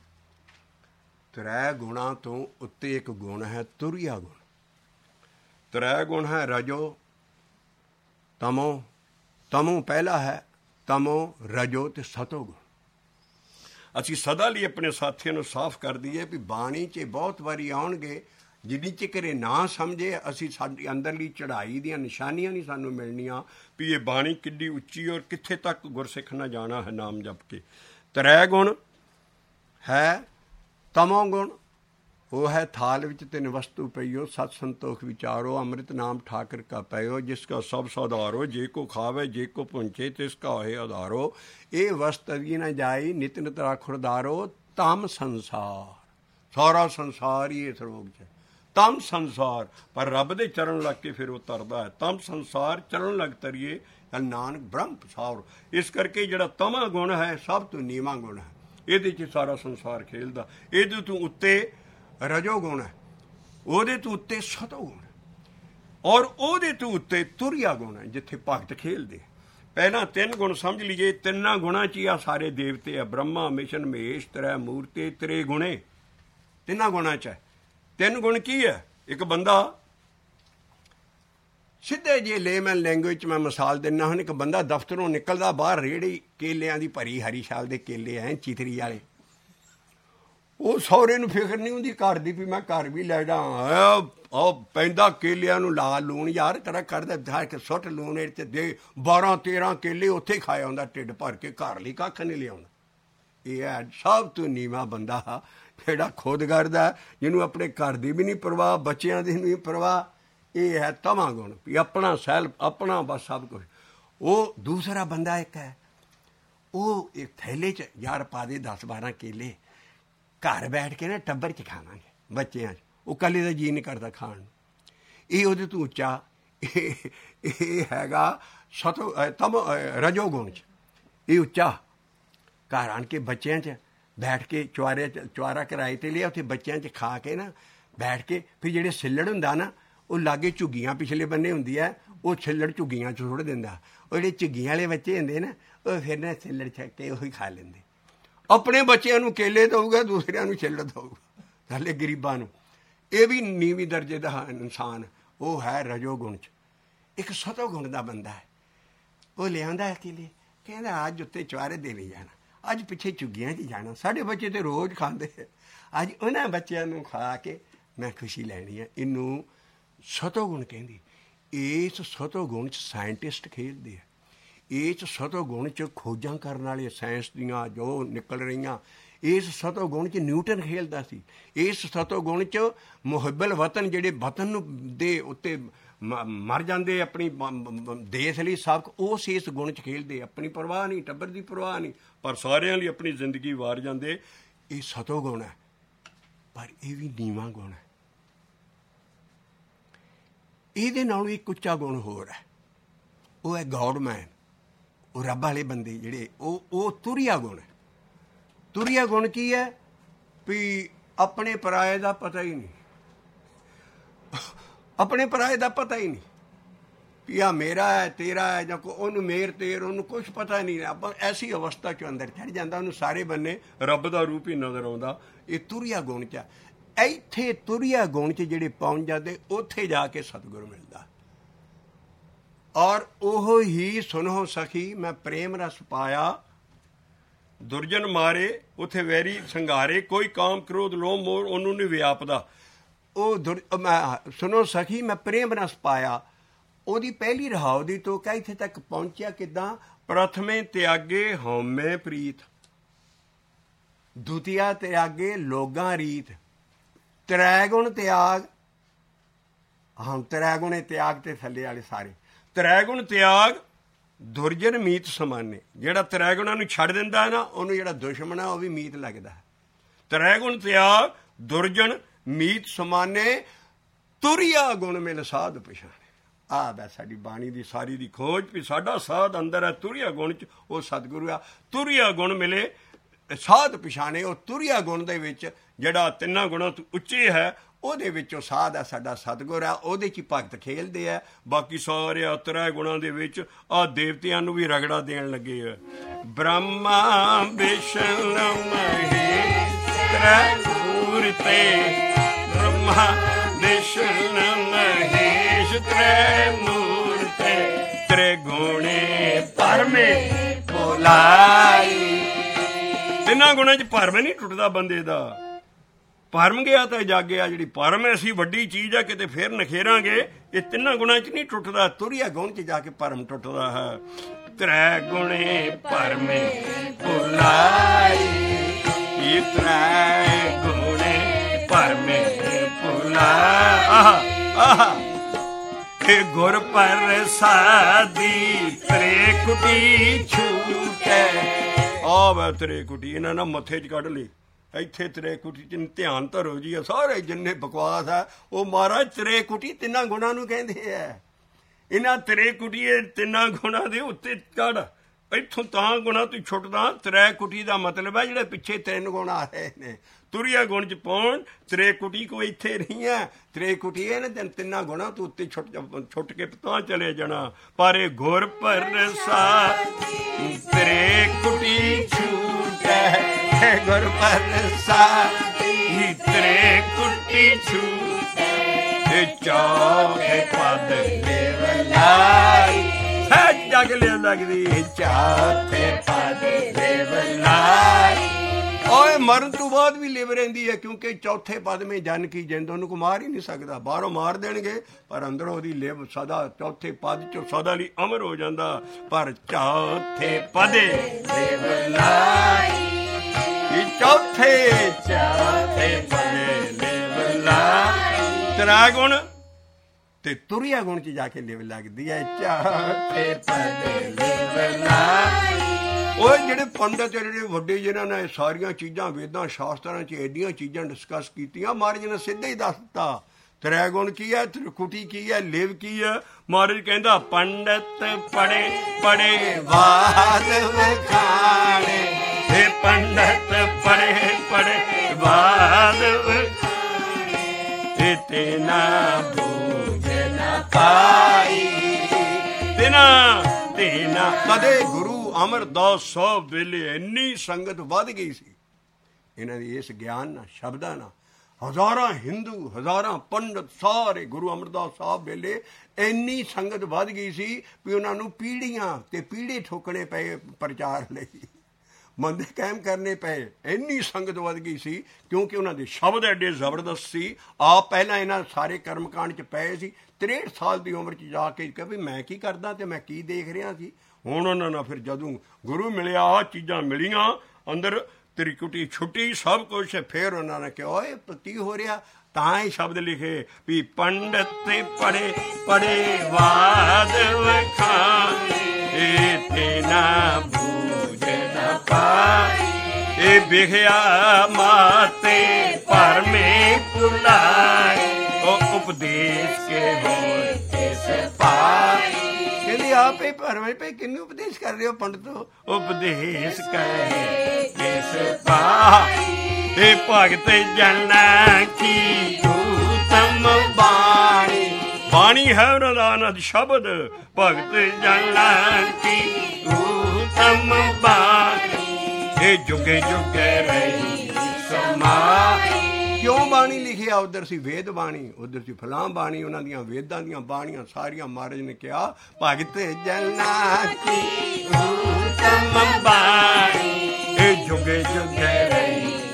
ਤ੍ਰੈ ਗੁਣਾਂ ਤੋਂ ਉੱਤੇ ਇੱਕ ਗੁਣ ਹੈ ਤੁਰਿਆ ਗੁਣ। ਤ੍ਰੈ ਗੁਣ ਹੈ ਰਜੋ ਤਮੋ, ਤਮੋ ਪਹਿਲਾ ਹੈ, ਤਮੋ ਰਜੋ ਤੇ ਸਤੋ ਗੁਣ। ਅਸੀਂ ਸਦਾ ਲਈ ਆਪਣੇ ਸਾਥੀਆਂ ਨੂੰ ਸਾਫ਼ ਕਰ ਦਈਏ ਵੀ ਬਾਣੀ 'ਚ ਬਹੁਤ ਵਾਰੀ ਆਉਣਗੇ, ਜਿੰਨੀ ਚਿਰ ਇਹ ਨਾ ਸਮਝੇ ਅਸੀਂ ਸਾਡੀ ਅੰਦਰਲੀ ਚੜ੍ਹਾਈ ਦੀਆਂ ਨਿਸ਼ਾਨੀਆਂ ਨਹੀਂ ਸਾਨੂੰ ਮਿਲਣੀਆਂ ਵੀ ਇਹ ਬਾਣੀ ਕਿੱਡੀ ਉੱਚੀ ਔਰ ਕਿੱਥੇ ਤੱਕ ਗੁਰਸਿੱਖ ਨਾ ਜਾਣਾ ਹੈ ਨਾਮ ਜਪ ਕੇ। ਤ੍ਰੈ ਗੁਣ ਹੈ ਤਮੋ ਗੁਣ, ਉਹ ਹੈ ਥਾਲ ਵਿੱਚ ਤਿੰਨ ਵਸਤੂ ਪਈਓ, ਸਤ ਸੰਤੋਖ ਵਿਚਾਰੋ, ਅੰਮ੍ਰਿਤ ਨਾਮ ਠਾਕਰ ਕਾ ਪਇਓ, ਜਿਸ ਕਾ ਸਭ ਸੌਦਾਰੋ, ਜੇ ਕੋ ਖਾਵੇ ਜੇ ਕੋ ਪੁੰਚੇ ਤਿਸ ਕਾ ਹੋਏ ਆਧਾਰੋ। ਇਹ ਵਸਤ ਅਗੀ ਨਾ ਜਾਈ ਨਿਤ ਨਿਤ ਰਾਖੁਰਦਾਰੋ। ਤਮ ਸੰਸਾਰ, ਸਾਰਾ ਸੰਸਾਰ ਹੀ ਇਸ ਰੋਗ 'ਚ। ਤਮ ਸੰਸਾਰ, ਪਰ ਰੱਬ ਦੇ ਚਰਨ ਲੱਗ ਕੇ ਫਿਰ ਉਹ ਤਰਦਾ ਹੈ। ਤਮ ਸੰਸਾਰ ਚਰਨ ਲੱਗ ਤਰੀਏ ਨਾਨਕ ਬ੍ਰਹਮ ਪਸਾਰ। ਇਸ ਕਰਕੇ ਜਿਹੜਾ ਤਮਾ ਗੁਣ ਹੈ ਸਭ ਤੋਂ ਨੀਵਾਂ ਗੁਣ ਹੈ, ਇਹਦੇ 'ਚ ਸਾਰਾ ਸੰਸਾਰ ਖੇਲਦਾ। ਇਹਦੇ ਤੋਂ ਉੱਤੇ ਰਜੋ ਗੁਣ ਹੈ, ਉਹਦੇ ਤੋਂ ਉੱਤੇ ਸਤੋ ਗੁਣ ਹੈ, ਔਰ ਉਹਦੇ ਤੋਂ ਉੱਤੇ ਤੁਰਿਆ ਗੁਣ ਹੈ ਜਿੱਥੇ ਭਗਤ ਖੇਲਦੇ। ਪਹਿਲਾਂ ਤਿੰਨ ਗੁਣ ਸਮਝ ਲਈਏ, ਤਿੰਨਾਂ ਗੁਣਾਂ 'ਚ ਹੀ ਆ ਸਾਰੇ ਦੇਵਤੇ ਆ, ਬ੍ਰਹਮਾ ਵਿਸ਼ਨ ਮਹੇਸ਼ ਤ੍ਰੈ ਮੂਰਤੇ ਤ੍ਰੇ ਗੁਣੇ, ਤਿੰਨਾਂ ਗੁਣਾਂ 'ਚ ਹੈ। ਤਿੰਨ ਗੁਣ ਕੀ ਹੈ? ਇੱਕ ਬੰਦਾ ਸਿੱਧੇ ਜੇ ਲੇਮਨ ਲੈਂਗੁਏਜ 'ਚ ਮੈਂ ਮਿਸਾਲ ਦਿੰਦਾ ਹਾਂ, ਇੱਕ ਬੰਦਾ ਦਫ਼ਤਰੋਂ ਨਿਕਲਦਾ ਬਾਹਰ, ਰੇਹੜੀ ਕੇਲਿਆਂ ਦੀ ਭਰੀ ਹਰੀ ਸ਼ਾਲ ਦੇ ਕੇਲੇ ਐ ਚੀਤਰੀ ਵਾਲੇ, ਉਹ ਸਹੁਰੇ ਨੂੰ ਫਿਕਰ ਨਹੀਂ ਹੁੰਦੀ ਘਰ ਦੀ ਵੀ ਮੈਂ ਘਰ ਵੀ ਲੈ ਜਾ, ਉਹ ਪੈਂਦਾ ਕੇਲਿਆਂ ਨੂੰ ਲਾ ਲੂਣ, ਯਾਰ ਤੇਰਾ ਕਰਦਾ ਧਾਰ ਕੇ ਸੁੱਟ ਲੂਣ ਇਹ 'ਚ ਦੇ 12-13 ਕੇਲੇ ਉੱਥੇ ਖਾਇਆ ਹੁੰਦਾ ਢਿੱਡ ਭਰ ਕੇ, ਘਰ ਲਈ ਕੱਖ ਨਹੀਂ ਲਿਆਉਂਦਾ। ਇਹ ਹੈ ਸਭ ਤੋਂ ਨੀਵਾਂ ਬੰਦਾ ਜਿਹੜਾ ਖੁਦ ਕਰਦਾ, ਜਿਹਨੂੰ ਆਪਣੇ ਘਰ ਦੀ ਵੀ ਨਹੀਂ ਪਰਵਾਹ, ਬੱਚਿਆਂ ਦੀ ਨਹੀਂ ਪਰਵਾਹ। ਇਹ ਹੈ ਤਮਾ ਗੁਣ, ਵੀ ਆਪਣਾ ਸੈਲਫ, ਆਪਣਾ ਬਸ ਸਭ ਕੁਛ। ਉਹ ਦੂਸਰਾ ਬੰਦਾ ਇੱਕ ਹੈ, ਉਹ ਇਹ ਥੈਲੇ 'ਚ ਯਾਰ ਪਾ ਦੇ 10-12 ਕੇਲੇ, ਘਰ ਬੈਠ ਕੇ ਨਾ ਟੱਬਰ 'ਚ ਖਾਵਾਂਗੇ ਬੱਚਿਆਂ 'ਚ। ਉਹ ਇਕੱਲੇ ਦਾ ਜੀਅ ਨਹੀਂ ਕਰਦਾ ਖਾਣ ਨੂੰ। ਇਹ ਉਹਦੇ ਤੋਂ ਉੱਚਾ ਇਹ ਹੈਗਾ ਰਜੋ ਗੁਣ 'ਚ, ਇਹ ਉੱਚਾ। ਘਰ ਆਣ ਕੇ ਬੱਚਿਆਂ 'ਚ ਬੈਠ ਕੇ ਚੁਆਰਾ ਕਿਰਾਏ 'ਤੇ ਲਿਆ, ਉੱਥੇ ਬੱਚਿਆਂ 'ਚ ਖਾ ਕੇ ਨਾ ਬੈਠ ਕੇ ਫਿਰ ਜਿਹੜੇ ਸਿੱਲੜ ਹੁੰਦਾ ਨਾ, ਉਹ ਲਾਗੇ ਝੁੱਗੀਆਂ ਪਿਛਲੇ ਬੰਨੇ ਹੁੰਦੀ ਹੈ, ਉਹ ਸਿੱਲੜ ਝੁੱਗੀਆਂ 'ਚ ਸੁੱਟ ਦਿੰਦਾ। ਉਹ ਜਿਹੜੇ ਝੁੱਗੀਆਂ ਵਾਲੇ ਬੱਚੇ ਹੁੰਦੇ ਨਾ, ਉਹ ਫਿਰ ਨਾ ਸਿੱਲੜ ਛੱਕ ਕੇ ਉਹੀ ਖਾ ਲੈਂਦੇ। ਆਪਣੇ ਬੱਚਿਆਂ ਨੂੰ ਕੇਲੇ ਦਊਗਾ, ਦੂਸਰਿਆਂ ਨੂੰ ਸਿੱਲੜ ਦਊਗਾ, ਨਾਲੇ ਗਰੀਬਾਂ ਨੂੰ। ਇਹ ਵੀ ਨੀਵੀਂ ਦਰਜੇ ਦਾ ਇਨਸਾਨ। ਉਹ ਹੈ ਰਜੋ ਗੁਣ 'ਚ। ਇੱਕ ਸਤੋ ਗੁਣ ਦਾ ਬੰਦਾ ਹੈ, ਉਹ ਲਿਆਉਂਦਾ ਕੇਲੇ, ਕਹਿੰਦਾ ਅੱਜ ਉੱਤੇ ਚੁਆਰੇ ਦੇ ਨਹੀਂ ਜਾਣਾ, ਅੱਜ ਪਿੱਛੇ ਝੁੱਗੀਆਂ 'ਚ ਜਾਣਾ। ਸਾਡੇ ਬੱਚੇ ਤਾਂ ਰੋਜ਼ ਖਾਂਦੇ, ਅੱਜ ਉਹਨਾਂ ਬੱਚਿਆਂ ਨੂੰ ਖਾ ਕੇ ਮੈਂ ਖੁਸ਼ੀ ਲੈਣੀ ਹੈ। ਇਹਨੂੰ ਸਤੋ ਗੁਣ ਕਹਿੰਦੀ। ਇਸ ਸਤੋ ਗੁਣ 'ਚ ਸਾਇੰਟਿਸਟ ਖੇਡਦੇ ਆ। ਇਸ ਸਤੋ ਗੁਣ 'ਚ ਖੋਜਾਂ ਕਰਨ ਵਾਲੇ ਸਾਇੰਸ ਦੀਆਂ ਜੋ ਨਿਕਲ ਰਹੀਆਂ, ਇਸ ਸਤੋ ਗੁਣ 'ਚ ਨਿਊਟਨ ਖੇਡਦਾ ਸੀ। ਇਸ ਸਤੋ ਗੁਣ 'ਚ ਮੁਹੱਬਲ ਵਤਨ, ਜਿਹੜੇ ਵਤਨ ਨੂੰ ਦੇ ਉੱਤੇ ਮਰ ਜਾਂਦੇ ਆਪਣੀ ਦੇਸ਼ ਲਈ ਸਭ, ਉਸ ਇਸ ਗੁਣ 'ਚ ਖੇਡਦੇ। ਆਪਣੀ ਪਰਵਾਹ ਨਹੀਂ, ਟੱਬਰ ਦੀ ਪਰਵਾਹ ਨਹੀਂ, ਪਰ ਸਾਰਿਆਂ ਲਈ ਆਪਣੀ ਜ਼ਿੰਦਗੀ ਵਾਰ ਜਾਂਦੇ। ਇਹ ਸਤੋ ਗੁਣ ਹੈ, ਪਰ ਇਹ ਵੀ ਨੀਵਾਂ ਗੁਣ ਹੈ। ਇਹਦੇ ਨਾਲੋਂ ਇੱਕ ਉੱਚਾ ਗੁਣ ਹੋਰ ਹੈ, ਉਹ ਹੈ ਗੌਡਮੈਨ। ਉਹ ਰੱਬ ਵਾਲੇ ਬੰਦੇ ਜਿਹੜੇ, ਉਹ ਤੁਰਿਆ ਗੁਣ ਹੈ। ਤੁਰਿਆ ਗੁਣ ਕੀ ਹੈ? ਵੀ ਆਪਣੇ ਪਰਾਏ ਦਾ ਪਤਾ ਹੀ ਨਹੀਂ, ਆਪਣੇ ਪਰਾਏ ਦਾ ਪਤਾ ਹੀ ਨਹੀਂ ਵੀ ਆ ਮੇਰਾ ਹੈ, ਤੇਰਾ ਹੈ, ਜਾਂ ਉਹਨੂੰ ਮੇਰ ਤੇਰ, ਉਹਨੂੰ ਕੁਛ ਪਤਾ ਨਹੀਂ। ਆਪਾਂ ਐਸੀ ਅਵਸਥਾ 'ਚ ਅੰਦਰ ਚੜ੍ਹ ਜਾਂਦਾ, ਉਹਨੂੰ ਸਾਰੇ ਬੰਨੇ ਰੱਬ ਦਾ ਰੂਪ ਹੀ ਨਜ਼ਰ ਆਉਂਦਾ। ਇਹ ਤੁਰਿਆ ਗੁਣ 'ਚ। ਇੱਥੇ ਤੁਰਿਆ ਗੁਣ 'ਚ ਜਿਹੜੇ ਪਹੁੰਚ ਜਾਂਦੇ, ਉੱਥੇ ਜਾ ਕੇ ਸਤਿਗੁਰ ਮਿਲਦਾ। ਔਰ ਉਹ ਹੀ ਸੁਣੋ ਸਖੀ ਮੈਂ ਪ੍ਰੇਮ ਰਸ ਪਾਇਆ, ਦੁਰਜਨ ਮਾਰੇ ਉੱਥੇ ਵੈਰੀ ਸੰਘਾਰੇ, ਕੋਈ ਕਾਮ ਕ੍ਰੋਧ ਲੋਭ ਮੋਹ ਉਹਨੂੰ ਨਹੀਂ ਵਿਆਪਦਾ। ਉਹ ਸੁਣੋ ਸਖੀ ਮੈਂ ਪ੍ਰੇਮ ਰਸ ਪਾਇਆ, ਉਹਦੀ ਪਹਿਲੀ ਰਹਾਉ ਦੀ ਤੋਂ ਕਹਿ ਇੱਥੇ ਤੱਕ ਪਹੁੰਚਿਆ ਕਿੱਦਾਂ? ਪ੍ਰਥਮੇ ਤਿਆਗੇ ਹਉਮੈ ਪ੍ਰੀਤ, ਦੂਤੀਆ ਤਿਆਗੇ ਲੋਗਾਂ ਰੀਤ, ਤ੍ਰੈ ਗੁਣ ਤਿਆਗ। ਹਾਂ, ਤ੍ਰੈ ਗੁਣੇ ਤਿਆਗ ਤੇ ਥੱਲੇ ਵਾਲੇ ਸਾਰੇ। ਤ੍ਰੈ ਗੁਣ ਤਿਆਗ ਦੁਰਜਨ ਮੀਤ ਸਮਾਨੇ। ਜਿਹੜਾ ਤ੍ਰੈ ਗੁਣਾਂ ਨੂੰ ਛੱਡ ਦਿੰਦਾ ਹੈ ਨਾ, ਉਹਨੂੰ ਜਿਹੜਾ ਦੁਸ਼ਮਣ ਹੈ ਉਹ ਵੀ ਮੀਤ ਲੱਗਦਾ ਹੈ। ਤ੍ਰੈ ਗੁਣ ਤਿਆਗ ਦੁਰਜਨ ਮੀਤ ਸਮਾਨੇ, ਤੁਰਿਆ ਗੁਣ ਮਿਲ ਸਾਧ ਪਛਾਣੇ। ਆਹ ਬੈ ਸਾਡੀ ਬਾਣੀ ਦੀ ਸਾਰੀ ਦੀ ਖੋਜ ਵੀ ਸਾਡਾ ਸਾਧ ਅੰਦਰ ਹੈ ਤੁਰਿਆ ਗੁਣ 'ਚ, ਉਹ ਸਤਿਗੁਰੂ ਆ। ਤੁਰਿਆ ਗੁਣ ਮਿਲੇ ਸਾਧ ਪਛਾਣੇ। ਉਹ ਤੁਰਿਆ ਗੁਣ ਦੇ ਵਿੱਚ ਜਿਹੜਾ ਤਿੰਨਾਂ ਗੁਣਾਂ ਤੋਂ ਉੱਚੇ ਹੈ, ਉਹਦੇ ਵਿੱਚੋਂ ਸਾਧ ਹੈ ਸਾਡਾ ਸਤਿਗੁਰ ਆ। ਉਹਦੇ 'ਚ ਹੀ ਭਗਤ ਖੇਲਦੇ ਆ। ਬਾਕੀ ਸਾਰੇ ਤ੍ਰੈ ਗੁਣਾਂ ਦੇ ਵਿੱਚ ਆਹ ਦੇਵਤਿਆਂ ਨੂੰ ਵੀ ਰਗੜਾ ਦੇਣ ਲੱਗੇ ਆ। ਬ੍ਰਹਮਾ ਵਿਸ਼ਨੂੰ ਮਹੇਸ਼ ਤ੍ਰੈ ਮੂਰਤੇ, ਬ੍ਰਹਮਾ ਵਿਸ਼ਨੂੰ ਮਹੇਸ਼ ਤ੍ਰੈ ਮੂਰਤੇ, ਤ੍ਰੈ ਗੁਣੇ ਪਰਮੇ ਭੁਲਾਈ। ਤਿੰਨਾਂ ਗੁਣਾਂ 'ਚ ਭਰਮ ਨਹੀਂ ਟੁੱਟਦਾ ਬੰਦੇ ਦਾ। ਭਰਮ ਗਿਆ ਤਾਂ ਜਾਗਿਆ। ਜਿਹੜੀ ਭਰਮ ਐਸੀ ਵੱਡੀ ਚੀਜ਼ ਹੈ, ਕਿਤੇ ਫੇਰ ਨਖੇਰਾਂਗੇ। ਇਹ ਤਿੰਨਾਂ ਗੁਣਾਂ 'ਚ ਨਹੀਂ ਟੁੱਟਦਾ, ਤੁਰਿਆ ਗੁਣ 'ਚ ਜਾ ਕੇ ਭਰਮ ਟੁੱਟਦਾ ਹੈ। ਤ੍ਰੈ ਗੁਣੇ ਭਰਮੇ ਭੁਲਾਈ, ਇਹ ਤ੍ਰੈ ਗੁਣੇ ਭਰਮੇ ਭੁਲਾਈ। ਆਹ ਇਹ ਗੁਰ ਪ੍ਰਸਾਦੀ ਤ੍ਰੇਕੁਟੀ ਛੂਟੈ। ਆ ਵੇ ਤ੍ਰੇਕੁਟੀ, ਇਹਨਾਂ ਨਾਲ ਮੱਥੇ 'ਚ ਕੱਢ ਲਈ। ਇੱਥੇ ਤ੍ਰੇਕੁਟੀ 'ਚ ਧਿਆਨ ਧਰੋ ਜੀ। ਸਾਰੇ ਜਿੰਨੇ ਬਕਵਾਸ ਆ ਉਹ ਮਹਾਰਾਜ ਤ੍ਰੇਕੁਟੀ ਤਿੰਨਾਂ ਗੁਣਾਂ ਨੂੰ ਕਹਿੰਦੇ ਆ। ਇਹਨਾਂ ਤ੍ਰੇਕੁਟੀ ਤਿੰਨਾਂ ਗੁਣਾਂ ਦੇ ਉੱਤੇ ਕੱਢ। ਇੱਥੋਂ ਤਾਂ ਗੁਣਾਂ ਤੋਂ ਛੁੱਟਦਾ। ਤ੍ਰੈਕੁਟੀ ਦਾ ਮਤਲਬ ਹੈ ਜਿਹੜੇ ਪਿੱਛੇ ਤਿੰਨ ਗੁਣ ਆ ਰਹੇ ਨੇ, ਤੁਰਿਆ ਗੁਣ 'ਚ ਪਾਉਣ। ਤ੍ਰੇਕੁਟੀ ਕੋਈ ਇੱਥੇ ਨਹੀਂ ਹੈ। ਤ੍ਰੇਕੁਟੀ ਇਹ ਨਾ ਤਿੰਨਾਂ ਗੁਣਾਂ ਤੋਂ ਉੱਤੇ ਛੁੱਟ ਕੇ ਤਾਂ ਚਲੇ ਜਾਣਾ। ਪਰ ਇਹ ਗੁਰ ਪ੍ਰਸਾਦਿ ਤ੍ਰੇਕੁਟੀ ਛੂਟੈ, ਗੁਰ ਪ੍ਰਸਾਦਿ ਤ੍ਰੇਕੁਟੀ ਛੂਟੈ, ਚੌਥੇ ਪਦ ਲੇਵਲਾਈ। ਸੱਜਾ ਕੇ ਲੈ ਲੱਗਦੀ ਚੌਥੇ ਪਦ ਲੇਵਲਾਈ। ਓਏ ਮਰਨ ਤੋਂ ਬਾਅਦ ਵੀ ਲਿਵ ਰਹਿੰਦੀ ਹੈ, ਕਿਉਂਕਿ ਚੌਥੇ ਪਦ ਮੇਂ ਜਨ ਕੀ ਜਿੰਦ। ਉਹਨੂੰ ਕੋ ਮਾਰ ਹੀ ਨਹੀਂ ਸਕਦਾ। ਬਾਹਰੋਂ ਮਾਰ ਦੇਣਗੇ ਪਰ ਅੰਦਰੋਂ ਉਹਦੀ ਲਿਵ ਸਦਾ ਚੌਥੇ ਪਦ 'ਚ ਸਦਾ ਲਈ ਅਮਰ ਹੋ ਜਾਂਦਾ। ਪਰ ਚੌਥੇ ਪਦੇ ਲਿਵ ਲਾਈ, ਚੌਥੇ ਪਦੇ ਲਿਵ ਲਾਈ। ਤ੍ਰੈ ਗੁਣ ਤੇ ਤੁਰਿਆ ਗੁਣ 'ਚ ਜਾ ਕੇ ਲਿਵ ਲੱਗਦੀ ਹੈ। ਚੌਥੇ ਪਦੇ ਲਿਵ ਲਾਈ। ਉਹ ਜਿਹੜੇ ਪੰਡਤ ਜਿਹੜੇ ਵੱਡੇ ਜਿਨ੍ਹਾਂ ਨੇ ਸਾਰੀਆਂ ਚੀਜ਼ਾਂ ਵੇਦਾਂ ਸ਼ਾਸਤਰਾਂ 'ਚ ਐਡੀਆਂ ਚੀਜ਼ਾਂ ਡਿਸਕਸ ਕੀਤੀਆਂ, ਮਹਾਰਾਜ ਨੇ ਸਿੱਧਾ ਹੀ ਦੱਸ ਦਿੱਤਾ ਤ੍ਰੈਗੁਣ ਕੀ ਹੈ, ਤ੍ਰਿਕੁਟੀ ਕੀ ਹੈ, ਲਿਵ ਕੀ ਹੈ। ਮਹਾਰਾਜ ਕਹਿੰਦਾ ਪੰਡਤ ਪੜੇ ਪੜੇ ਵਾਦ ਵਖਾਣੇ, हे पंडित पढ़े पढ़े वाद तेना बूझ न पाई, तेना तेना। कदे गुरु अमरदास साहब वेले इन्नी संगत वध गई सी इन्हां दी इस ज्ञान नाल शब्दां नाल। हज़ारां हिंदू हज़ारां पंडित सारे गुरु अमरदास साहब वेले ਇੰਨੀ ਸੰਗਤ ਵੱਧ ਗਈ ਸੀ ਵੀ ਉਹਨਾਂ ਨੂੰ ਪੀੜ੍ਹੀਆਂ ਤੇ ਪੀੜ੍ਹੇ ਠੋਕਣੇ ਪਏ ਪ੍ਰਚਾਰ ਲਈ, ਮੰਦੇ ਕਾਇਮ ਕਰਨੇ ਪਏ। ਇੰਨੀ ਸੰਗਤ ਵੱਧ ਗਈ ਸੀ ਕਿਉਂਕਿ ਉਹਨਾਂ ਦੇ ਸ਼ਬਦ ਐਡੇ ਜ਼ਬਰਦਸਤ ਸੀ। ਆਪ ਪਹਿਲਾਂ ਇਹਨਾਂ ਸਾਰੇ ਕਰਮਕਾਂਡ 'ਚ ਪਏ ਸੀ, 63 ਸਾਲ ਦੀ ਉਮਰ 'ਚ ਜਾ ਕੇ ਕਿ ਵੀ ਮੈਂ ਕੀ ਕਰਦਾ ਤੇ ਮੈਂ ਕੀ ਦੇਖ ਰਿਹਾ ਸੀ। ਹੁਣ ਉਹਨਾਂ ਨਾਲ ਫਿਰ ਜਦੋਂ ਗੁਰੂ ਮਿਲਿਆ, ਆਹ ਚੀਜ਼ਾਂ ਮਿਲੀਆਂ, ਅੰਦਰ ਤ੍ਰਿਕੁਟੀ ਛੁੱਟੀ, ਸਭ ਕੁਛ। ਫਿਰ ਉਹਨਾਂ ਨੇ ਕਿਹਾ ਓਏ ਕੀ ਹੋ ਰਿਹਾ, ਤਾਂ ਹੀ ਸ਼ਬਦ ਲਿਖੇ ਵੀ ਪੰਡਤ ਪੜੇ ਪੜੇ ਵਾਦ ਵਖਾਣੇ, ਤੇਨਾ ਬੂਝ ਨਾ ਪਾਈ, ਇਹ ਵਿਖਿਆ ਮਾਤੇ ਭਰਮੇ ਭੁਲਾਏ, ਉਹ ਉਪਦੇਸ਼ ਕੇ ਹੋਏ ਕਿਸ ਪਾਈ। ਕਹਿੰਦੀ ਆਪੇ ਭਰਵੇਂ ਪਏ ਕਿਹਨੂੰ ਉਪਦੇਸ਼ ਕਰ ਰਹੇ ਹੋ ਪੰਡਤ, ਉਪਦੇਸ਼ ਕਰੇ ਕਿਸ ਪਾਈ। हे भगत जना की उत्तम बाणी, बाणी है उन्हां दा आनंद शब्द। भगत जना की उत्तम बाणी, हे जुगे जुगे रही समाई। क्यों बाणी लिखी आ? उधर सी वेद बाणी, उधर सी फलां बाणी, उन्हां दियां वेदां दियां बाणियां सारियां महाराज ने कहा भगत जना की उत्तम बाणी, हे जुगे जुगे रही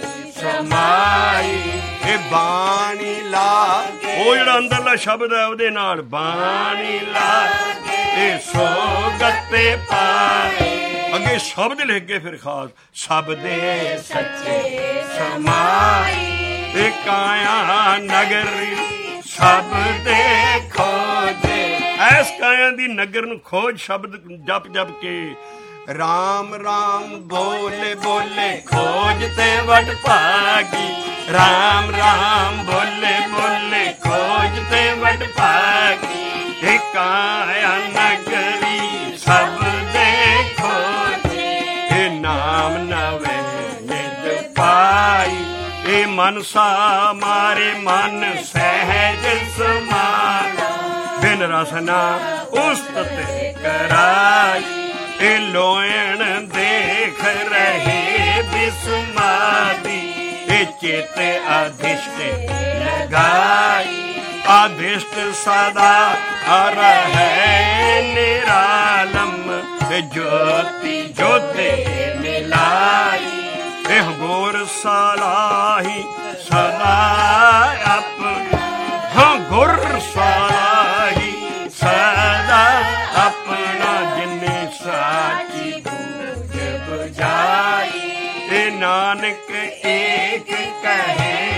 समाई। ਇਹ ਬਾਣੀ ਲਾ, ਉਹ ਜਿਹੜਾ ਅੰਦਰਲਾ ਸ਼ਬਦ ਹੈ ਉਹਦੇ ਨਾਲ ਬਾਣੀ ਲਾ, ਇਹ ਸੋਗਤੇ ਪਾਏ। ਅੱਗੇ ਸ਼ਬਦ ਲਿਖ ਕੇ ਫਿਰ ਖਾਸ ਸਭ ਦੇ ਸੱਚੇ ਸਮਾਈ, ਇਹ ਕਾਇਆ ਨਗਰੀ ਸਭ ਦੇ ਖੋਜੇ। ਐਸ ਕਾਇਆ ਦੀ ਨਗਰ ਨੂੰ ਖੋਜ ਸ਼ਬਦ ਜਪ ਜਪ ਕੇ। राम राम बोले बोले खोजते वट भागी, राम राम बोले बोले खोजते वट भागी। काया नगरी सब दे खोजे, हे नाम नवे निज पाई। हे मनसा मारे मन सहज समाना, बिन रसना उस्तत कराई। ਇਹ ਲੋਇਣ ਦੇਖ ਰਹੇ ਬਿਸਮਾਦੀ, ਇਹ ਚਿਤ ਅਧਿਸ਼ਟ ਲਗਾਈ। ਅਧਿਸ਼ਟ ਸਦਾ ਰਹੇ ਨਿਰਾਲਮ, ਜੋਤੀ ਜੋਤੇ ਮਿਲਾਈ। ਇਹ ਗੁਰ ਸਲਾਹੀ ਸਦਾ ਆਪਣਾ, ਹਾਂ ਗੁਰ ਸਲਾਹੀ ਸਦਾ ਆਪਣਾ, ਜਿਨੇ ਸਾਚੀ ਬੂਝ ਬੁਝਾਈ। ਇਹ ਨਾਨਕ ਏਕ ਕਹੇ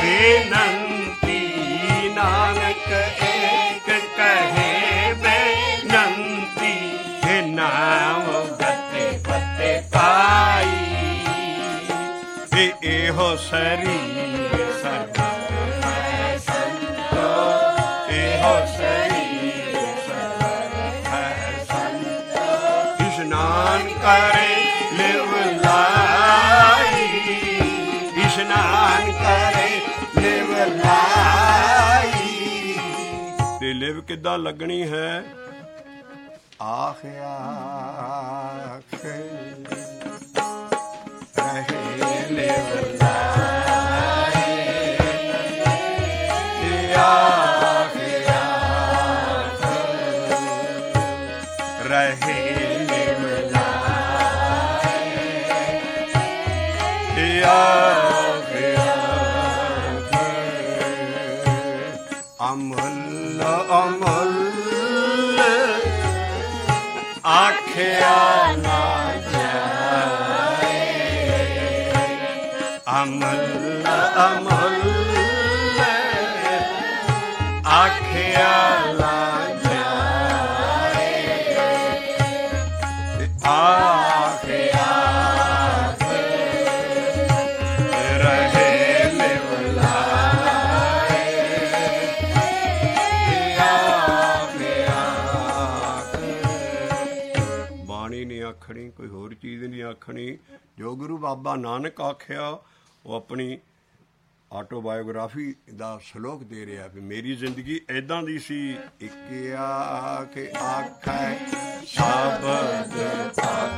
ਬੇਨੰਤੀ, ਨਾਨਕ ਏਕ ਕਹੇ ਬੇਨੰਤੀ। ਇਹ ਨਾਮ ਗੱਤੇ ਪੱਤੇ ਪਾਈ, ਇਹ ਇਹੋ ਸਰੀਰ ਸਰਬ ਹੈ ਸੰਤੋ, ਇਹੋ ਸਰੀਰ करे लिव लाई, इशनान करे लिव लाई। ते लिव किद्दां लगनी है? आख आख रहे लिव लाई, आख आख रहे अमल अमल आख्या ना ਚੀਜ਼ ਨਹੀਂ ਆਖਣੀ। ਜੋ ਗੁਰੂ ਬਾਬਾ ਨਾਨਕ ਆਖਿਆ ਉਹ ਆਪਣੀ ਆਟੋਬਾਇਓਗ੍ਰਾਫੀ ਦਾ ਸਲੋਕ ਦੇ ਰਿਹਾ ਵੀ ਮੇਰੀ ਜ਼ਿੰਦਗੀ ਇੱਦਾਂ ਦੀ ਸੀ। ਇੱਕ ਆ ਕੇ ਆਖੈ ਸ਼ਬਦ